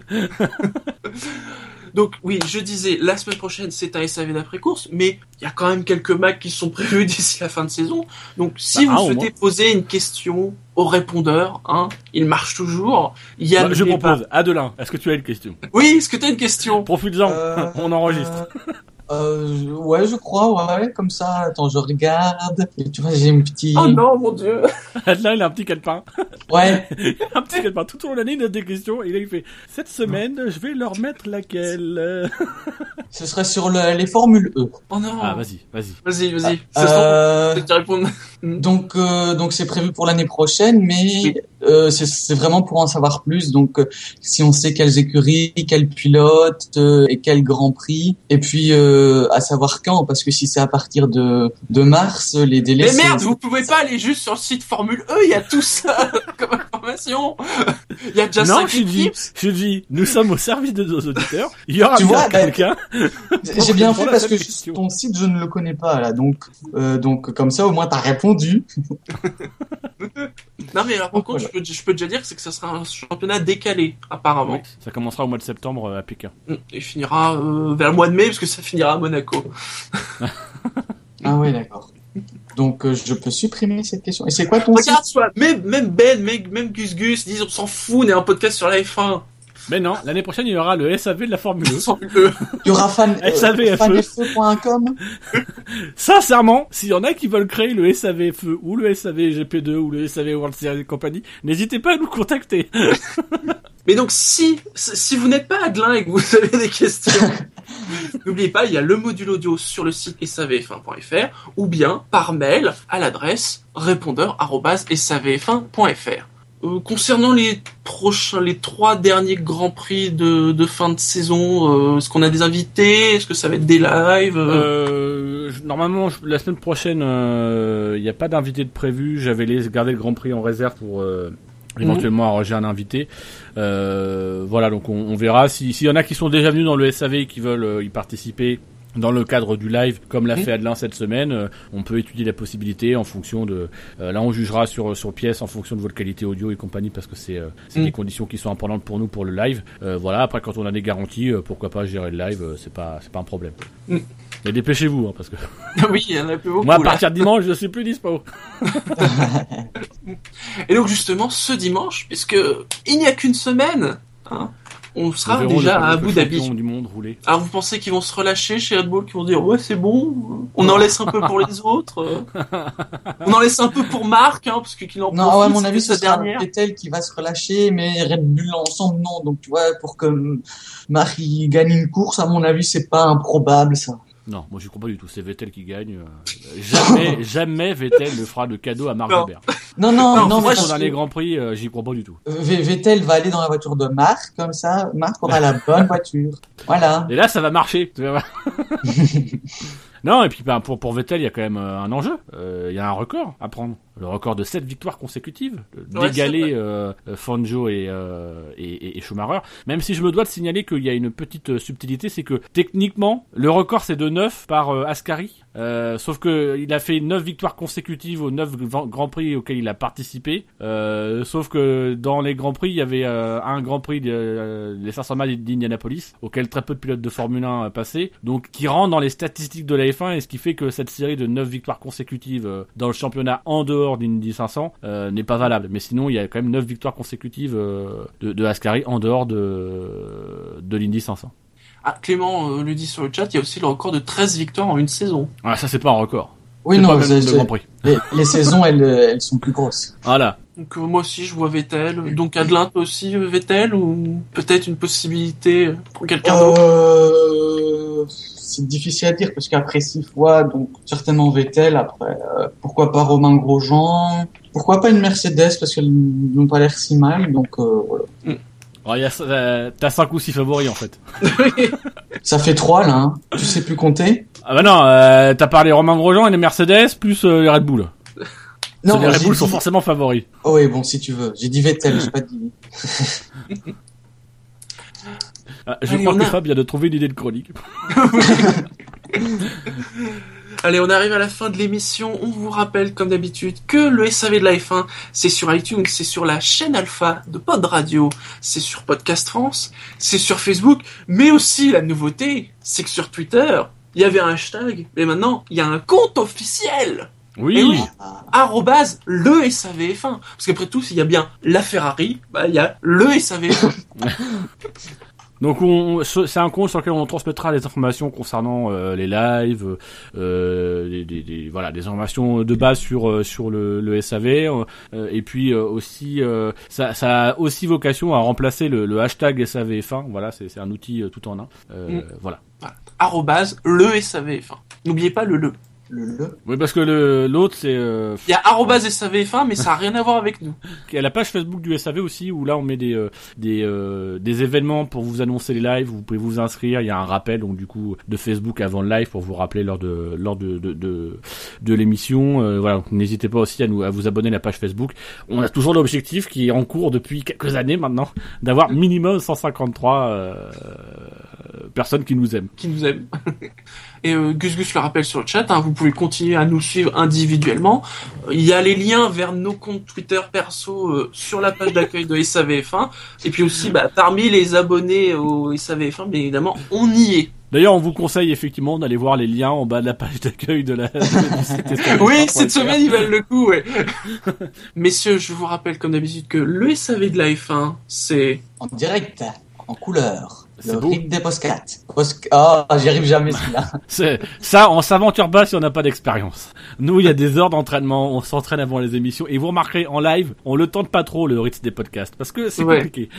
S1: Donc oui, je disais, la semaine prochaine, c'est un S A V d'après-course, mais il y a quand même quelques Macs qui sont prévus d'ici la fin de saison. Donc si
S2: Bah,
S1: vous
S2: ah, au
S1: souhaitez
S2: moins.
S1: poser une question au répondeur, hein, il marche toujours. Il y a
S2: Bah, je
S1: n'oubliez
S2: propose, Adelin, est-ce que tu as une question?
S1: pas- Oui, est-ce que tu as une question?
S2: Profites-en,
S4: Euh,
S2: on enregistre.
S4: Euh, je- ouais, je crois, ouais, comme ça. Attends, je regarde. Et tu vois, j'ai un petit.
S1: Oh non, mon Dieu.
S2: Adelin, il a un petit calepin.
S4: Ouais.
S2: un petit calepin. Tout au long de l'année, il note des questions. Et là, il fait, cette semaine, je vais leur mettre laquelle?
S4: Ce serait sur le, les formules E.
S1: Oh non.
S2: Ah, vas-y, vas-y.
S1: Vas-y, vas-y.
S4: Euh,
S1: Ça sent que tu réponds.
S4: Donc, euh, donc c'est prévu pour l'année prochaine, mais
S1: Oui.
S4: euh, c'est, c'est vraiment pour en savoir plus. Donc, euh, si on sait quelles écuries, quels pilotes euh, et quel Grand Prix, et puis euh, à savoir quand, parce que si c'est à partir de de mars, les délais.
S1: Mais
S4: c'est-
S1: merde, vous pouvez pas aller juste sur le site Formule E, il y a tout ça comme information. Il y a déjà
S2: Non,
S1: cinq
S2: Shinji,
S1: équipes.
S2: Shinji, nous sommes au service de nos auditeurs. Il y aura
S4: Tu
S2: bien
S4: vois, bah,
S2: quelqu'un.
S4: J'ai bien
S2: Pour
S4: fait
S2: la
S4: parce
S2: seule
S4: que
S2: question.
S4: ton site je ne le connais pas là, donc euh, donc comme ça au moins t'as répondu.
S1: Non mais alors par
S4: Donc,
S1: contre,
S4: voilà.
S1: je peux, je peux déjà dire que c'est que ça sera un championnat décalé apparemment.
S2: Oui, ça commencera au mois de septembre euh, à Pékin.
S1: Et finira euh, vers le mois de mai parce que ça finira à Monaco.
S4: Ah ouais, d'accord. Donc euh, je peux supprimer cette question. Et c'est quoi ton site?
S1: Regarde, soit même même Ben, même, même Gus Gus disent on s'en fout, on est un podcast sur la F un.
S2: Mais non, l'année prochaine, il y aura le S A V de la Formule E.
S1: Formule E.
S4: Il y aura fan,
S2: S A V F E.
S4: fan F E point com.
S2: Sincèrement, s'il y en a qui veulent créer le S A V F E ou le S A V G P deux ou le S A V World Series Company, n'hésitez pas à nous contacter.
S1: Mais donc si si vous n'êtes pas Adelin et que vous avez des questions, n'oubliez pas, il y a le module audio sur le site s a v f un point f r ou bien par mail à l'adresse répondeur arobase s a v f un point f r. Euh, concernant les prochains, les trois derniers grands prix de, de fin de saison, euh, est-ce qu'on a des invités? Est-ce que ça va être des lives?
S2: Euh, je- normalement, je- la semaine prochaine, il n'y a pas d'invité de prévu. J'avais les- gardé le Grand Prix en réserve pour euh, éventuellement arranger un invité. Euh, voilà, donc on, on verra. Si- S'il y en a qui sont déjà venus dans le S A V et qui veulent euh, y participer, dans le cadre du live, comme l'a
S1: Mmh.
S2: fait Adelin cette semaine, euh, on peut étudier la possibilité en fonction de... Euh, là, on jugera sur sur pièce en fonction de votre qualité audio et compagnie, parce que c'est euh, c'est
S1: Mmh.
S2: des conditions qui sont importantes pour nous pour le live. Euh, voilà. Après, quand on a des garanties, euh, pourquoi pas gérer le live, euh, c'est pas c'est pas un problème.
S1: Mmh.
S2: Mais dépêchez-vous, hein, parce que
S1: Oui, il y en a plus beaucoup.
S2: moi, à
S1: là.
S2: partir de dimanche, je suis plus dispo.
S1: Et donc justement, ce dimanche, puisque il n'y a qu'une semaine, hein, on sera
S2: Nous verrons
S1: déjà
S2: le-
S1: à
S2: le
S1: Abu Dhabi.
S2: champion du monde rouler.
S1: Alors vous pensez qu'ils vont se relâcher chez Red Bull, qu'ils vont dire ouais c'est bon, on en laisse un peu pour les autres, euh. on en laisse un peu pour Marc, hein, parce que qu'il en
S4: Non, ouais, à
S1: profite,
S4: mon
S1: c'est
S4: avis,
S1: sa
S4: ce sera
S1: dernière.
S4: Vettel qui va se relâcher, mais Red Bull ensemble, non. Donc, tu vois, pour que Marc il gagne une course, à mon avis, c'est pas improbable, ça.
S2: Non, moi je crois pas du tout. C'est Vettel qui gagne. Euh, jamais, jamais Vettel ne fera de cadeau à Marc
S1: Non.
S2: Webber.
S4: Non, non,
S1: Non,
S4: non,
S1: moi,
S4: mais
S2: Son
S1: je-
S4: parce
S2: dernier
S4: que
S2: Grand Prix, euh, j'y crois pas du tout.
S4: V- Vettel va aller dans la voiture de Marc, comme ça, Marc aura la bonne voiture. Voilà.
S2: Et là, ça va marcher. Tu vas voir. Non, et puis ben, pour pour Vettel, il y a quand même euh, un enjeu. Euh, Il y a un record à prendre. Le record de sept victoires consécutives,
S1: Ouais,
S2: d'égaler
S1: c'est vrai.
S2: euh, euh, Fangio et, euh, et, et, et Schumacher. Même si je me dois de signaler qu'il y a une petite euh, subtilité, c'est que techniquement, le record c'est de neuf par euh, Ascari. Euh, sauf que il a fait neuf victoires consécutives aux neuf Grands Prix auxquels il a participé. Euh, sauf que dans les Grands Prix, il y avait euh, un Grand Prix de, euh, les cinq cents miles d'Indianapolis, auquel très peu de pilotes de Formule un passaient, donc qui rentre dans les statistiques de la F un, et ce qui fait que cette série de neuf victoires consécutives euh, dans le championnat en dehors d'Indy cinq cents euh, n'est pas valable. Mais sinon, il y a quand même neuf victoires consécutives euh, de, de Ascari en dehors de, de l'Indy cinq cents.
S1: Ah, Clément euh, le dit sur le chat, il y a aussi le record de treize victoires en une saison.
S2: Ah, ça c'est pas un record.
S4: Oui,
S2: C'est pas
S4: non,
S2: le même
S4: c'est-
S2: nombre de
S4: c'est-
S2: Grands Prix.
S4: les, les saisons, elles, elles sont plus grosses.
S2: Voilà.
S1: Donc euh, moi aussi je vois Vettel. Donc Adelin toi aussi euh, Vettel, ou peut-être une possibilité pour quelqu'un d'autre.
S4: Euh, c'est difficile à dire parce qu'après six fois, donc certainement Vettel. Après, euh, pourquoi pas Romain Grosjean? Pourquoi pas une Mercedes parce qu'elles n'ont pas l'air si mal. Donc euh, voilà.
S2: Alors, il y a, euh, t'as cinq ou six favoris en fait.
S4: Ça fait trois là. Hein. Tu sais plus compter?
S2: Ah bah non, euh, t'as parlé Romain Grosjean et les Mercedes plus euh, les Red Bull.
S4: Non,
S2: les Red
S4: j'ai
S2: Bull
S4: dit-
S2: sont forcément favoris.
S4: Oh oui, bon, si tu veux. J'ai dit Vettel, j'ai pas dit.
S2: Ah, je
S1: Allez,
S2: crois
S1: on
S2: que
S1: a-
S2: Fab vient de trouver une idée de chronique.
S1: Allez, on arrive à la fin de l'émission. On vous rappelle, comme d'habitude, que le S A V de la F un, c'est sur iTunes, c'est sur la chaîne Alpha de Pod Radio, c'est sur Podcast France, c'est sur Facebook, mais aussi la nouveauté, c'est que sur Twitter, il y avait un hashtag, mais maintenant, il y a un compte officiel.
S2: Oui.
S1: Eh oui. Arrobase le S A V F un. Parce qu'après tout, s'il y a bien la Ferrari, bah, il y a le S A V F un.
S2: Donc on, c'est un compte sur lequel on transmettra des informations concernant euh, les lives, euh, des, des, des- voilà, des informations de base sur euh, sur le, le S A V, euh, et puis euh, aussi euh, ça, ça a aussi vocation à remplacer le, le hashtag S A V F un. Voilà, c'est, c'est un outil euh, tout en un. Euh,
S1: Mm.
S2: Voilà.
S1: Voilà. Arrobase le S A V F un. N'oubliez pas le le.
S4: Le le.
S2: Oui, parce que le l'autre c'est euh,
S1: Il y a arrobase S A V F un, mais ça n'a rien à voir avec nous.
S2: il y a la page Facebook du S A V aussi, où là on met des euh, des euh, des événements pour vous annoncer les lives. Vous pouvez vous inscrire. Il y a un rappel donc du coup de Facebook avant le live pour vous rappeler lors de lors de de de, de l'émission. Euh, voilà, donc, n'hésitez pas aussi à nous à vous abonner à la page Facebook. On a toujours l'objectif qui est en cours depuis quelques années maintenant d'avoir minimum cent cinquante-trois euh, personnes qui nous aiment.
S1: Qui nous aime. Et euh, Gus Gus le rappelle sur le chat, hein, vous pouvez continuer à nous suivre individuellement. Euh, Il y a les liens vers nos comptes Twitter perso euh, sur la page d'accueil de S A V F un. Et puis aussi, bah, parmi les abonnés au S A V F un, bien évidemment, on y est.
S2: D'ailleurs, on vous conseille effectivement d'aller voir les liens en bas de la page d'accueil de la. de- du site S A V.
S1: Oui, cette semaine, ils valent le coup, ouais. Messieurs, je vous rappelle comme d'habitude que le S A V de la F un, c'est...
S4: En direct, en couleur.
S2: C'est
S4: Le
S2: beau.
S4: rythme des postcards. Post... Oh, j'y arrive jamais celui-là.
S2: C'est, ça, on s'aventure pas si on n'a pas d'expérience. Nous, il y a des heures d'entraînement, on s'entraîne avant les émissions, et vous remarquerez, en live, on le tente pas trop, le rythme des podcasts, parce que c'est
S1: Ouais.
S2: compliqué.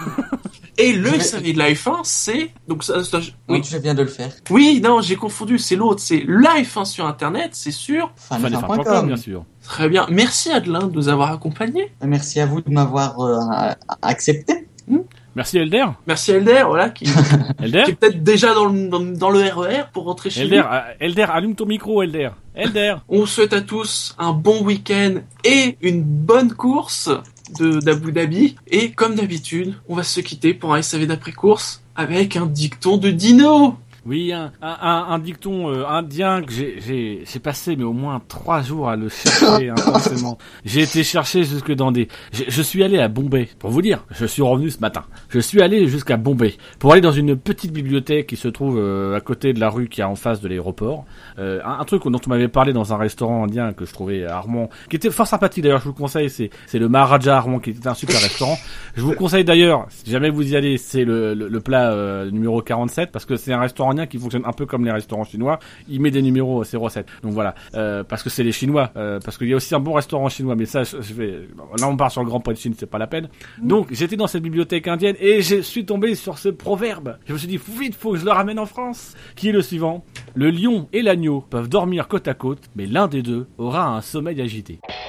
S1: Et le
S4: Je vais-
S1: S A V de la F un, c'est... Donc ça, ça-
S4: Oui.
S1: oui.
S4: Je viens de le faire.
S1: oui, non, j'ai confondu, c'est l'autre, c'est la F un sur Internet, c'est sûr.
S4: fan
S2: Fan
S4: F un
S2: F un
S4: point
S2: point com,
S4: com.
S2: bien sûr.
S1: Très bien. Merci Adelin de nous avoir accompagnés.
S4: Merci à vous de m'avoir euh, accepté.
S2: Merci Elder.
S1: Merci Elder, voilà, qui,
S2: Elder.
S1: qui est peut-être déjà dans le, dans, dans le R E R pour rentrer chez
S2: Elder,
S1: lui.
S2: euh, Elder, allume ton micro, Elder. Elder.
S1: On vous souhaite à tous un bon week-end et une bonne course de d'Abu Dhabi. Et comme d'habitude, on va se quitter pour un S A V d'après-course avec un dicton de Dino.
S2: Oui, un, un, un dicton euh, indien que j'ai, j'ai, j'ai passé mais au moins trois jours à le chercher intensément. J'ai été chercher jusque dans des... Je, je suis allé à Bombay, pour vous dire, je suis revenu ce matin. Je suis allé jusqu'à Bombay pour aller dans une petite bibliothèque qui se trouve euh, à côté de la rue qui est en face de l'aéroport. Euh, un, un truc dont on m'avait parlé dans un restaurant indien que je trouvais à Armand, qui était fort sympathique d'ailleurs, je vous le conseille, c'est, c'est le Maharaja Armand qui était un super restaurant. Je vous conseille d'ailleurs, si jamais vous y allez, c'est le, le, le plat euh, numéro quarante-sept parce que c'est un restaurant indien qui fonctionne un peu comme les restaurants chinois. Il met des numéros à ses recettes. Donc voilà, euh, parce que c'est les Chinois, euh, parce qu'il y a aussi un bon restaurant chinois, mais ça, je, je vais, là on part sur le Grand Prix de Chine, c'est pas la peine. Donc j'étais dans cette bibliothèque indienne et je suis tombé sur ce proverbe. Je me suis dit, vite, faut que je le ramène en France. Qui est le suivant: le lion et l'agneau peuvent dormir côte à côte, mais l'un des deux aura un sommeil agité.